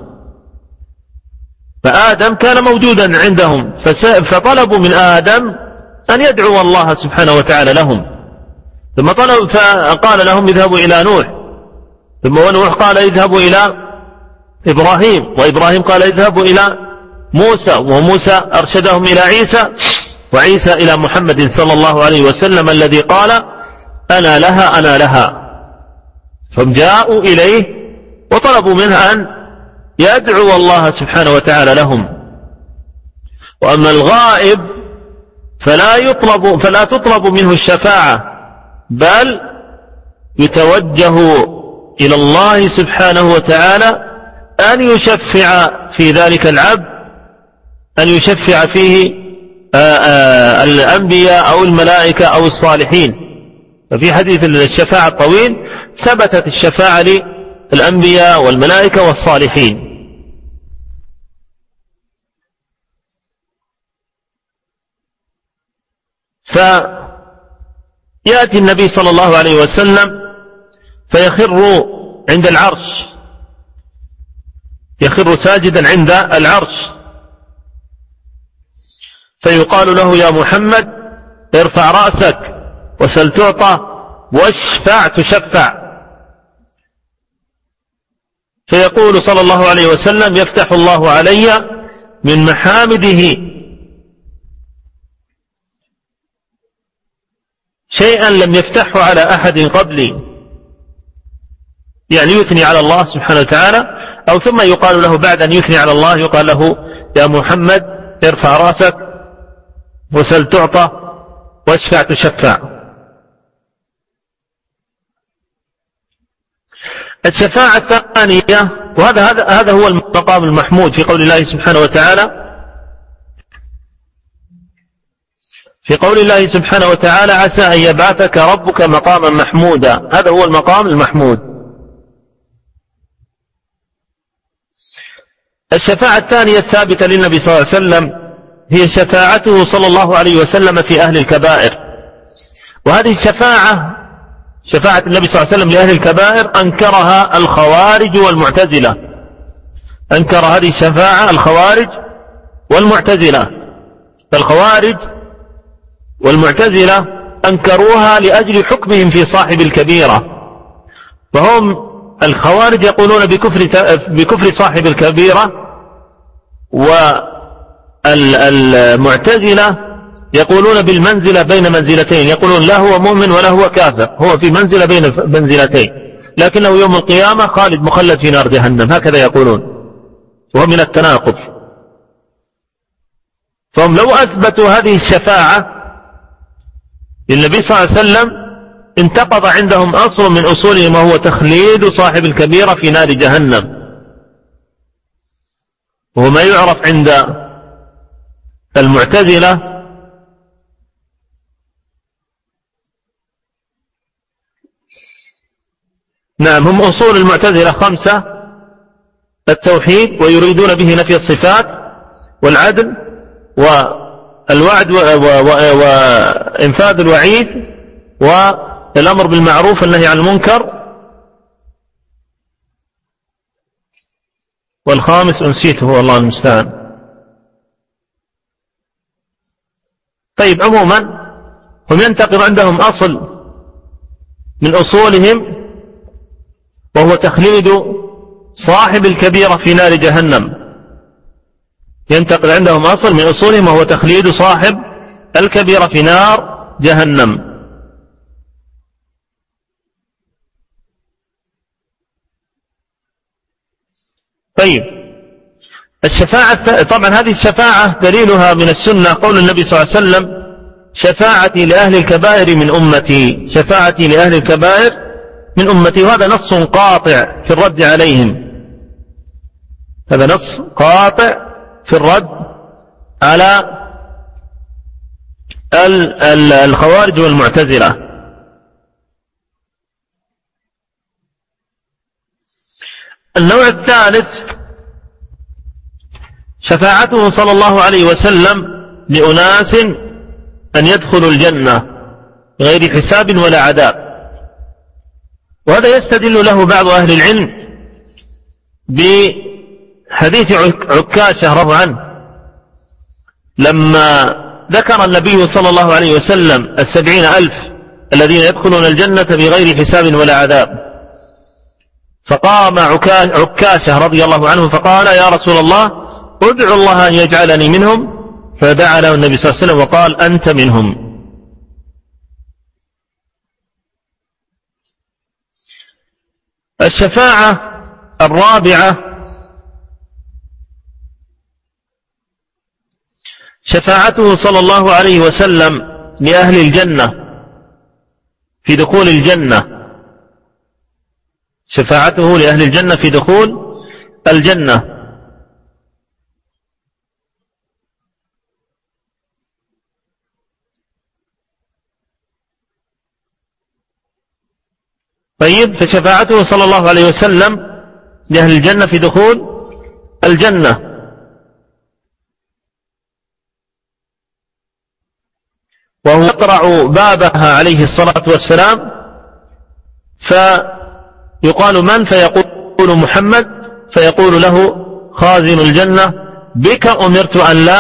فآدم كان موجودا عندهم فطلبوا من آدم أن يدعو الله سبحانه وتعالى لهم، ثم طلب فقال لهم اذهبوا إلى نوح، ثم نوح قال اذهبوا إلى إبراهيم، وإبراهيم قال اذهبوا إلى موسى، وموسى أرشدهم إلى عيسى، وعيسى إلى محمد صلى الله عليه وسلم الذي قال أنا لها أنا لها. فهم جاءوا إليه وطلبوا منه أن يدعو الله سبحانه وتعالى لهم. وأما الغائب فلا يطلب فلا تطلب منه الشفاعة، بل يتوجه إلى الله سبحانه وتعالى أن يشفع في ذلك العبد، أن يشفع فيه آآ آآ الأنبياء أو الملائكة أو الصالحين. ففي حديث الشفاعة الطويل ثبتت الشفاعة للأنبياء والملائكة والصالحين. فيأتي النبي صلى الله عليه وسلم فيخر عند العرش، يخر ساجدا عند العرش، فيقال له يا محمد ارفع رأسك وسل تعطى واشفع تشفع. فيقول صلى الله عليه وسلم يفتح الله علي من محامده شيئا لم يفتحه على أحد قبلي، يعني يثني على الله سبحانه وتعالى. أو ثم يقال له بعد أن يثني على الله يقال له يا محمد ارفع رأسك وسل تعطى واشفع تشفع. الشفاعة الثانية، وهذا هذا هذا هو المقام المحمود في قول الله سبحانه وتعالى في قول الله سبحانه وتعالى عسى أن يبعثك ربك مقاما محمودا. هذا هو المقام المحمود. الشفاعة الثانية الثابتة للنبي صلى الله عليه وسلم هي شفاعته صلى الله عليه وسلم في أهل الكبائر. وهذه الشفاعة شفاعة النبي صلى الله عليه وسلم لأهل الكبائر أنكرها الخوارج والمعتزلة. أنكر هذه الشفاعة الخوارج والمعتزلة. فالخوارج والمعتزلة أنكروها لأجل حكمهم في صاحب الكبيرة. فهم الخوارج يقولون بكفر بكفر صاحب الكبيرة، والمعتزلة يقولون بالمنزلة بين منزلتين، يقولون لا هو مؤمن ولا هو كافر، هو في منزلة بين منزلتين، لكنه يوم القيامة خالد مخلد في نار جهنم، هكذا يقولون، وهو من التناقض. فهم لو أثبتوا هذه الشفاعة للنبي صلى الله عليه وسلم انتقض عندهم أصل من أصولهم، وهو تخليد صاحب الكبيرة في نار جهنم، وهو ما يعرف عند المعتزلة نعم هم أصول المعتزلة خمسة: التوحيد، ويريدون به نفي الصفات والعدل والوعد وإنفاذ الوعيد والأمر بالمعروف والنهي عن المنكر، والخامس أنسيته والله المستعان. طيب عموما هم ينتقض عندهم أصل من أصولهم، وهو تخليد صاحب الكبيرة في نار جهنم. ينتقل عندهم أصل من أصولهم وهو تخليد صاحب الكبيرة في نار جهنم. طيب الشفاعة، طبعا هذه الشفاعة دليلها من السنة قول النبي صلى الله عليه وسلم: شفاعتي لأهل الكبائر من أمتي، شفاعتي لأهل الكبائر من أمتي. وهذا نص قاطع في الرد عليهم، هذا نص قاطع في الرد على الخوارج والمعتزلة. النوع الثالث شفاعته صلى الله عليه وسلم لأناس أن يدخلوا الجنة غير حساب ولا عذاب. وهذا يستدل له بعض أهل العلم بحديث عكاشة رضي الله عنه لما ذكر النبي صلى الله عليه وسلم السبعين ألف الذين يدخلون الجنة بغير حساب ولا عذاب. فقام عكاشة رضي الله عنه فقال: يا رسول الله ادعو الله أن يجعلني منهم. فدعا له النبي صلى الله عليه وسلم وقال: أنت منهم. الشفاعة الرابعة شفاعته صلى الله عليه وسلم لأهل الجنة في دخول الجنة، شفاعته لأهل الجنة في دخول الجنة. طيب فشفاعته صلى الله عليه وسلم لأهل الجنة في دخول الجنة، وهو يقرع بابها عليه الصلاة والسلام فيقال: من؟ فيقول: محمد. فيقول له خازن الجنة: بك أمرت أن لا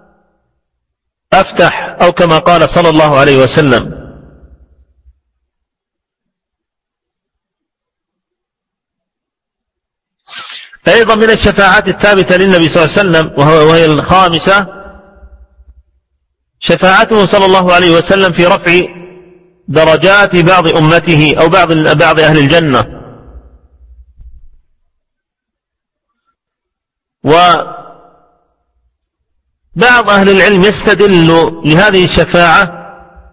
أفتح، أو كما قال صلى الله عليه وسلم. أيضا من الشفاعات الثابتة للنبي صلى الله عليه وسلم وهي الخامسة شفاعته صلى الله عليه وسلم في رفع درجات بعض أمته أو بعض بعض أهل الجنة. وبعض أهل العلم يستدل لهذه الشفاعة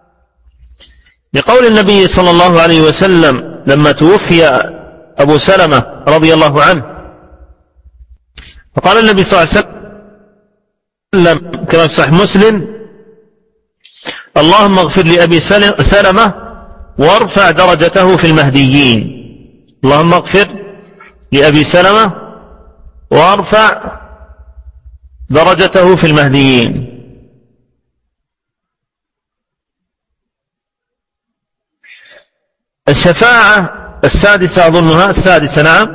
لقول النبي صلى الله عليه وسلم لما توفي أبو سلمة رضي الله عنه، فقال النبي صلى الله عليه وسلم كما في صحيح مسلم: اللهم اغفر لأبي سلمة وارفع درجته في المهديين. اللهم اغفر لأبي سلمة وارفع درجته في المهديين. الشفاعة السادسة أظنها السادسة نعم،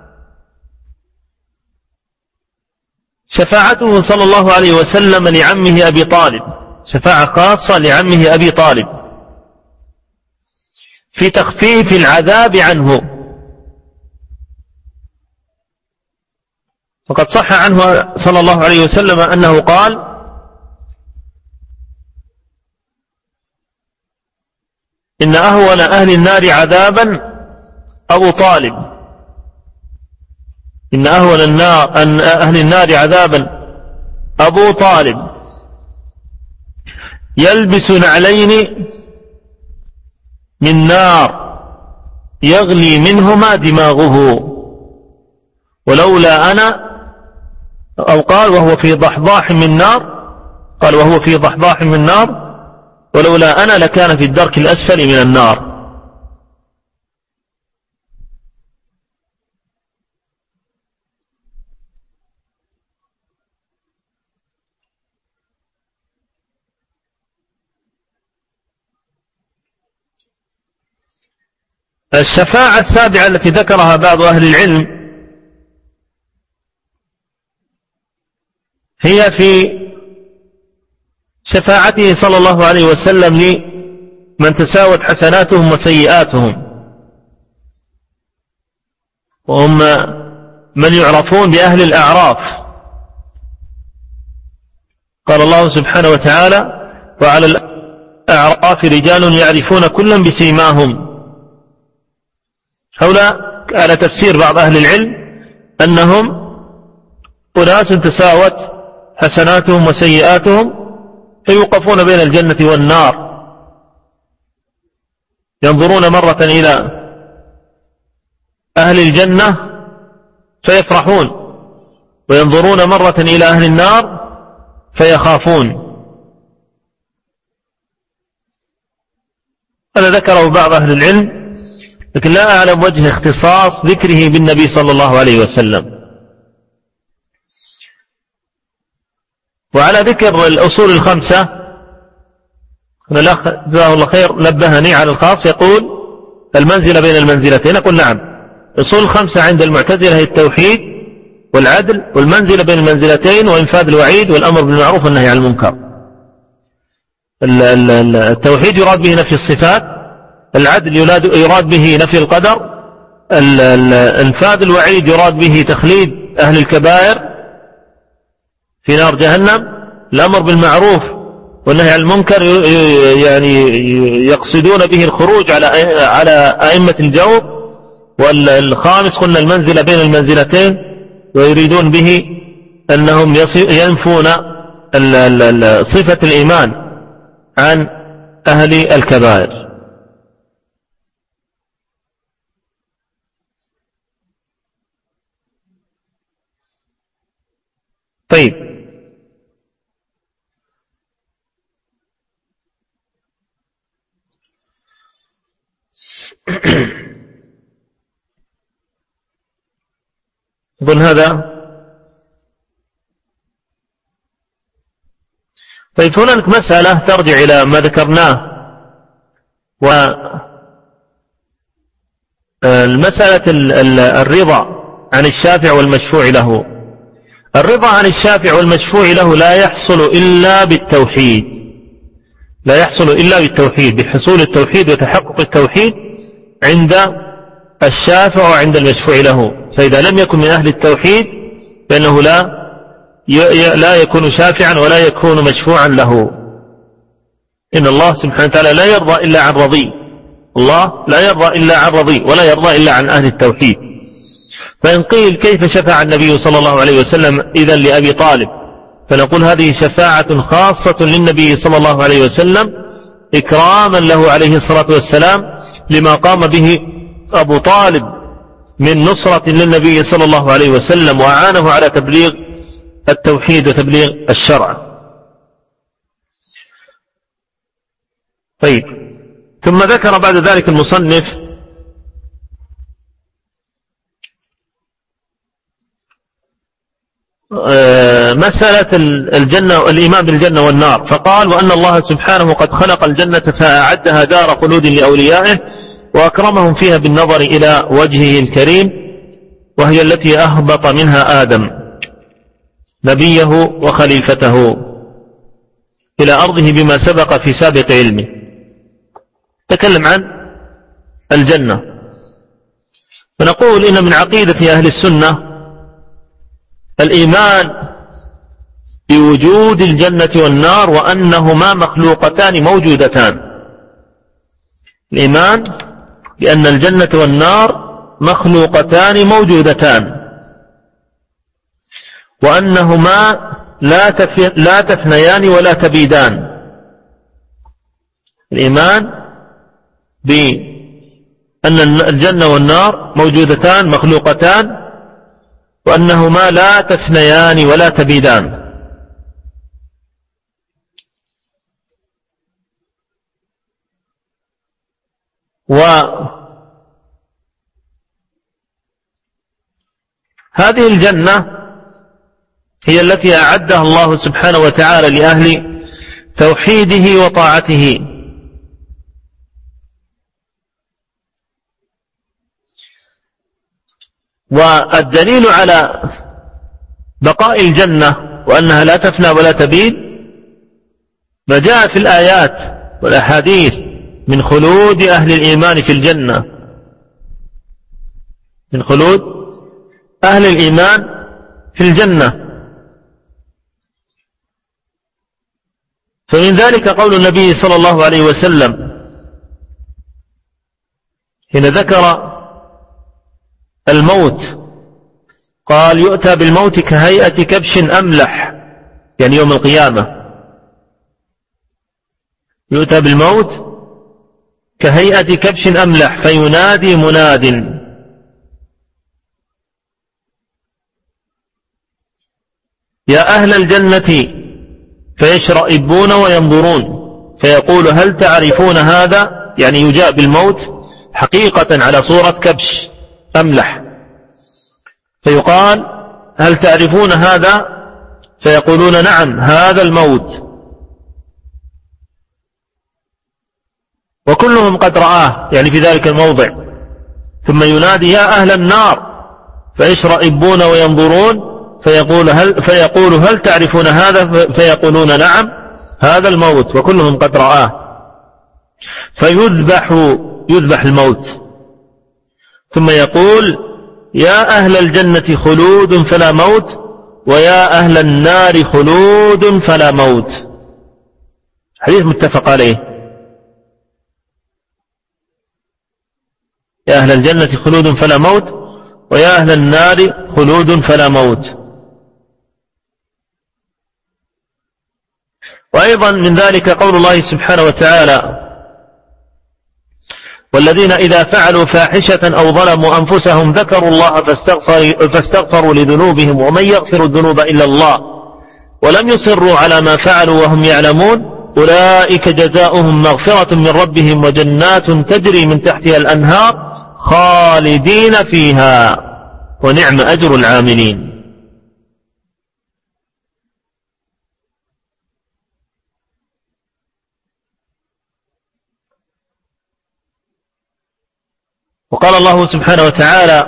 شفاعته صلى الله عليه وسلم لعمه أبي طالب، شفاعة خاصة لعمه أبي طالب في تخفيف العذاب عنه. فقد صح عنه صلى الله عليه وسلم أنه قال: إن أهون أهل النار عذابا أبو طالب، إن أهون النار أن أهل النار عذابا أبو طالب يلبس نعلين من نار يغلي منهما دماغه، ولولا أنا، أو قال وهو في ضحضاح من نار، قال وهو في ضحضاح من نار ولولا أنا لكان في الدرك الأسفل من النار. الشفاعة السابعة التي ذكرها بعض أهل العلم هي في شفاعته صلى الله عليه وسلم لمن تساوت حسناتهم وسيئاتهم، وهم من يعرفون بأهل الأعراف. قال الله سبحانه وتعالى: وعلى الأعراف رجال يعرفون كلا بسيماهم. هؤلاء على تفسير بعض أهل العلم أنهم أناس تساوت حسناتهم وسيئاتهم فيوقفون بين الجنة والنار، ينظرون مرة إلى أهل الجنة فيفرحون، وينظرون مرة إلى أهل النار فيخافون. هذا ذكره بعض أهل العلم، لكن لا أعلم وجه اختصاص ذكره بالنبي صلى الله عليه وسلم. وعلى ذكر الأصول الخمسة، الأخ جزاه الله خير نبهني على الخاص، يقول المنزلة بين المنزلتين. أقول نعم، الأصول الخمسة عند المعتزلة هي التوحيد والعدل والمنزلة بين المنزلتين وإنفاذ الوعيد والأمر بالمعروف والنهي عن المنكر. التوحيد يراد به نفي الصفات، العدل يراد به نفي القدر، إنفاذ الوعيد يراد به تخليد أهل الكبائر في نار جهنم، الأمر بالمعروف والنهي عن المنكر يعني يقصدون به الخروج على على أئمة الجور. والخامس قلنا المنزلة بين المنزلتين، ويريدون به أنهم ينفون صفة الإيمان عن أهل الكبائر. طيب، أظن هذا. طيب، هناك مسألة ترجع إلى ما ذكرناه، والمسألة الرضا عن الشافع والمشفوع له. الرضا عن الشافع والمشفوع له لا يحصل إلا بالتوحيد، لا يحصل إلا بالتوحيد، بحصول التوحيد وتحقق التوحيد عند الشافع وعند المشفوع له، فإذا لم يكن من أهل التوحيد فإنه لا لا يكون شافعا ولا يكون مشفوعا له. إن الله سبحانه وتعالى لا يرضى إلا عن رضي، الله لا يرضى إلا عن رضي ولا يرضى إلا عن أهل التوحيد. فإن قيل كيف شفع النبي صلى الله عليه وسلم إذن لأبي طالب، فنقول هذه شفاعة خاصة للنبي صلى الله عليه وسلم إكراما له عليه الصلاة والسلام لما قام به أبو طالب من نصرة للنبي صلى الله عليه وسلم وأعانه على تبليغ التوحيد وتبليغ الشرع. طيب، ثم ذكر بعد ذلك المصنف مسألة الجنة والإيمان بالجنة والنار، فقال: وأن الله سبحانه قد خلق الجنة فأعدها دار خلود لأوليائه وأكرمهم فيها بالنظر إلى وجهه الكريم، وهي التي أهبط منها آدم نبيه وخليفته إلى أرضه بما سبق في سابق علمه. تكلم عن الجنة، فنقول إن من عقيدة أهل السنة الإيمان بوجود الجنة والنار وأنهما مخلوقتان موجودتان. الإيمان بأن الجنة والنار مخلوقتان موجودتان وأنهما لا تفنيان ولا تبيدان. الإيمان بأن الجنة والنار موجودتان مخلوقتان وأنهما لا تفنيان ولا تبيدان. وهذه الجنة هي التي أعدها الله سبحانه وتعالى لأهل توحيده وطاعته، والدليل على بقاء الجنة وأنها لا تفنى ولا تبيد ما جاء في الآيات والأحاديث من خلود أهل الإيمان في الجنة، من خلود أهل الإيمان في الجنة. فمن ذلك قول النبي صلى الله عليه وسلم حين ذكر الموت قال: يؤتى بالموت كهيئة كبش أملح، يعني يوم القيامة يؤتى بالموت كهيئة كبش أملح فينادي مناد: يا أهل الجنة، فيشرئبون وينظرون فيقول: هل تعرفون هذا؟ يعني يجاء بالموت حقيقة على صورة كبش أملح، فيقال: هل تعرفون هذا؟ فيقولون: نعم، هذا الموت. وكلهم قد رآه، يعني في ذلك الموضع. ثم ينادي: يا أهل النار، فيشرئبون وينظرون فيقول هل, فيقول هل تعرفون هذا؟ فيقولون: نعم، هذا الموت. وكلهم قد رآه. فيذبح يذبح الموت، ثم يقول: يا أهل الجنة خلود فلا موت، ويا أهل النار خلود فلا موت. حديث متفق عليه. يا أهل الجنة خلود فلا موت، ويا أهل النار خلود فلا موت. وأيضا من ذلك قول الله سبحانه وتعالى: والذين إذا فعلوا فاحشة أو ظلموا أنفسهم ذكروا الله فاستغفروا, فاستغفروا لذنوبهم ومن يغفر الذنوب إلا الله ولم يصروا على ما فعلوا وهم يعلمون أولئك جزاؤهم مغفرة من ربهم وجنات تجري من تحتها الأنهار خالدين فيها ونعم أجر العاملين. وقال الله سبحانه وتعالى: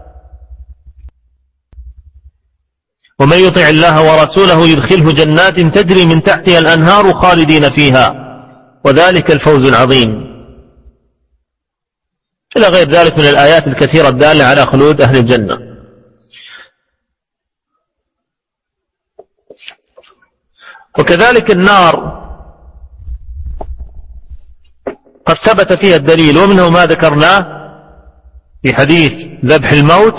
ومن يطع الله ورسوله يدخله جنات تجري من تحتها الأنهار خالدين فيها وذلك الفوز العظيم، إلى غير ذلك من الآيات الكثيرة الدالة على خلود أهل الجنة. وكذلك النار قد ثبت فيها الدليل، ومنه ما ذكرناه في حديث ذبح الموت،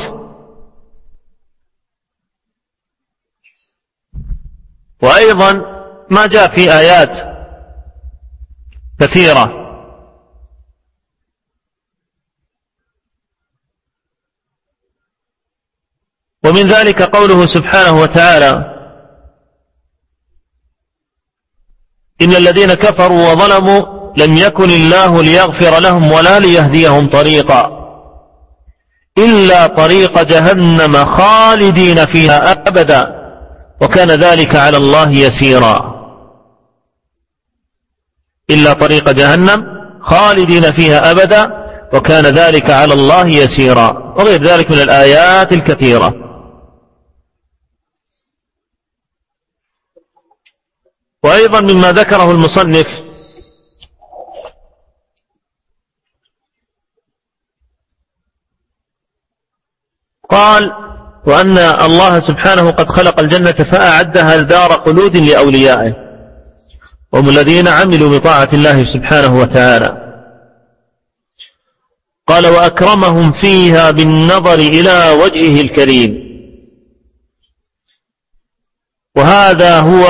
وأيضا ما جاء في آيات كثيرة. ومن ذلك قوله سبحانه وتعالى: إن الذين كفروا وظلموا لم يكن الله ليغفر لهم ولا ليهديهم طريقا إلا طريق جهنم خالدين فيها أبدا وكان ذلك على الله يسيرا. إلا طريق جهنم خالدين فيها أبدا وكان ذلك على الله يسيرا، وغير ذلك من الآيات الكثيرة. وأيضا مما ذكره المصنف قال: وأن الله سبحانه قد خلق الجنة فأعدها دار خلود لأوليائه وهم الذين عملوا بطاعة الله سبحانه وتعالى. قال: وأكرمهم فيها بالنظر إلى وجهه الكريم. وهذا هو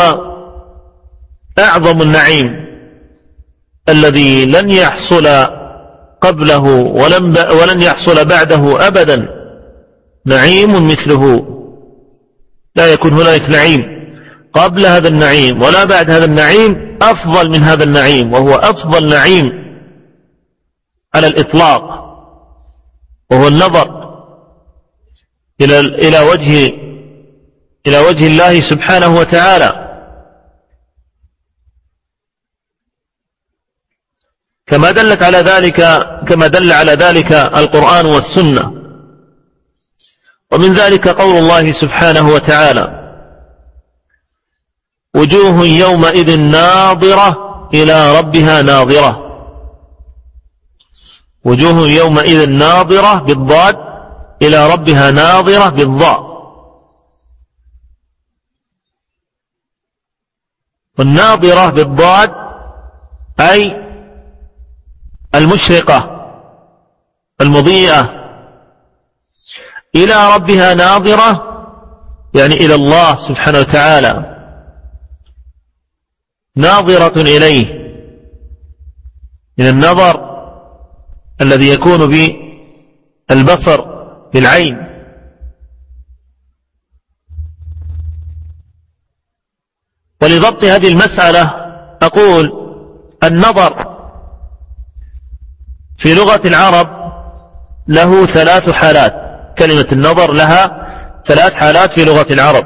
أعظم النعيم الذي لن يحصل قبله ولن يحصل بعده أبدا نعيم مثله. لا يكون هناك نعيم قبل هذا النعيم ولا بعد هذا النعيم أفضل من هذا النعيم، وهو أفضل نعيم على الإطلاق، وهو النظر إلى إلى وجه إلى وجه الله سبحانه وتعالى، كما دلت على ذلك كما دل على ذلك القرآن والسنة. ومن ذلك قول الله سبحانه وتعالى: وجوه يومئذ ناظرة إلى ربها ناظرة. وجوه يومئذ ناظرة بالضاد إلى ربها ناظرة بالضاء. والناظرة بالضاد أي المشرقة المضيئة، إلى ربها ناظرة يعني إلى الله سبحانه وتعالى، ناظرة إليه من النظر الذي يكون بالبصر بالعين. ولضبط هذه المسألة أقول: النظر في لغة العرب له ثلاث حالات. كلمة النظر لها ثلاث حالات في لغة العرب.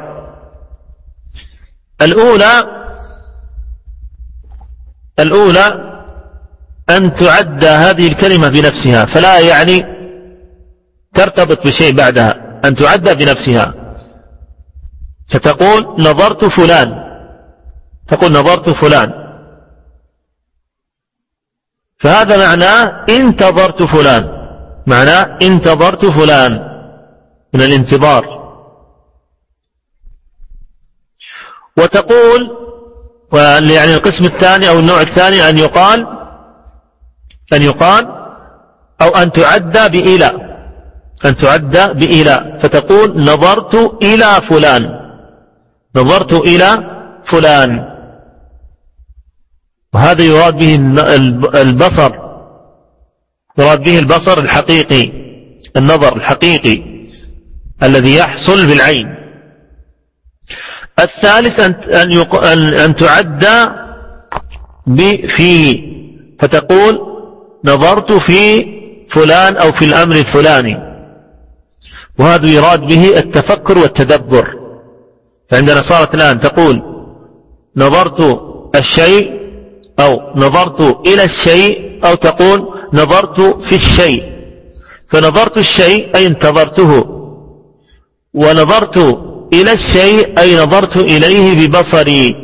الأولى الأولى أن تعد هذه الكلمة بنفسها، فلا يعني ترتبط بشيء بعدها، أن تعد بنفسها، فتقول نظرت فلان، تقول نظرت فلان، فهذا معناه انتظرت فلان، معناه انتظرت فلان من الانتظار. وتقول يعني القسم الثاني أو النوع الثاني أن يقال أن يقال أو أن تعد بإلى، أن تعد بإلى، فتقول نظرت إلى فلان، نظرت إلى فلان. وهذا يراد به البصر، يراد به البصر الحقيقي، النظر الحقيقي الذي يحصل بالعين. الثالث أن أن تعد بفي، فتقول نظرت في فلان أو في الأمر الفلاني، وهذا يراد به التفكر والتدبر. فعندنا صارت الآن تقول نظرت الشيء أو نظرت إلى الشيء، أو تقول نظرت في الشيء. فنظرت الشيء أي انتظرته، ونظرت إلى الشيء أي نظرت إليه ببصري.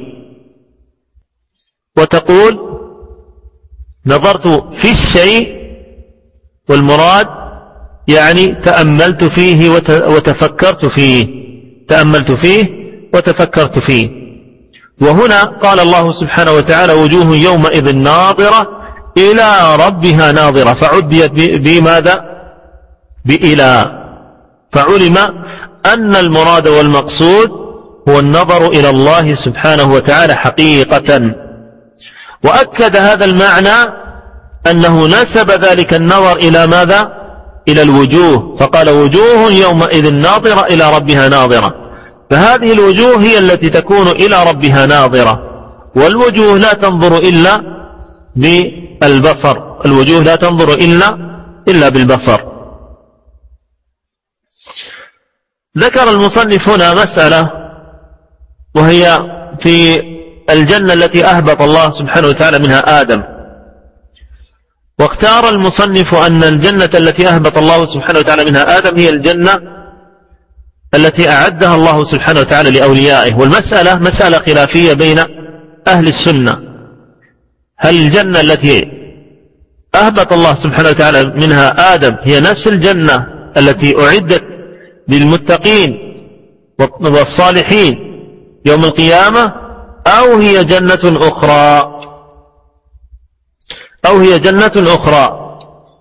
وتقول نظرت في الشيء، والمراد يعني تأملت فيه وتفكرت فيه، تأملت فيه وتفكرت فيه. وهنا قال الله سبحانه وتعالى وجوه يومئذ ناظرة إلى ربها ناظرة، فعديت بماذا؟ بإلى، فعلم أن المراد والمقصود هو النظر إلى الله سبحانه وتعالى حقيقة. وأكد هذا المعنى أنه نسب ذلك النظر إلى ماذا؟ إلى الوجوه، فقال وجوه يومئذ ناظرة إلى ربها ناظرة، فهذه الوجوه هي التي تكون إلى ربها ناظرة، والوجوه لا تنظر إلا بالبصر، الوجوه لا تنظر إلا إلا بالبصر. ذكر المصنف هنا مسألة، وهي في الجنة التي أهبط الله سبحانه وتعالى منها آدم، واختار المصنف أن الجنة التي أهبط الله سبحانه وتعالى منها آدم هي الجنة التي أعدها الله سبحانه وتعالى لأوليائه. والمسألة مسألة خلافية بين أهل السنة، هل الجنة التي أهبط الله سبحانه وتعالى منها آدم هي نفس الجنة التي أعدت للمتقين والصالحين يوم القيامة، أو هي جنة أخرى أو هي جنة أخرى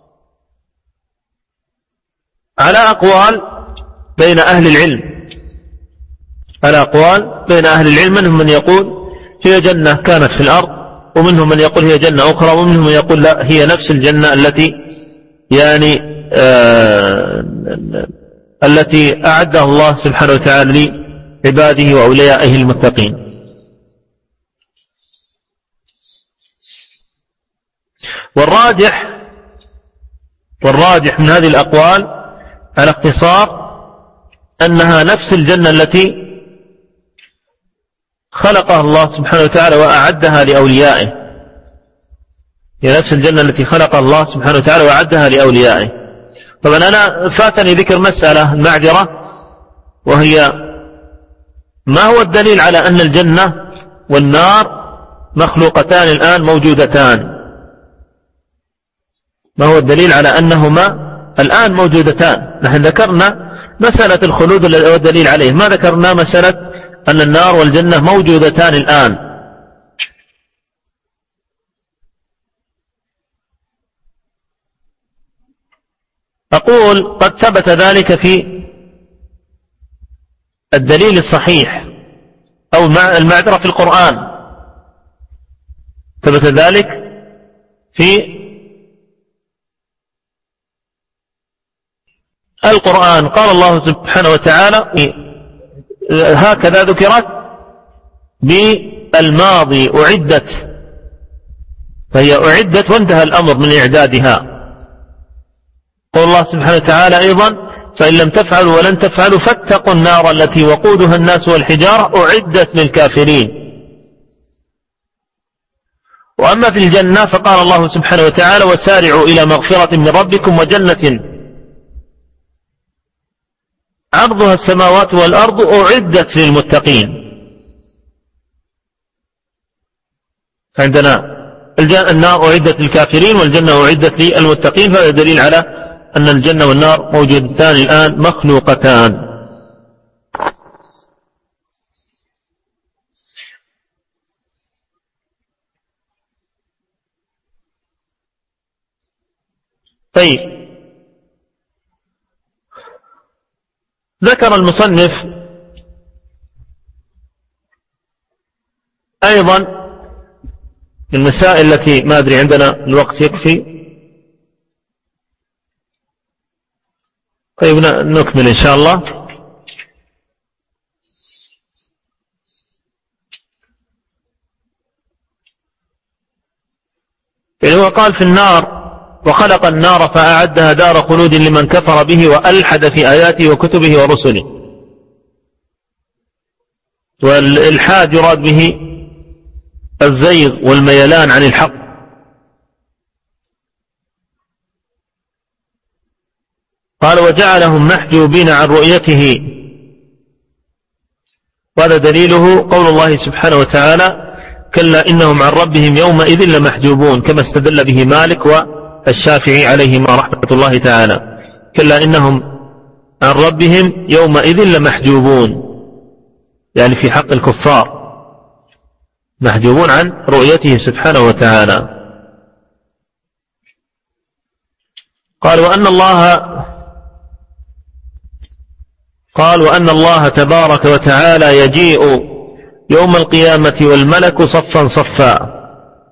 على أقوال بين أهل العلم، على أقوال بين أهل العلم، منهم من يقول هي جنة كانت في الأرض، ومنهم من يقول هي جنة أخرى، ومنهم من يقول لا هي نفس الجنة التي يعني آه التي أعدها الله سبحانه وتعالى لعباده وأوليائه المتقين. والراجح والراجح من هذه الأقوال على اختصار أنها نفس الجنة التي خلقها الله سبحانه وتعالى وأعدها لأوليائه، هي نفس الجنة التي خلقها الله سبحانه وتعالى وأعدها لأوليائه. طبعا أنا فاتني ذكر مسألة المعذرة، وهي ما هو الدليل على أن الجنة والنار مخلوقتان الآن موجودتان؟ ما هو الدليل على أنهما الآن موجودتان؟ نحن ذكرنا مسألة الخلود الذي هو الدليل عليه، ما ذكرنا مسألة أن النار والجنة موجودتان الآن. أقول قد ثبت ذلك في الدليل الصحيح أو المعذرة في القرآن، ثبت ذلك في القرآن. قال الله سبحانه وتعالى هكذا ذكرت بالماضي أعدت، فهي أعدت وانتهى الأمر من إعدادها. قال الله سبحانه وتعالى أيضا فإن لم تفعلوا ولن تفعلوا فاتقوا النار التي وقودها الناس والحجارة أعدت للكافرين. وأما في الجنة فقال الله سبحانه وتعالى وسارعوا إلى مغفرة من ربكم وجنة عرضها السماوات والأرض أعدت للمتقين. عندنا النار أعدت للكافرين والجنة أعدت للمتقين، فهذا دليل على أن الجنة والنار موجودتان الآن مخلوقتان. طيب، ذكر المصنف أيضا المسائل التي ما أدري عندنا الوقت يكفي. طيب نكمل إن شاء الله. يعني هو قال في النار وخلق النار فأعدها دار خلود لمن كفر به وألحد في آياته وكتبه ورسله. والإلحاد يراد به الزيغ والميلان عن الحق. قال وجعلهم محجوبين عن رؤيته، وهذا دليله قول الله سبحانه وتعالى كلا إنهم عن ربهم يومئذ لمحجوبون، كما استدل به مالك والشافعي عليهما رحمة الله تعالى. كلا إنهم عن ربهم يومئذ لمحجوبون، يعني في حق الكفار. محجوبون عن رؤيته سبحانه وتعالى. قال وأن الله قال وأن الله تبارك وتعالى يجيء يوم القيامة والملك صفا صفا.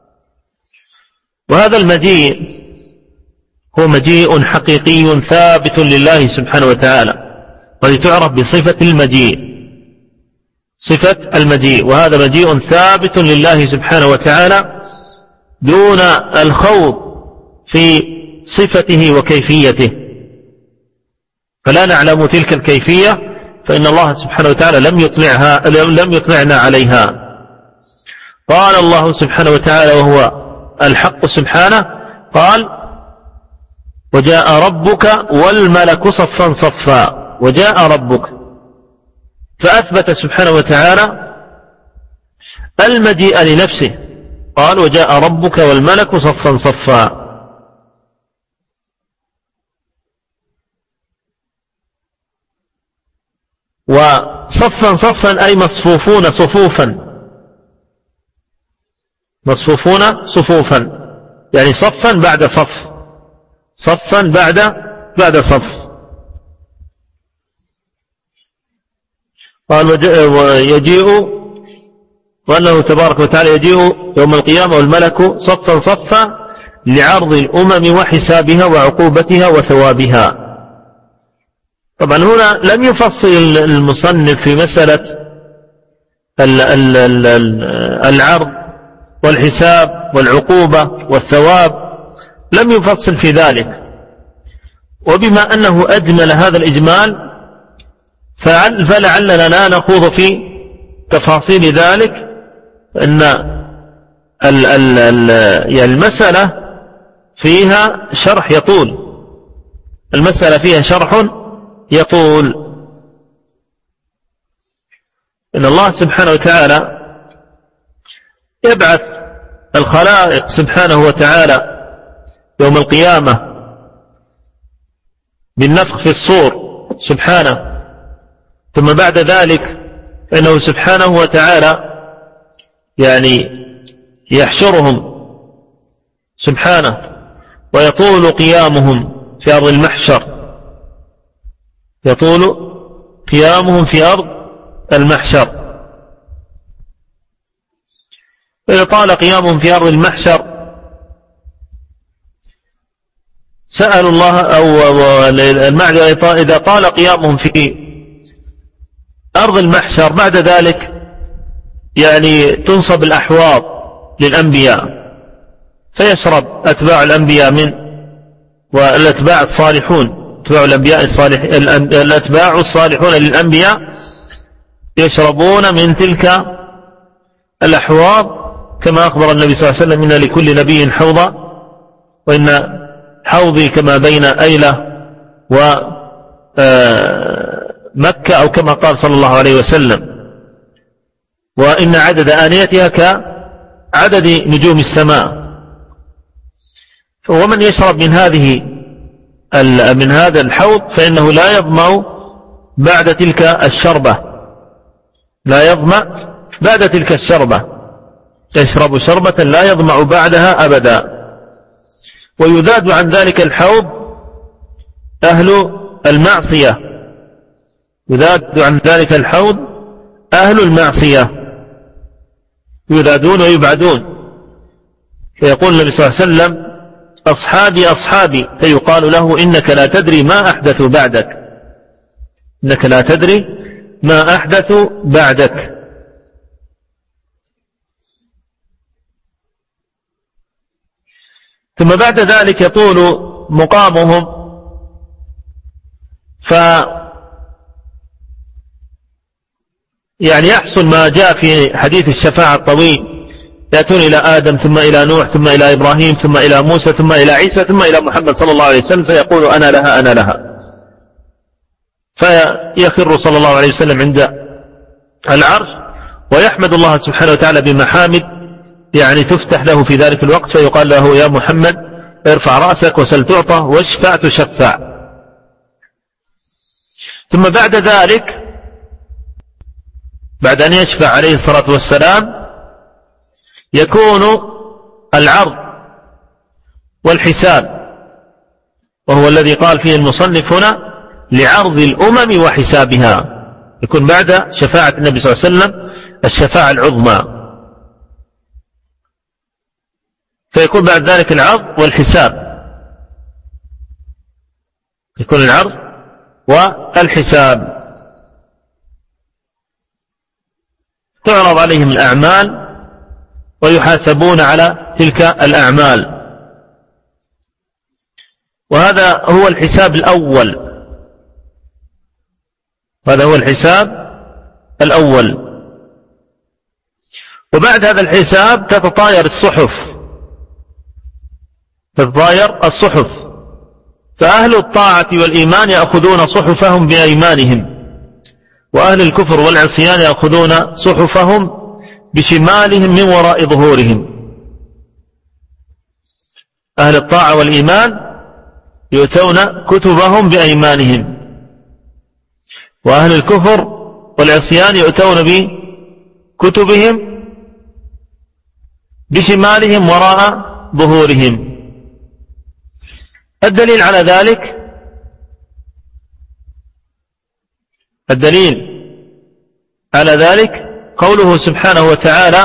وهذا المجيء هو مجيء حقيقي ثابت لله سبحانه وتعالى، وهذه تعرف بصفة المجيء، صفة المجيء، وهذا مجيء ثابت لله سبحانه وتعالى دون الخوض في صفته وكيفيته، فلا نعلم تلك الكيفية، فإن الله سبحانه وتعالى لم يطلعها لم يطلعنا عليها. قال الله سبحانه وتعالى وهو الحق سبحانه، قال وجاء ربك والملك صفا صفا، وجاء ربك، فأثبت سبحانه وتعالى المجيء لنفسه، قال وجاء ربك والملك صفا صفا. وصفا صفا أي مصفوفون صفوفا، مصفوفون صفوفا، يعني صفا بعد صف، صفا بعد بعد صف. قال ويجيء وأنه تبارك وتعالى يجيء يوم القيامة والملك صفا صفا لعرض الأمم وحسابها وعقوبتها وثوابها. طبعا هنا لم يفصل المصنف في مسألة العرض والحساب والعقوبة والثواب، لم يفصل في ذلك، وبما أنه أجمل هذا الإجمال فلعلنا لا نخوض في تفاصيل ذلك، أن المسألة فيها شرح يطول، المسألة فيها شرح يطول. إن الله سبحانه وتعالى يبعث الخلائق سبحانه وتعالى يوم القيامة بالنفخ في الصور سبحانه، ثم بعد ذلك فإنه سبحانه وتعالى يعني يحشرهم سبحانه ويطول قيامهم في أرض المحشر، يطول قيامهم في أرض المحشر. إذا طال قيامهم في أرض المحشر سألوا الله، أو المعنى إذا طال قيامهم في أرض المحشر بعد ذلك يعني تنصب الأحواض للأنبياء، فيشرب أتباع الأنبياء من والأتباع الصالحون، أتباع الأنبياء الصالح الأتباع الصالحون للأنبياء يشربون من تلك الأحواض، كما أخبر النبي صلى الله عليه وسلم إن لكل نبي حوضا، وإن حوضي كما بين أيلة ومكة، أو كما قال صلى الله عليه وسلم، وإن عدد آنيتها كعدد نجوم السماء. ومن يشرب من هذه من هذا الحوض فإنه لا يظمأ بعد تلك الشربة، لا يظمأ بعد تلك الشربة، يشرب شربة لا يظمأ بعدها أبدا. ويذاد عن ذلك الحوض أهل المعصية، يذاد عن ذلك الحوض أهل المعصية، يذادون ويبعدون، فيقول النبي صلى الله عليه وسلم أصحابي أصحابي، فيقال له إنك لا تدري ما أحدث بعدك، إنك لا تدري ما أحدث بعدك. ثم بعد ذلك يطول مقامهم، ف يعني يحصل ما جاء في حديث الشفاعة الطويل، يأتون إلى آدم ثم إلى نوح ثم إلى إبراهيم ثم إلى موسى ثم إلى عيسى ثم إلى محمد صلى الله عليه وسلم، فيقول أنا لها أنا لها، فيخر صلى الله عليه وسلم عند العرش ويحمد الله سبحانه وتعالى بمحامد يعني تفتح له في ذلك الوقت، فيقال له يا محمد ارفع رأسك وسل تعطى واشفع تشفع. ثم بعد ذلك بعد أن يشفع عليه الصلاة والسلام يكون العرض والحساب، وهو الذي قال فيه المصنف هنا لعرض الأمم وحسابها، يكون بعد شفاعة النبي صلى الله عليه وسلم الشفاعة العظمى، فيكون بعد ذلك العرض والحساب، يكون العرض والحساب، تعرض عليهم الأعمال ويحاسبون على تلك الأعمال. وهذا هو الحساب الأول، هذا هو الحساب الأول. وبعد هذا الحساب تتطاير الصحف، تتطاير الصحف، فأهل الطاعة والإيمان يأخذون صحفهم بأيمانهم، وأهل الكفر والعصيان يأخذون صحفهم بشمالهم من وراء ظهورهم. أهل الطاعة والإيمان يؤتون كتبهم بأيمانهم، وأهل الكفر والعصيان يؤتون بكتبهم بشمالهم وراء ظهورهم. الدليل على ذلك الدليل على ذلك قوله سبحانه وتعالى: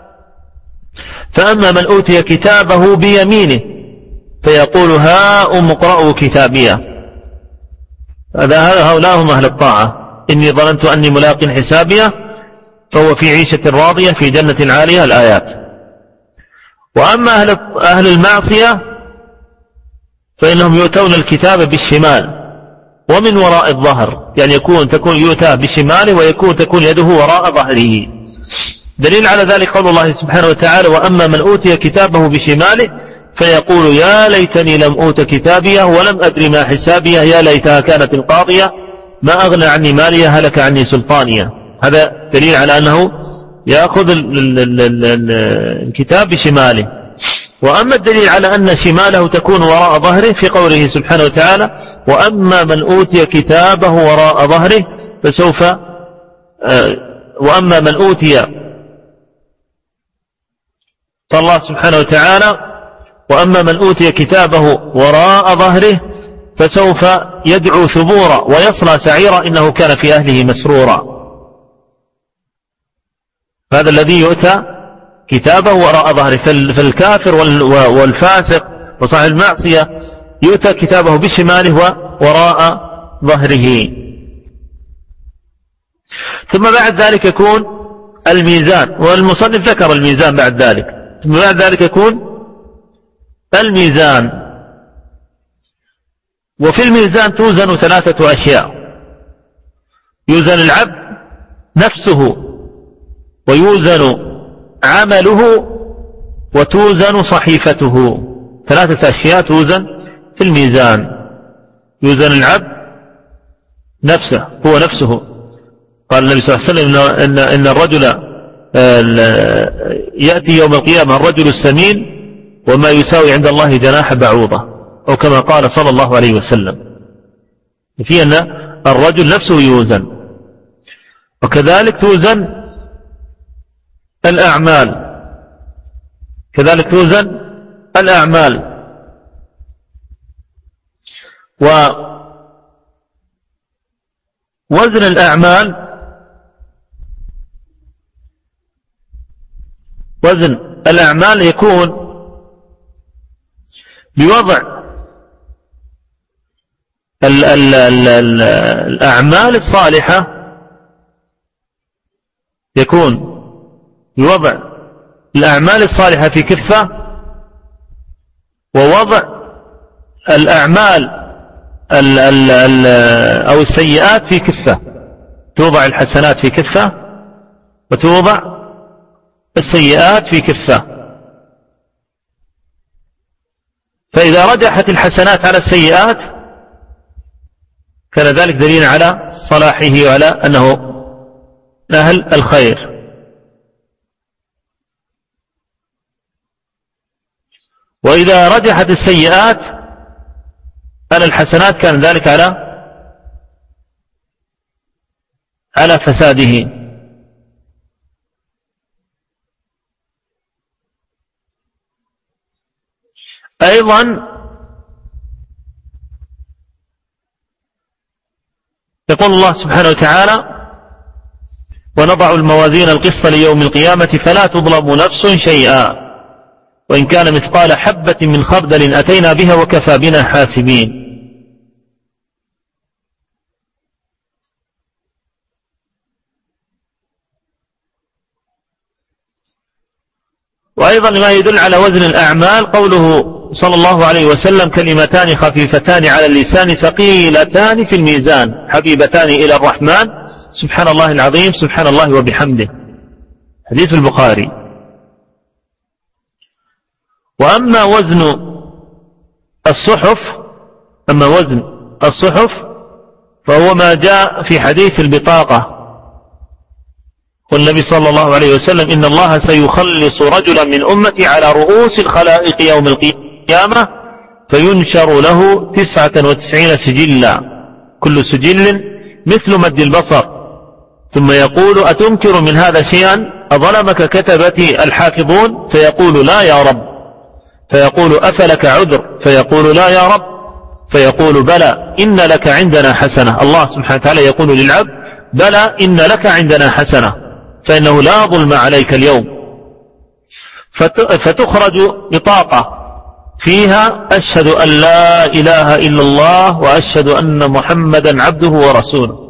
فأما من أوتي كتابه بيمينه فيقول هاؤم اقرءوا كتابيه. هذا هؤلاء هم أهل الطاعة: إني ظننت أني ملاق حسابيه فهو في عيشة راضية في جنة عالية، الآيات. وأما أهل أهل المعصية فإنهم يؤتون الكتاب بالشمال ومن وراء الظهر، يعني يكون تكون يؤتى بشماله ويكون تكون يده وراء ظهره. دليل على ذلك قول الله سبحانه وتعالى: وأما من أوتي كتابه بشماله فيقول يا ليتني لم أوت كتابيه ولم أدر ما حسابيه يا ليتها كانت القاضية ما أغنى عني ماليه هلك عني سلطانيه. هذا دليل على أنه يأخذ الكتاب بشماله. وأما الدليل على أن شماله تكون وراء ظهره في قوله سبحانه وتعالى: وأما من أوتي كتابه وراء ظهره فسوف وأما من أوتي فالله سبحانه وتعالى وأما من أوتي كتابه وراء ظهره فسوف يدعو ثبورا ويصلى سعيرا إنه كان في أهله مسرورا. هذا الذي يؤتى كتابه وراء ظهره. فالكافر والفاسق وصاحب المعصية يؤتى كتابه بشماله وراء ظهره. ثم بعد ذلك يكون الميزان، والمصنف ذكر الميزان بعد ذلك. ثم بعد ذلك يكون الميزان، وفي الميزان توزن ثلاثة أشياء: يوزن العبد نفسه، ويوزن عمله، وتوزن صحيفته. ثلاثة أشياء توزن في الميزان: يوزن العبد نفسه، هو نفسه. قال النبي صلى الله عليه وسلم إن, إن الرجل يأتي يوم القيامة الرجل السمين وما يساوي عند الله جناح بعوضة، أو كما قال صلى الله عليه وسلم، في أن الرجل نفسه يوزن. وكذلك توزن الأعمال، كذلك توزن الأعمال. ووزن الأعمال وزن الأعمال يكون بوضع ال ال ال ال الأعمال الصالحة، يكون بوضع الأعمال الصالحة في كفة، ووضع الأعمال ال ال ال أو السيئات في كفة. توضع الحسنات في كفة وتوضع السيئات في كفة. فإذا رجحت الحسنات على السيئات كان ذلك دليل على صلاحه وعلى أنه أهل الخير. وإذا رجحت السيئات على الحسنات كان ذلك على على فساده. أيضا يقول الله سبحانه وتعالى: ونضع الموازين القسط ليوم القيامة فلا تظلم نفس شيئا وإن كان مثقال حبة من خردل أتينا بها وكفى بنا حاسبين. وأيضا ما يدل على وزن الأعمال قوله صلى الله عليه وسلم: كلمتان خفيفتان على اللسان ثقيلتان في الميزان حبيبتان إلى الرحمن سبحان الله العظيم سبحان الله وبحمده، حديث البخاري. وأما وزن الصحف أما وزن الصحف فهو ما جاء في حديث البطاقة. والنبي صلى الله عليه وسلم: إن الله سيخلص رجلا من أمتي على رؤوس الخلائق يوم القيامة فينشر له تسعة وتسعين سجلا كل سجل مثل مد البصر، ثم يقول: أتنكر من هذا شيئا أظلمك كتبتي الحافظون؟ فيقول: لا يا رب. فيقول: أفلك عذر؟ فيقول: لا يا رب. فيقول: بلى إن لك عندنا حسنة. الله سبحانه وتعالى يقول للعبد: بلى إن لك عندنا حسنة، فإنه لا ظلم عليك اليوم. فتخرج بطاقة فيها: أشهد أن لا إله إلا الله وأشهد أن محمدا عبده ورسوله.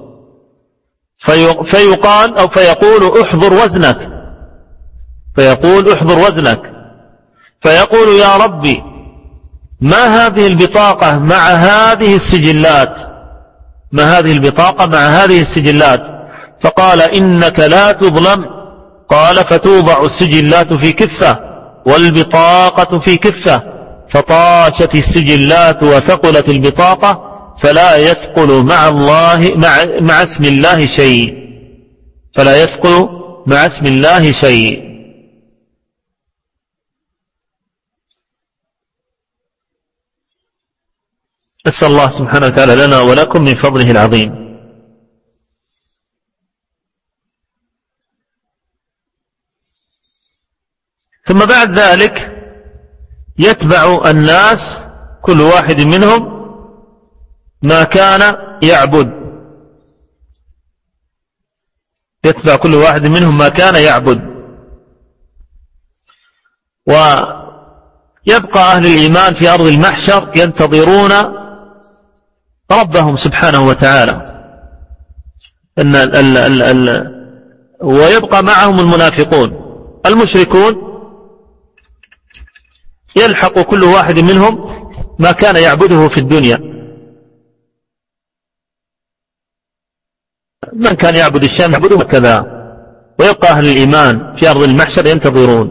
فيقال أو فيقول: احضر وزنك. فيقول: احضر وزنك. فيقول: يا ربي ما هذه البطاقة مع هذه السجلات ما هذه البطاقة مع هذه السجلات؟ فقال: إنك لا تظلم. قال: فتوضع السجلات في كفة والبطاقة في كفة، فطاشت السجلات وثقلت البطاقة فلا يثقل مع الله مع, مع اسم الله شيء فلا يثقل مع اسم الله شيء. أسأل الله سبحانه وتعالى لنا ولكم من فضله العظيم. ثم بعد ذلك يتبع الناس كل واحد منهم ما كان يعبد يتبع كل واحد منهم ما كان يعبد ويبقى أهل الإيمان في أرض المحشر ينتظرون ربهم سبحانه وتعالى. إن ال ال ال ال ويبقى معهم المنافقون المشركون، يلحق كل واحد منهم ما كان يعبده في الدنيا. من كان يعبد الشام يعبده كذا، ويبقى أهل الإيمان في أرض المحشر ينتظرون.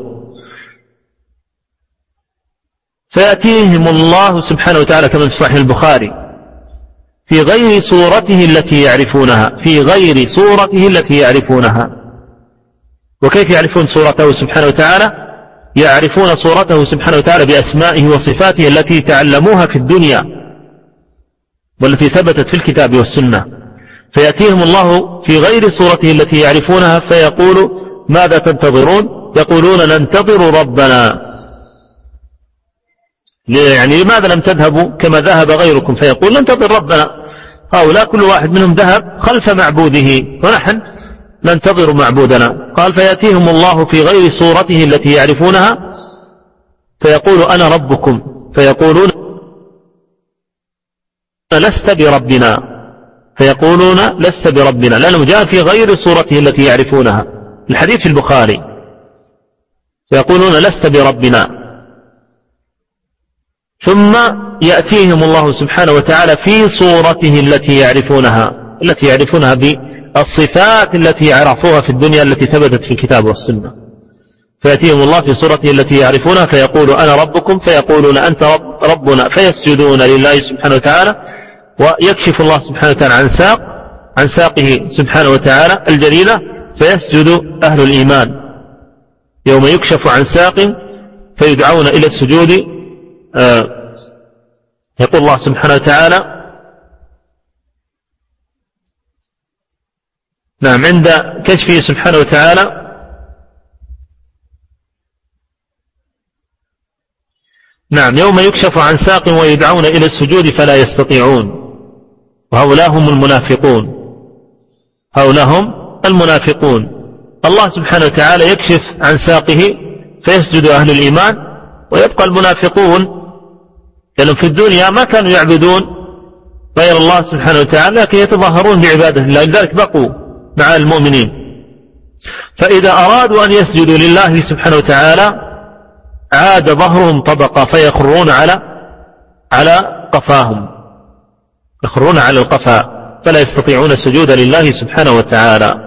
فيأتيهم الله سبحانه وتعالى كما في صحيح البخاري في غير صورته التي يعرفونها في غير صورته التي يعرفونها. وكيف يعرفون صورته سبحانه وتعالى؟ يعرفون صورته سبحانه وتعالى بأسمائه وصفاته التي تعلموها في الدنيا والتي ثبتت في الكتاب والسنة. فيأتيهم الله في غير صورته التي يعرفونها فيقول: ماذا تنتظرون؟ يقولون: ننتظر ربنا. يعني لماذا لم تذهبوا كما ذهب غيركم؟ فيقول: ننتظر ربنا. هؤلاء كل واحد منهم ذهب خلف معبوده ونحن ننتظر معبودنا. قال: فيأتيهم الله في غير صورته التي يعرفونها فيقول: أنا ربكم. فيقولون: لست بربنا. فيقولون: لست بربنا، لأنه جاء في غير صورته التي يعرفونها. الحديث في البخاري. فيقولون: لست بربنا. ثم يأتيهم الله سبحانه وتعالى في صورته التي يعرفونها التي يعرفونها بالصفات التي عرفوها في الدنيا التي ثبتت في الكتاب والسنة. فيأتيهم الله في صورته التي يعرفونها فيقول: أنا ربكم. فيقولون: أنت رب ربنا. فيسجدون لله سبحانه وتعالى، ويكشف الله سبحانه وتعالى عن ساق عن ساقه سبحانه وتعالى الجليلة، فيسجد أهل الإيمان يوم يكشف عن ساق فيدعون إلى السجود. آه يقول الله سبحانه وتعالى: نعم عند كشفه سبحانه وتعالى: نعم، يوم يكشف عن ساق ويدعون إلى السجود فلا يستطيعون، وهؤلاء هم المنافقون، هؤلاء هم المنافقون. الله سبحانه وتعالى يكشف عن ساقه فيسجد أهل الإيمان، ويبقى المنافقون لأنهم في الدنيا ما كانوا يعبدون غير الله سبحانه وتعالى لكن يتظاهرون بعبادة الله، لذلك بقوا مع المؤمنين. فإذا أرادوا أن يسجدوا لله سبحانه وتعالى عاد ظهرهم طبقة فيخرون على على قفاهم، يخرون على القفاء فلا يستطيعون السجود لله سبحانه وتعالى.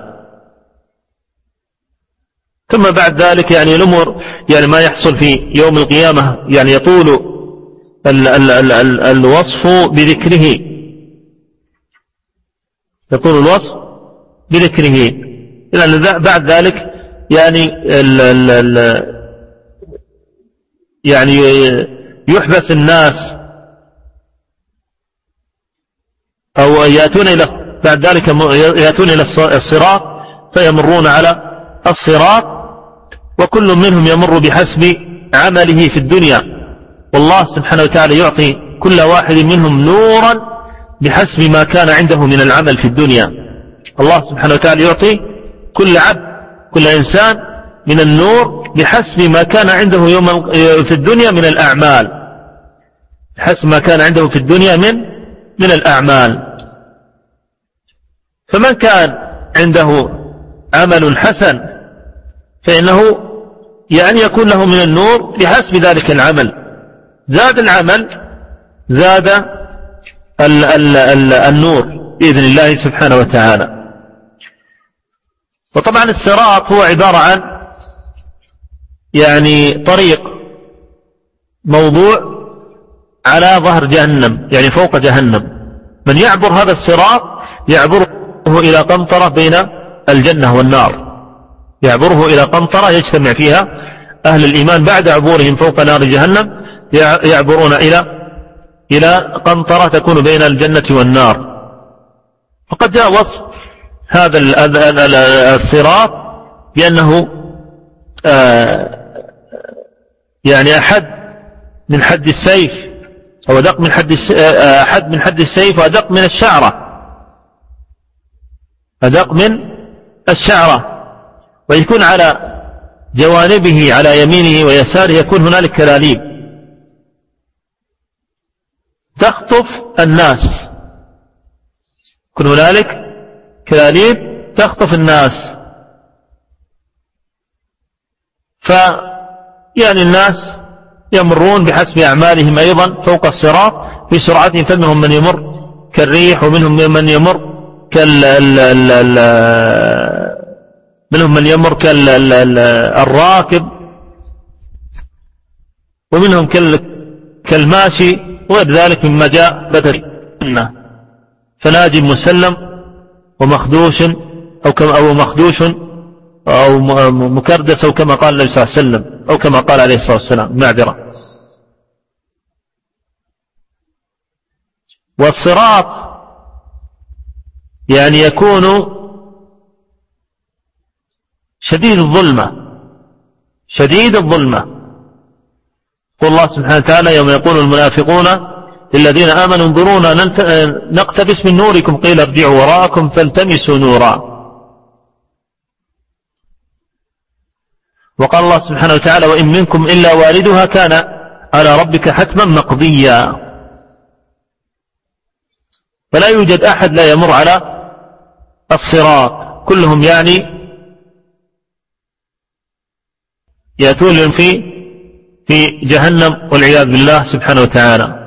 ثم بعد ذلك يعني الأمور يعني ما يحصل في يوم القيامة يعني يطول ال ال ال ال الوصف بذكره، يطول الوصف بذكره، لأن بعد ذلك يعني ال ال ال يعني يحبس الناس أو يأتون إلى بعد ذلك يأتون إلى الصراط فيمرون على الصراط، وكل منهم يمر بحسب عمله في الدنيا، والله سبحانه وتعالى يعطي كل واحد منهم نورا بحسب ما كان عنده من العمل في الدنيا. الله سبحانه وتعالى يعطي كل عبد كل إنسان من النور بحسب ما كان عنده يوم في الدنيا من الأعمال، بحسب ما كان عنده في الدنيا من من الأعمال. فمن كان عنده عمل حسن فإنه يعني يكون له من النور بحسب ذلك العمل، زاد العمل زاد ال ال ال النور بإذن الله سبحانه وتعالى. وطبعا الصراط هو عبارة عن يعني طريق موضوع على ظهر جهنم، يعني فوق جهنم، من يعبر هذا الصراط يعبره إلى قنطرة بين الجنة والنار، يعبره إلى قنطرة يجتمع فيها أهل الإيمان بعد عبورهم فوق نار جهنم، يعبرون إلى إلى قنطرة تكون بين الجنة والنار. وقد جاء وصف هذا الصراط بأنه يعني أحد من حد السيف أو أدق من حد أحد من حد السيف وأدق من الشعرة، أدق من الشعرة، ويكون على جوانبه على يمينه ويساره يكون هنالك كلاليب تخطف الناس، يكون هنالك كلاليب تخطف الناس. فيعني الناس يمرون بحسب أعمالهم أيضا فوق الصراط في سرعتهم، فمنهم من يمر كالريح ومنهم من يمر كال منهم من يمر كالراكب ومنهم كالماشي وغير ذلك مما جاء بدل فناج مسلم ومخدوش أو كما أو مخدوش أو مكردس أو كما قال النبي صلى الله عليه وسلم أو كما قال عليه الصلاة والسلام معذرة. والصراط يعني يكون شديد الظلمة، شديد الظلمة. قل الله سبحانه وتعالى يوم يقول المنافقون للذين آمنوا انظرونا نقتبس من نوركم قيل ارجعوا وراءكم فالتمسوا نورا. وقال الله سبحانه وتعالى وإن منكم إلا واردها كان على ربك حتما مقضيا. فلا يوجد أحد لا يمر على الصراط، كلهم يعني يأتون في في جهنم والعياذ بالله سبحانه وتعالى.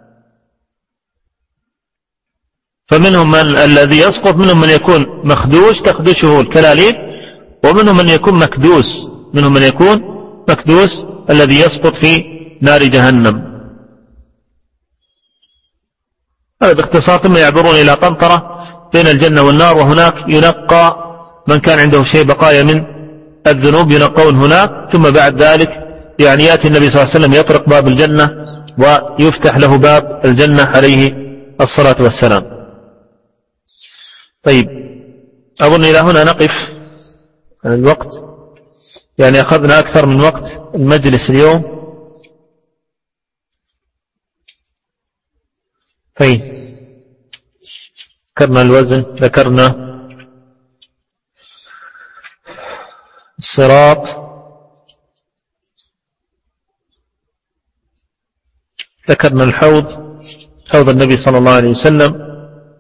فمنهم من الذي يسقط، منهم من يكون مخدوش تخدشه الكلاليب، ومنهم من يكون مكدوس، منهم من يكون مكدوس الذي يسقط في نار جهنم. هذا باختصار. ثم يعبرون إلى قنطرة بين الجنة والنار، وهناك ينقى من كان عنده شيء بقايا من الذنوب ينقون هناك. ثم بعد ذلك يعني يأتي النبي صلى الله عليه وسلم يطرق باب الجنة ويفتح له باب الجنة عليه الصلاة والسلام. طيب أظن إلى هنا نقف، الوقت يعني أخذنا أكثر من وقت المجلس اليوم. أي ذكرنا الوزن، ذكرنا الصراط، ذكرنا الحوض، حوض النبي صلى الله عليه وسلم.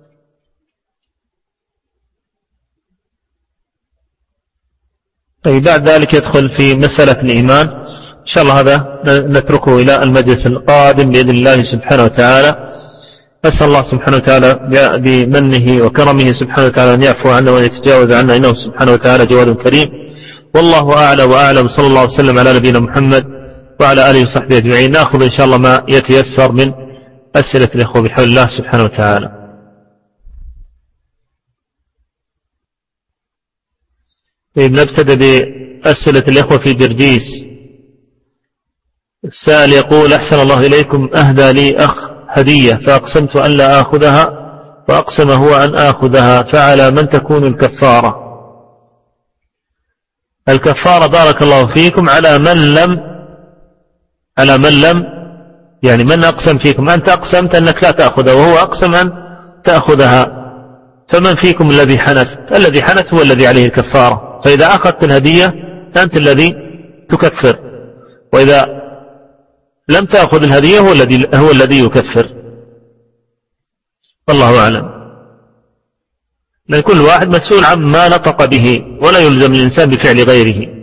طيب بعد ذلك يدخل في مسألة الإيمان، إن شاء الله هذا نتركه إلى المجلس القادم بإذن الله سبحانه وتعالى. أسأل الله سبحانه وتعالى بمنه وكرمه سبحانه وتعالى أن يعفو عنا وأن يتجاوز عنا، إنه سبحانه وتعالى جواد كريم. والله أعلى وأعلم، صلى الله وسلم على نبينا محمد وعلى آله وصحبه أجمعين. نأخذ إن شاء الله ما يتيسر من أسئلة الإخوة بحول الله سبحانه وتعالى. نبتدأ بأسئلة الإخوة في جرجيس. السائل يقول: أحسن الله إليكم، أهدى لي أخ هدية فأقسمت أن لا آخذها، وأقسم هو أن آخذها، فعلى من تكون الكفارة؟ الكفارة بارك الله فيكم على من لم على من لم يعني من أقسم فيكم. أنت أقسمت أنك لا تأخذها وهو أقسم أن تأخذها، فمن فيكم الذي حنث؟ الذي حنث هو الذي عليه الكفارة. فإذا أخذت الهدية أنت الذي تكفر، وإذا لم تأخذ الهدية هو الذي هو الذي يكفر. والله أعلم، لأن كل واحد مسؤول عما نطق به، ولا يلزم الإنسان بفعل غيره.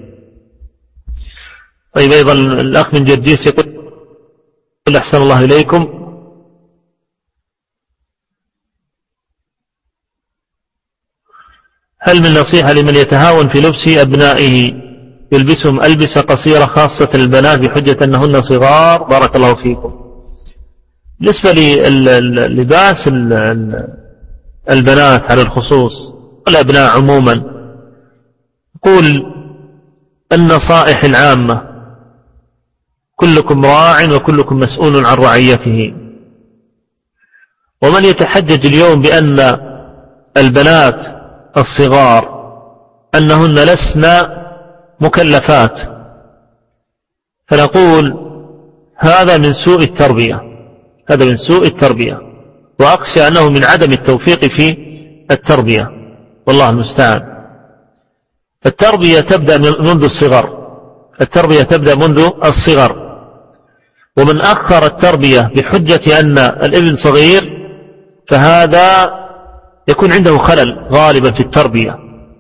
طيب أيضا الأخ من جرجيس يقول: أحسن الله إليكم، هل من نصيحة لمن يتهاون في لبس أبنائه، يلبسهم ألبسة قصيرة خاصة البنات بحجة أنهن صغار؟ بارك الله فيكم. بالنسبة للباس البنات على الخصوص والأبناء عموما، قول النصائح العامة: كلكم راع وكلكم مسؤول عن رعيته. ومن يتحجج اليوم بأن البنات الصغار أنهن لسن مكلفات، فنقول هذا من سوء التربية، هذا من سوء التربية، وأخشى أنه من عدم التوفيق في التربية، والله المستعان. التربية تبدأ منذ الصغر، التربية تبدأ منذ الصغر، ومن أخر التربية بحجة أن الابن صغير فهذا يكون عنده خلل غالبا في التربية.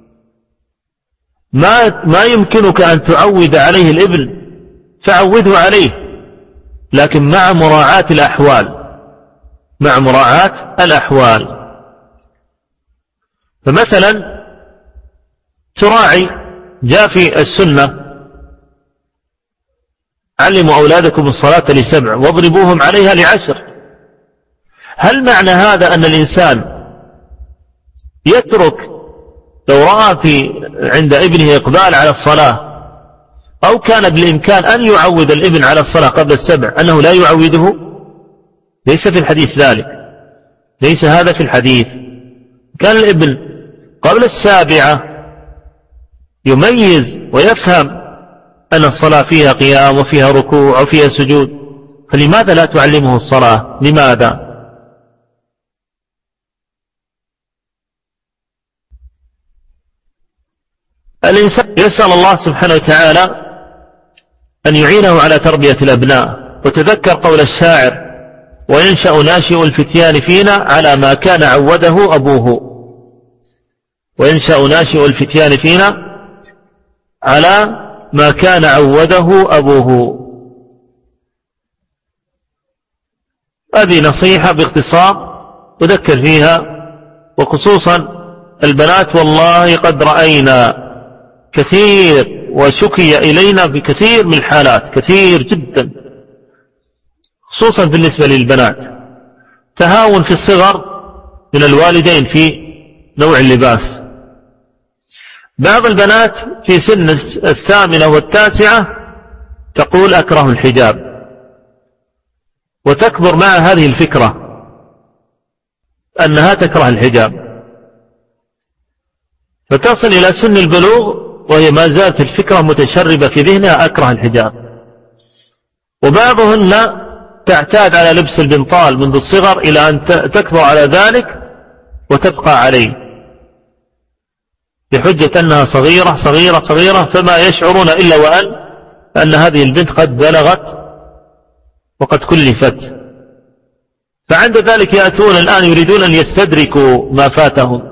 ما ما يمكنك أن تعود عليه الابن فعوده عليه، لكن مع مراعاة الأحوال، مع مراعاة الأحوال. فمثلا تراعي، جاء في السنة: علموا أولادكم الصلاة لسبع واضربوهم عليها لعشر. هل معنى هذا أن الإنسان يترك لو رأى في عند ابنه إقبال على الصلاة أو كان بالإمكان أن يعود الابن على الصلاة قبل السبع أنه لا يعوده؟ ليس في الحديث ذلك، ليس هذا في الحديث. كان الابن قبل السابعة يميز ويفهم أن الصلاة فيها قيام وفيها ركوع وفيها سجود، فلماذا لا تعلمه الصلاة؟ لماذا؟ الإنسان يسأل الله سبحانه وتعالى أن يعينه على تربية الأبناء. وتذكر قول الشاعر: وينشأ ناشئ الفتيان فينا على ما كان عوده أبوه. وينشأ ناشئ الفتيان فينا على ما كان عوده أبوه. هذه نصيحة باختصار أذكر فيها، وخصوصا البنات. والله قد رأينا كثير وشكي إلينا بكثير من الحالات، كثير جدا، خصوصا بالنسبة للبنات، تهاون في الصغر من الوالدين في نوع اللباس. بعض البنات في سن الثامنة والتاسعة تقول أكره الحجاب، وتكبر مع هذه الفكرة أنها تكره الحجاب، فتصل إلى سن البلوغ وهي ما زالت الفكرة متشربة في ذهنها: أكره الحجاب. وبعضهن تعتاد على لبس البنطال منذ الصغر إلى أن تكبر على ذلك وتبقى عليه بحجة أنها صغيرة صغيرة صغيرة، فما يشعرون إلا وأن أن هذه البنت قد بلغت وقد كلفت. فعند ذلك يأتون الآن يريدون أن يستدركوا ما فاتهم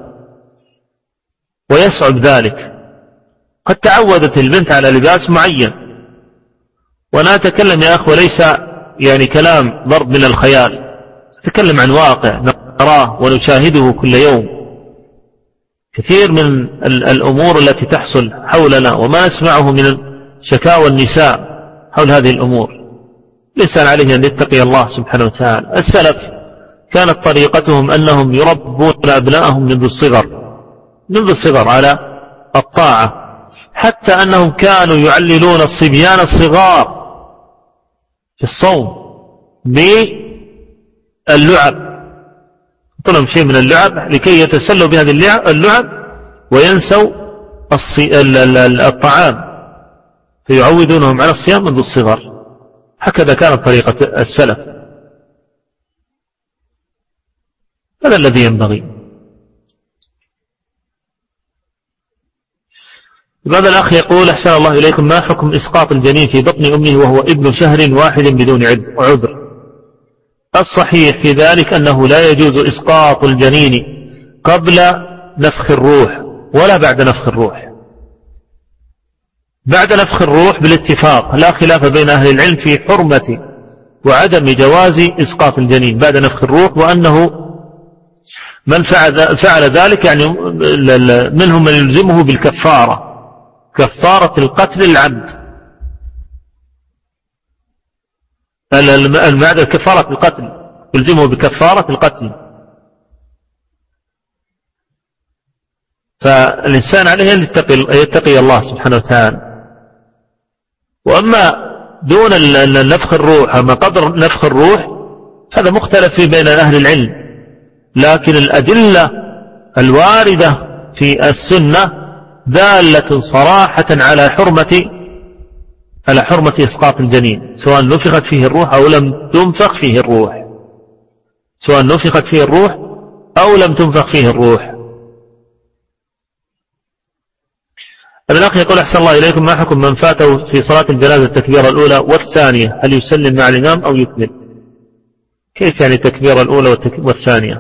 ويصعب ذلك. قد تعودت البنت على لباس معين، وأنا أتكلم يا أخوة ليس يعني كلام ضرب من الخيال، أتكلم عن واقع نراه ونشاهده كل يوم. كثير من الأمور التي تحصل حولنا وما نسمعه من شكاوى النساء حول هذه الأمور، الإنسان عليه أن يتقي الله سبحانه وتعالى. السلف كانت طريقتهم أنهم يربون أبنائهم منذ الصغر منذ الصغر على الطاعة، حتى أنهم كانوا يعللون الصبيان الصغار في الصوم باللعب، طلب شيء من اللعب لكي يتسلوا بهذه اللعب وينسوا الطعام، فيعودونهم على الصيام منذ الصغر. هكذا كانت طريقة السلف، هذا الذي ينبغي. هذا الأخ يقول: أحسن الله إليكم، ما حكم إسقاط الجنين في بطن أمه وهو ابن شهر واحد بدون عذر؟ الصحيح في ذلك أنه لا يجوز إسقاط الجنين قبل نفخ الروح ولا بعد نفخ الروح. بعد نفخ الروح بالاتفاق لا خلاف بين أهل العلم في حرمة وعدم جواز إسقاط الجنين بعد نفخ الروح، وأنه من فعل ذلك يعني منهم من يلزمه بالكفارة، كفارة القتل العمد، بعد كفارة القتل يلزمه بكفارة القتل. فالإنسان عليه أن يتقي الله سبحانه وتعالى. وأما دون نفخ الروح أما قدر نفخ الروح هذا مختلف في بين أهل العلم، لكن الأدلة الواردة في السنة دالة صراحة على حرمة على حرمة إسقاط الجنين، سواء نفخت فيه الروح أو لم تنفخ فيه الروح، سواء نفخت فيه الروح أو لم تنفخ فيه الروح. الأخ يقول: أحسن الله إليكم، ما حكم من فاته في صلاة الجنازة التكبيرة الأولى والثانية، هل يسلم مع الإمام أو يكمل؟ كيف يعني التكبيرة الأولى والثانية؟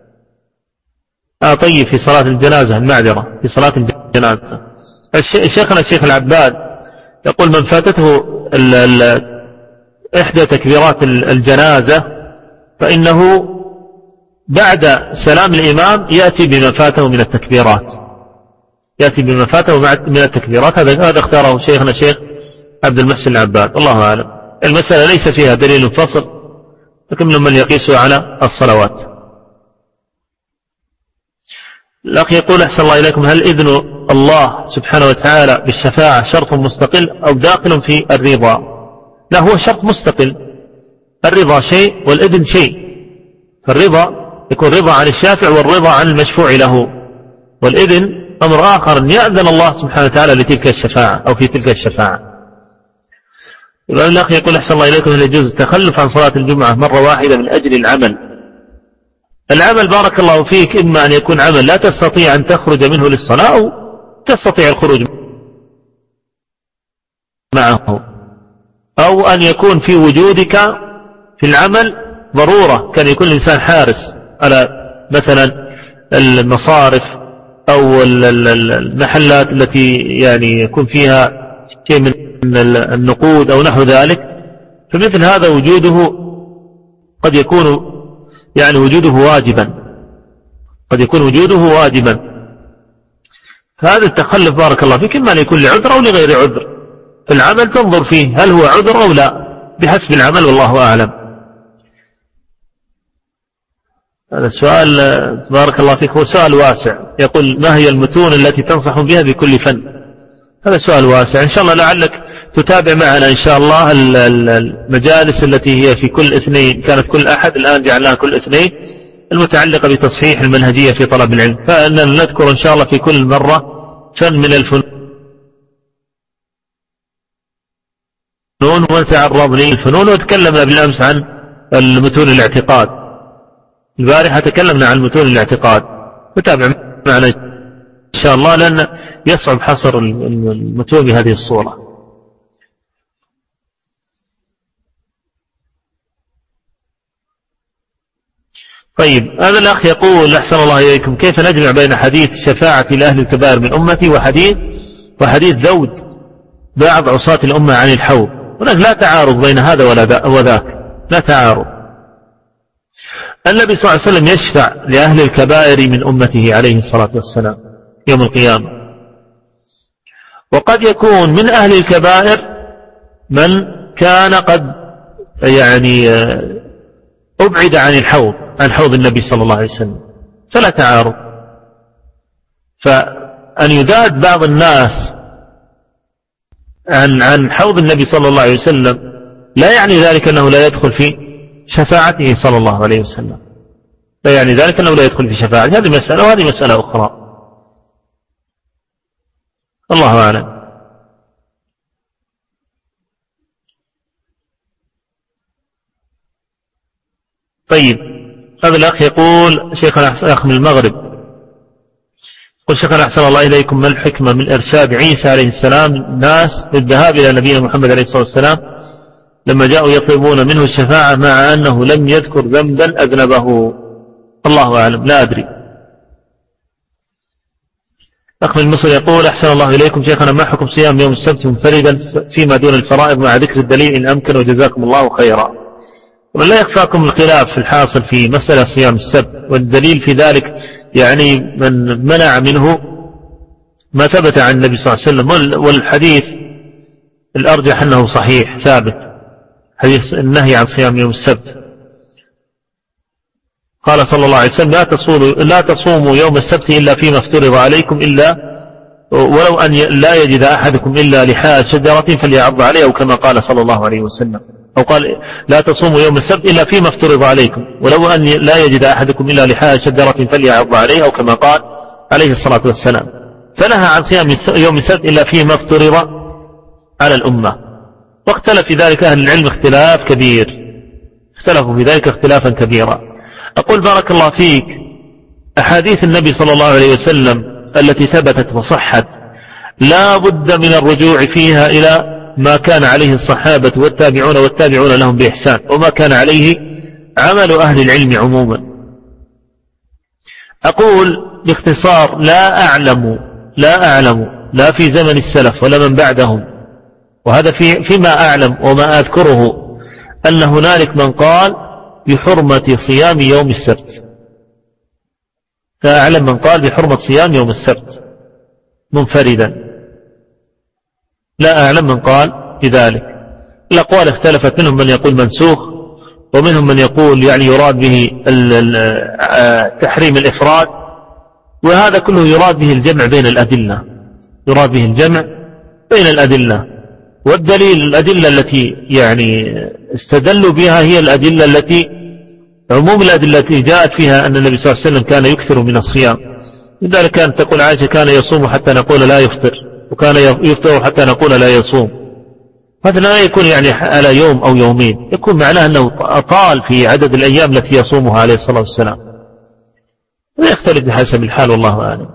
آه طيب، في صلاة الجنازة، المعذرة، في صلاة الجنازة شيخنا الشيخ العباد يقول: من فاتته ال ال إحدى تكبيرات الجنازة فإنه بعد سلام الإمام يأتي بما فاته من التكبيرات، يأتي بما فاته من التكبيرات. هذا اختاره شيخنا الشيخ عبد المحسن العباد، الله أعلم. المسألة ليس فيها دليل فصل، لكن من يقيس على الصلوات. الأخ يقول: أحسن الله إليكم، هل إذن الله سبحانه وتعالى بالشفاعة شرط مستقل أو داخل في الرضا؟ لا، هو شرط مستقل. الرضا شيء والإذن شيء، فالرضا يكون رضا عن الشافع والرضا عن المشفوع له، والإذن أمر آخر أن يأذن الله سبحانه وتعالى لتلك الشفاعة أو في تلك الشفاعة. الأخ يقول: أحسن الله إليكم، هل يجوز التخلف عن صلاة الجمعة مرة واحدة من أجل العمل؟ العمل بارك الله فيك إما أن يكون عمل لا تستطيع أن تخرج منه للصلاة أو تستطيع الخروج معه، أو أن يكون في وجودك في العمل ضرورة، كان يكون الإنسان حارس على مثلا المصارف أو المحلات التي يعني يكون فيها شيء من النقود أو نحو ذلك، فمثل هذا وجوده قد يكون يعني وجوده واجبا، قد يكون وجوده واجبا. فهذا التخلف بارك الله فيك إما أن يكون لعذر أو لغير عذر، العمل تنظر فيه هل هو عذر أو لا بحسب العمل، والله أعلم. هذا السؤال بارك الله فيك هو سؤال واسع، يقول: ما هي المتون التي تنصح بها بكل فن؟ هذا سؤال واسع، إن شاء الله لعلك تتابع معنا إن شاء الله المجالس التي هي في كل اثنين، كانت كل أحد الآن جعلناها كل اثنين، المتعلقة بتصحيح المنهجية في طلب العلم، فإننا نذكر إن شاء الله في كل مرة فن من الفنون ونتعرض للفنون. وتكلمنا بالأمس عن المتون الاعتقاد. البارحة تكلمنا عن متون الاعتقاد، فتابع معنا إن شاء الله، لأن يصعب حصر المتون بهذه الصورة. طيب، هذا الأخ يقول أحسن الله إليكم: كيف نجمع بين حديث شفاعة لأهل الكبائر من أمتي وحديث وحديث ذود بعض عصاة الأمة عن الحوض؟ هناك لا تعارض بين هذا وذاك، لا تعارض. النبي صلى الله عليه وسلم يشفع لأهل الكبائر من أمته عليه الصلاة والسلام يوم القيامة، وقد يكون من أهل الكبائر من كان قد يعني أبعد عن الحوض عن حوض النبي صلى الله عليه وسلم، فلا تعارض. فأن يذاد بعض الناس عن عن حوض النبي صلى الله عليه وسلم لا يعني ذلك أنه لا يدخل في شفاعته صلى الله عليه وسلم، لا يعني ذلك أنه لا يدخل في شفاعته. هذه مسألة وهذه مسألة أخرى، الله أعلم. طيب، هذا الأخ يقول: شيخنا أخ من المغرب، قل شيخنا أحسن الله إليكم: ما الحكمة من إرشاد عيسى عليه السلام الناس للذهاب إلى نبينا محمد عليه الصلاة والسلام لما جاءوا يطلبون منه الشفاعة مع أنه لم يذكر ذنبا أذنبه؟ الله أعلم، لا أدري. أخ من مصر يقول: أحسن الله إليكم شيخنا، ما حكم صيام يوم السبت منفردا فيما دون الفرائض مع ذكر الدليل إن أمكن، وجزاكم الله خيرا. ولا يخفاكم الخلاف في الحاصل في مسألة صيام السبت، والدليل في ذلك يعني من منع منه ما ثبت عن النبي صلى الله عليه وسلم، والحديث الأرجح أنه صحيح ثابت، حديث النهي عن صيام يوم السبت. قال صلى الله عليه وسلم: لا تصوموا, لا تصوموا يوم السبت إلا فيما افترض عليكم، إلا ولو أن لا يجد أحدكم إلا لحاء شجرة فليعض عليه، أو كما قال صلى الله عليه وسلم. أو قال: لا تصوموا يوم السبت إلا فيما افترض عليكم، ولو أن لا يجد أحدكم إلا لحاء شجرة فليعض عليه، أو كما قال عليه الصلاة والسلام. فنهى عن صيام يوم السبت إلا فيما افترض على الأمة. واختلف في ذلك أهل العلم اختلاف كبير، اختلفوا في ذلك اختلافا كبيرا. أقول بارك الله فيك: أحاديث النبي صلى الله عليه وسلم التي ثبتت وصحت لا بد من الرجوع فيها إلى ما كان عليه الصحابة والتابعون والتابعون لهم بإحسان، وما كان عليه عمل أهل العلم عموما. أقول باختصار: لا أعلم لا أعلم لا في زمن السلف ولا من بعدهم، وهذا في فيما أعلم وما أذكره، أن هنالك من قال بحرمة صيام يوم السبت. لا أعلم من قال بحرمة صيام يوم السبت منفردا، لا أعلم من قال بذلك. الأقوال اختلفت، منهم من يقول منسوخ، ومنهم من يقول يعني يراد به تحريم الإفراد، وهذا كله يراد به الجمع بين الأدلة، يراد به الجمع بين الأدلة. والدليل الأدلة التي يعني استدلوا بها هي الأدلة التي عموم الأدلة التي جاءت فيها أن النبي صلى الله عليه وسلم كان يكثر من الصيام. لذلك كانت تقول عائشة: كان يصوم حتى نقول لا يفطر، وكان يفطر حتى نقول لا يصوم. هذا لا يكون يعني على يوم أو يومين، يكون معناه أنه أطال في عدد الأيام التي يصومها عليه الصلاة والسلام. ويختلف بحسب الحال، والله أعلم.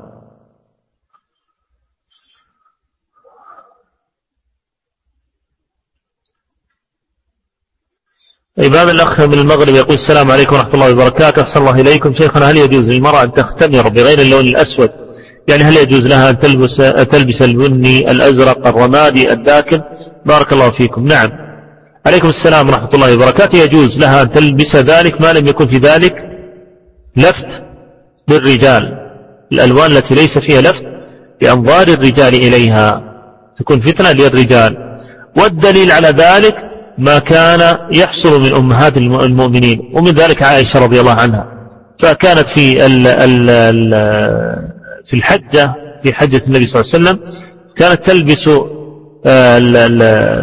طيب، هذا الأخ من المغرب يقول: السلام عليكم ورحمة الله وبركاته، أحسن الله إليكم شيخنا، هل يجوز للمرأة أن تختمر بغير اللون الأسود؟ يعني هل يجوز لها أن تلبس, تلبس البني الأزرق الرمادي الداكن؟ بارك الله فيكم. نعم، عليكم السلام ورحمة الله وبركاته. يجوز لها أن تلبس ذلك ما لم يكن في ذلك لفت للرجال، الألوان التي ليس فيها لفت بأنظار الرجال إليها، تكون فتنة للرجال. والدليل على ذلك ما كان يحصل من أمهات المؤمنين، ومن ذلك عائشة رضي الله عنها، فكانت في ال ال ال في الحجة في حجة النبي صلى الله عليه وسلم كانت تلبس ال ال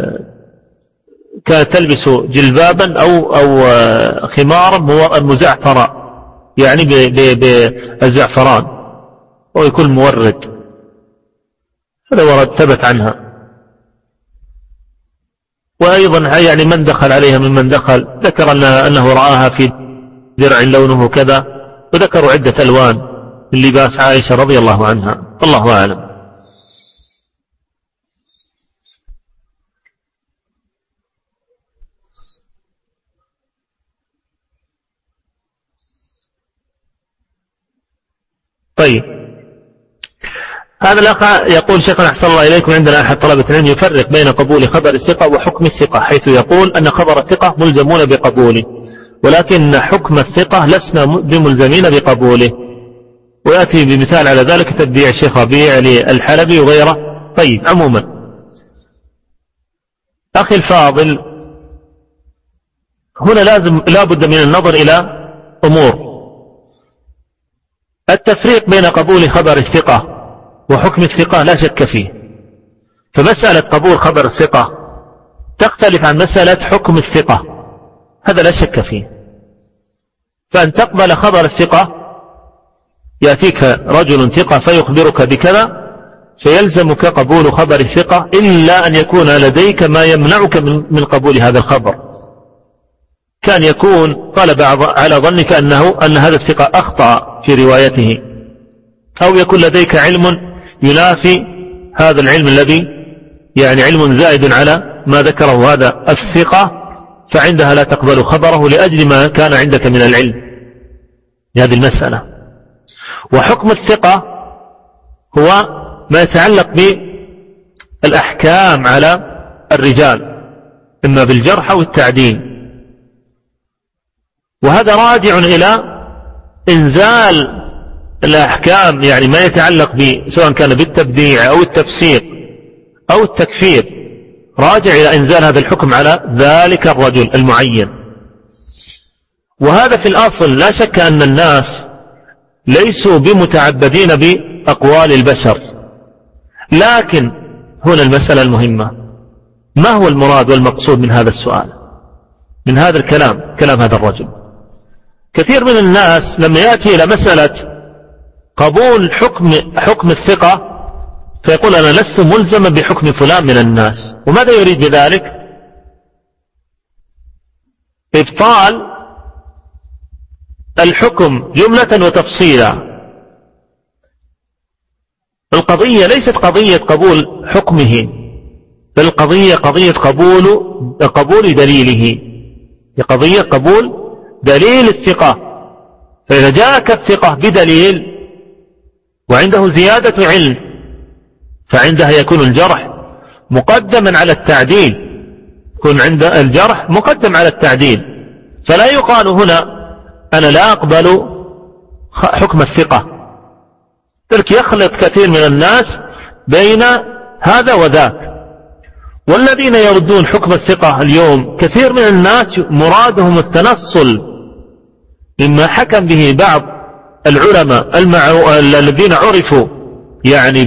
كانت تلبس جلبابا أو أو خمارا مزعفرا، يعني بالزعفران، ويكون مورد. هذا ورد ثبت عنها. وأيضا يعني من دخل عليها ممن دخل، ذكر أنه رآها في درع لونه كذا، وذكروا عدة ألوان من لباس عائشة رضي الله عنها. الله أعلم. طيب، هذا الأخ يقول: شيخنا أحسن الله إليكم، عندنا أحد طلبة العلم يفرق بين قبول خبر الثقة وحكم الثقة، حيث يقول أن خبر الثقة ملزمون بقبوله، ولكن حكم الثقة لسنا بملزمين بقبوله، ويأتي بمثال على ذلك تتبيع الشيخ ربيع للحلبي وغيره. طيب، عموما أخي الفاضل، هنا لازم لا بد من النظر إلى أمور. التفريق بين قبول خبر الثقة وحكم الثقة لا شك فيه، فمسألة قبول خبر الثقة تختلف عن مسألة حكم الثقة، هذا لا شك فيه. فأن تقبل خبر الثقة، يأتيك رجل ثقة فيخبرك بكذا، فيلزمك قبول خبر الثقة، إلا أن يكون لديك ما يمنعك من قبول هذا الخبر، كان يكون غلب على ظنك أنه أن هذا الثقة أخطأ في روايته، أو يكون لديك علم ينافي هذا العلم الذي يعني علم زائد على ما ذكره هذا الثقة، فعندها لا تقبل خبره لأجل ما كان عندك من العلم لهذه المسألة. وحكم الثقة هو ما يتعلق بالأحكام على الرجال، إما بالجرح أو التعديل، وهذا راجع إلى إنزال الأحكام، يعني ما يتعلق ب سواء كان بالتبديع أو التفسيق أو التكفير، راجع إلى إنزال هذا الحكم على ذلك الرجل المعين. وهذا في الأصل لا شك أن الناس ليسوا بمتعبدين بأقوال البشر، لكن هنا المسألة المهمة: ما هو المراد والمقصود من هذا السؤال، من هذا الكلام، كلام هذا الرجل؟ كثير من الناس لما يأتي إلى مسألة قبول حكم حكم الثقة فيقول: أنا لست ملزما بحكم فلان من الناس. وماذا يريد بذلك؟ إبطال الحكم جملة وتفصيلا. القضية ليست قضية قبول حكمه، بل القضية قضية قبول قبول دليله، قضية قبول دليل الثقة. فإذا جاءك الثقة بدليل وعنده زيادة علم، فعندها يكون الجرح مقدما على التعديل، يكون عند الجرح مقدم على التعديل. فلا يقال هنا أنا لا أقبل حكم الثقة، ترك يخلط كثير من الناس بين هذا وذاك. والذين يردون حكم الثقة اليوم كثير من الناس مرادهم التنصل مما حكم به بعض العلماء الذين عرفوا يعني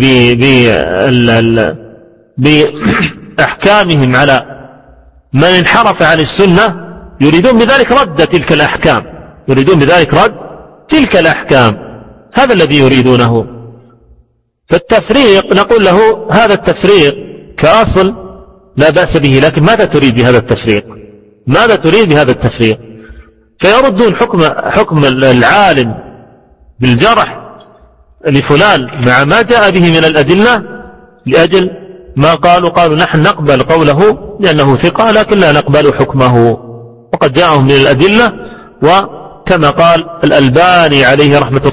بأحكامهم على من انحرف عن السنة، يريدون بذلك رد تلك الأحكام، يريدون بذلك رد تلك الأحكام، هذا الذي يريدونه. فالتفريق نقول له هذا التفريق كأصل لا بأس به، لكن ماذا تريد بهذا التفريق؟ ماذا تريد بهذا التفريق؟ فيردون حكم حكم العالم بالجرح لفلان مع ما جاء به من الأدلة، لأجل ما قالوا قالوا نحن نقبل قوله لأنه ثقة لكن لا نقبل حكمه، وقد جاءهم من الأدلة. وكما قال الألباني عليه رحمة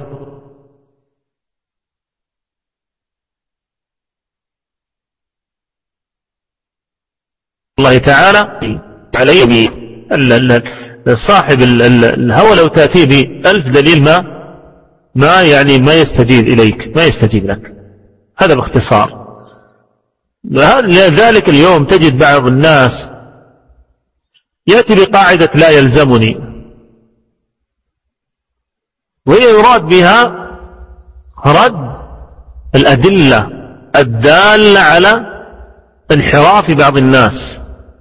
الله تعالى عليه صاحب الهوى لو تأتي بألف دليل ما ما يعني ما يستجيب إليك، ما يستجيب لك. هذا باختصار. لذلك اليوم تجد بعض الناس يأتي بقاعدة لا يلزمني، وهي يراد بها رد الأدلة الدالة على انحراف بعض الناس،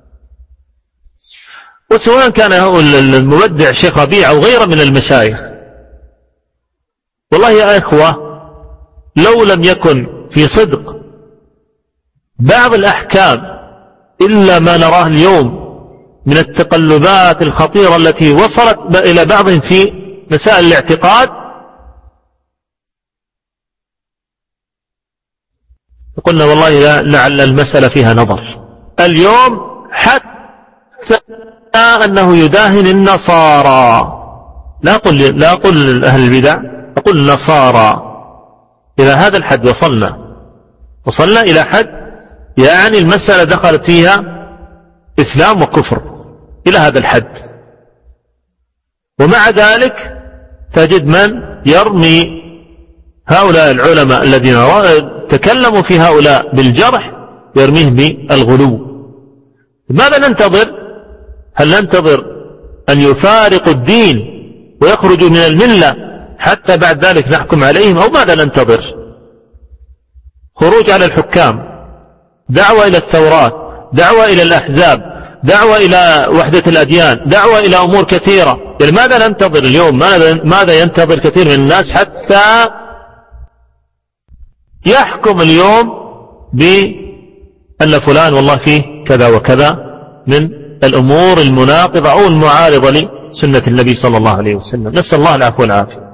وسواء كان المبدع شيخ ربيع أو غيره من المشايخ. والله يا إخوة، لو لم يكن في صدق بعض الأحكام إلا ما نراه اليوم من التقلبات الخطيرة التي وصلت إلى بعضهم في مسائل الاعتقاد، قلنا والله لعل المسألة فيها نظر. اليوم حتى أنه يداهن النصارى، لا أقول لا أقول أهل البدع، أقول النصارى. إلى هذا الحد وصلنا وصلنا إلى حد يعني المسألة دخلت فيها إسلام وكفر إلى هذا الحد. ومع ذلك تجد من يرمي هؤلاء العلماء الذين تكلموا في هؤلاء بالجرح يرميهم بالغلو. ماذا ننتظر؟ هل ننتظر أن يفارقوا الدين ويخرجوا من الملة حتى بعد ذلك نحكم عليهم، أو ماذا ننتظر؟ خروج على الحكام، دعوة إلى الثورات، دعوة إلى الأحزاب، دعوة إلى وحدة الأديان، دعوة إلى أمور كثيرة. يعني ماذا ننتظر اليوم؟ ماذا, ماذا ينتظر كثير من الناس حتى يحكم اليوم بأن فلان والله فيه كذا وكذا من الأمور المناقضة أو المعارضة لسنة النبي صلى الله عليه وسلم. نسأل الله العفو والعافية.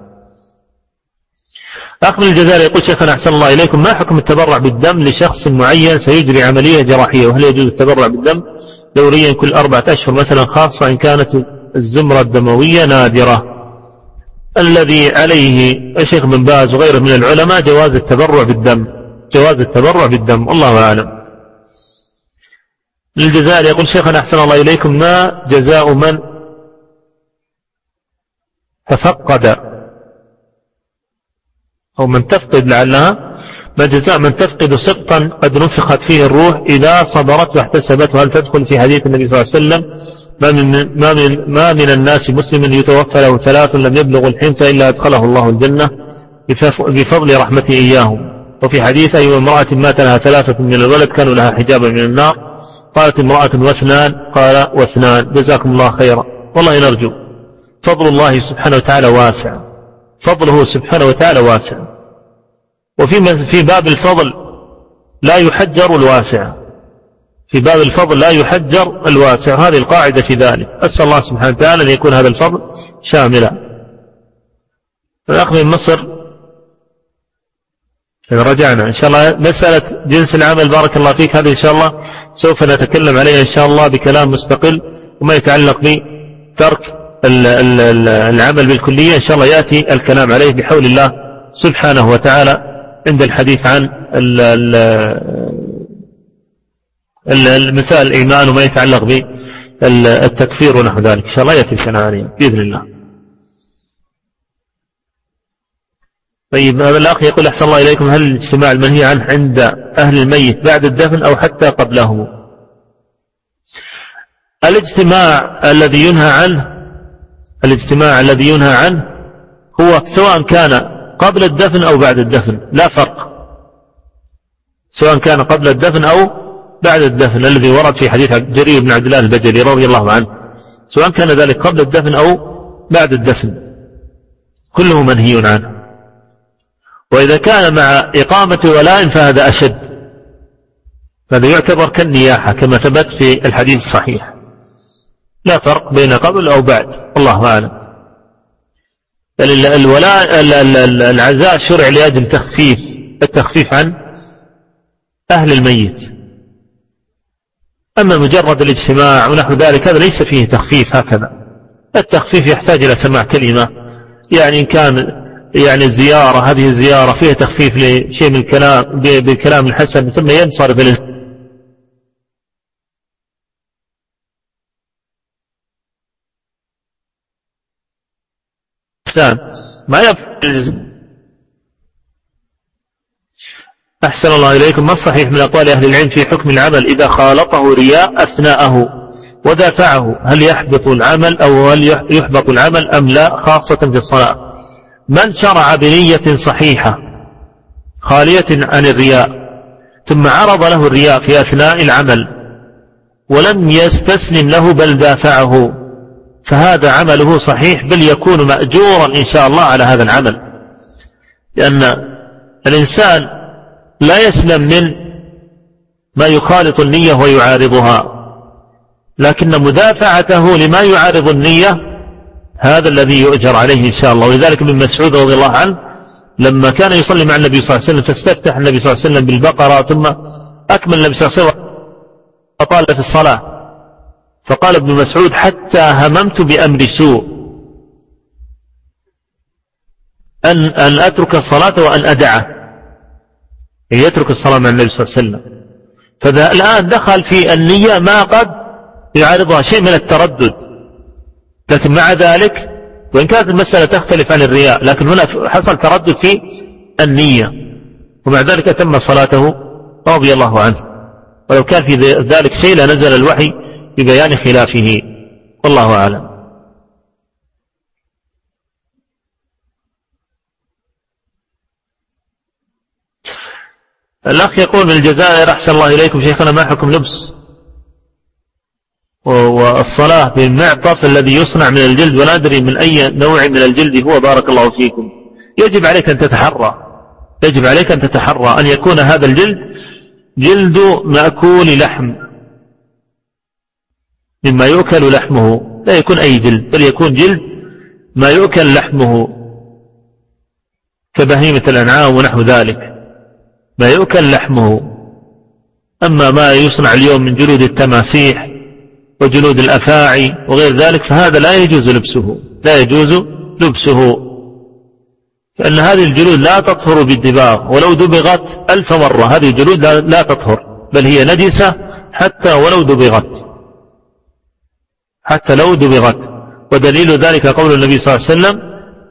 أخ من الجزائر يقول: شيخنا أحسن الله إليكم، ما حكم التبرع بالدم لشخص معين سيجري عملية جراحية، وهل يجوز التبرع بالدم دوريا كل أربعة أشهر مثلا، خاصة إن كانت الزمرة الدموية نادرة؟ الذي عليه الشيخ بن باز وغيره من العلماء جواز التبرع بالدم، جواز التبرع بالدم، الله أعلم. للجزائر يقول: شيخنا أحسن الله إليكم، ما جزاء من تفقد أو من تفقد لعلها ما جزاء من تفقد سقطا قد نفخت فيه الروح إذا صبرت واحتسبت؟ وهل تدخل في حديث النبي صلى الله عليه وسلم: ما من, ما من, ما من الناس مسلم يتوفى له ثلاث لم يبلغ الحنث إلا أدخله الله الجنة بفضل رحمته إياهم. وفي حديث: أي امرأة مات لها ثلاثة من الولد كانوا لها حجابا من النار. قالت امرأة: واثنان؟ قال: واثنان. جزاكم الله خيرا. والله نرجو، فضل الله سبحانه وتعالى واسع، فضله سبحانه وتعالى واسع، وفي في باب الفضل لا يحجر الواسع، في باب الفضل لا يحجر الواسع، هذه القاعدة في ذلك. أسأل الله سبحانه وتعالى أن يكون هذا الفضل شاملا. الأخ من مصر رجعنا إن شاء الله مسألة جنس العمل، بارك الله فيك، هذه إن شاء الله سوف نتكلم عليها إن شاء الله بكلام مستقل، وما يتعلق بترك العمل بالكلية إن شاء الله يأتي الكلام عليه بحول الله سبحانه وتعالى عند الحديث عن المسائل الإيمان وما يتعلق بالتكفير ونحو ذلك، إن شاء الله يأتي الكلام عليه بإذن الله. طيب هذا الأخ يقول: أحسن الله إليكم، هل الاجتماع المنهي عنه عند أهل الميت بعد الدفن أو حتى قبله؟ الاجتماع الذي ينهى عنه الاجتماع الذي ينهى عنه هو سواء كان قبل الدفن أو بعد الدفن، لا فرق، سواء كان قبل الدفن أو بعد الدفن، الذي ورد في حديث جرير بن عبد الله البجلي رضي الله عنه، سواء كان ذلك قبل الدفن أو بعد الدفن كله منهي عنه. وإذا كان مع إقامة ولاء فهذا أشد، هذا يعتبر كالنياحة كما ثبت في الحديث الصحيح، لا فرق بين قبل أو بعد، الله أعلم. الولاء العزاء شرع لأجل تخفيف التخفيف عن أهل الميت، أما مجرد الاجتماع ونحو ذلك هذا ليس فيه تخفيف هكذا. التخفيف يحتاج إلى سماع كلمة، يعني إن كان يعني الزيارة هذه الزيارة فيها تخفيف لشيء من الكلام بالكلام الحسن ثم ينصرف الإنسان ما يفعل. أحسن الله إليكم، ما الصحيح من أقوال أهل العلم في حكم العمل إذا خالطه رياء أثناءه ودافعه؟ هل يحبط العمل أو هل يحبط العمل أم لا، خاصة في الصلاة؟ من شرع بنية صحيحة خالية عن الرياء ثم عرض له الرياء في أثناء العمل ولم يستسلم له بل دافعه، فهذا عمله صحيح، بل يكون مأجورا إن شاء الله على هذا العمل، لأن الإنسان لا يسلم من ما يخالط النية ويعارضها، لكن مدافعته لما يعارض النية هذا الذي يؤجر عليه إن شاء الله. ولذلك ابن مسعود رضي الله عنه لما كان يصلي مع النبي صلى الله عليه وسلم فاستفتح النبي صلى الله عليه وسلم بالبقرة ثم أكمل النبي صلى الله عليه وسلم أطال في الصلاة، فقال ابن مسعود حتى هممت بأمر سوء أن, أن أترك الصلاة وأن أدعه، يترك الصلاة مع النبي صلى الله عليه وسلم. فالآن دخل في النية ما قد يعارضها شيء من التردد، لكن مع ذلك وإن كانت المسألة تختلف عن الرياء لكن هنا حصل تردد في النية، ومع ذلك أتم صلاته رضي الله عنه، ولو كان في ذلك شيء لنزل الوحي ببيان خلافه، والله أعلم. الأخ يقول من الجزائر: أحسن الله إليكم شيخنا، ما حكم لبس والصلاة بالمعطف الذي يصنع من الجلد ولا أدري من أي نوع من الجلد هو، بارك الله فيكم. يجب عليك أن تتحرى يجب عليك أن تتحرى أن يكون هذا الجلد جلد مأكول لحم مما يؤكل لحمه، لا يكون أي جلد، بل يكون جلد ما يؤكل لحمه كبهيمة الأنعام ونحو ذلك، ما يؤكل لحمه. أما ما يصنع اليوم من جلود التماسيح وجلود الأفاعي وغير ذلك فهذا لا يجوز لبسه لا يجوز لبسه لأن هذه الجلود لا تطهر بالدباغ، ولو دبغت ألف مرة هذه الجلود لا تطهر، بل هي نجسة حتى ولو دبغت حتى لو دبغت. ودليل ذلك قول النبي صلى الله عليه وسلم: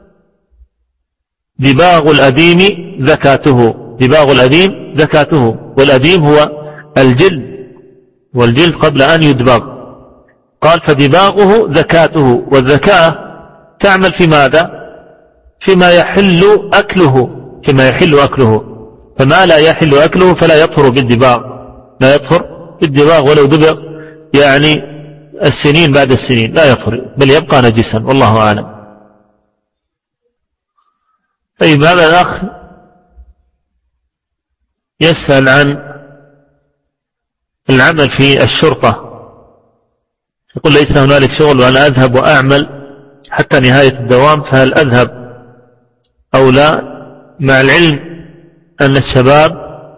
دباغ الأديم زكاته دباغ الأديم زكاته والأديم هو الجلد، والجلد قبل أن يدبغ. قال: فدباغه زكاته، والزكاة تعمل في ماذا؟ فيما يحل أكله فيما يحل أكله فما لا يحل أكله فلا يطهر بالدباغ لا يطهر بالدباغ ولو دبغ يعني السنين بعد السنين لا يطهر، بل يبقى نجسا، والله أعلم. طيب، هذا الأخ يسأل عن العمل في الشرطة، يقول: ليس هنالك شغل وأنا أذهب وأعمل حتى نهاية الدوام، فهل أذهب أو لا؟ مع العلم أن الشباب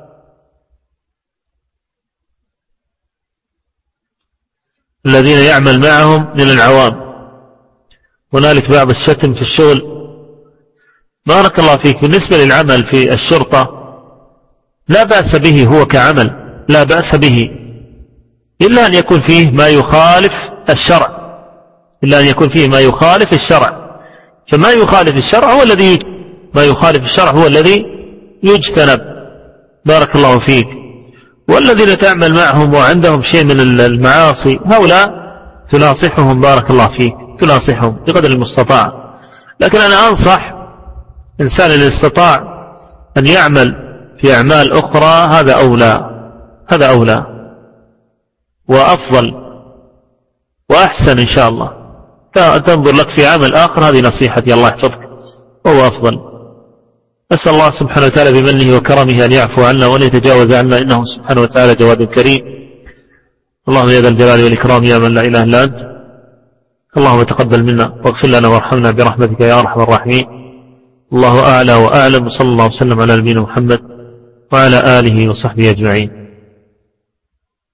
الذين يعمل معهم من العوام هنالك بعض الشتم في الشغل. بارك الله فيك. بالنسبة للعمل في الشرطة لا بأس به، هو كعمل لا بأس به، إلا أن يكون فيه ما يخالف الشرع إلا أن يكون فيه ما يخالف الشرع فما يخالف الشرع هو الذي ما يخالف الشرع هو الذي يجتنب. بارك الله فيك. والذين تعمل معهم وعندهم شيء من المعاصي هؤلاء تناصحهم، بارك الله فيك، تناصحهم بقدر المستطاع. لكن أنا أنصح إنسان إن استطاع أن يعمل في أعمال أخرى هذا أولى هذا أولى وأفضل وأحسن إن شاء الله. تنظر لك في عمل آخر، هذه نصيحتي، الله يحفظك، وهو أفضل. أسأل الله سبحانه وتعالى بمنه وكرمه أن يعفو عنا وأن يتجاوز عنا، إنه سبحانه وتعالى جواد كريم. اللهم يا ذا الجلال والإكرام يا من لا إله إلا أنت، اللهم تقبل منا واغفر لنا وارحمنا برحمتك يا أرحم الراحمين. الله أعلى وأعلم، وصلى الله وسلم على نبينا محمد وعلى آله وصحبه أجمعين.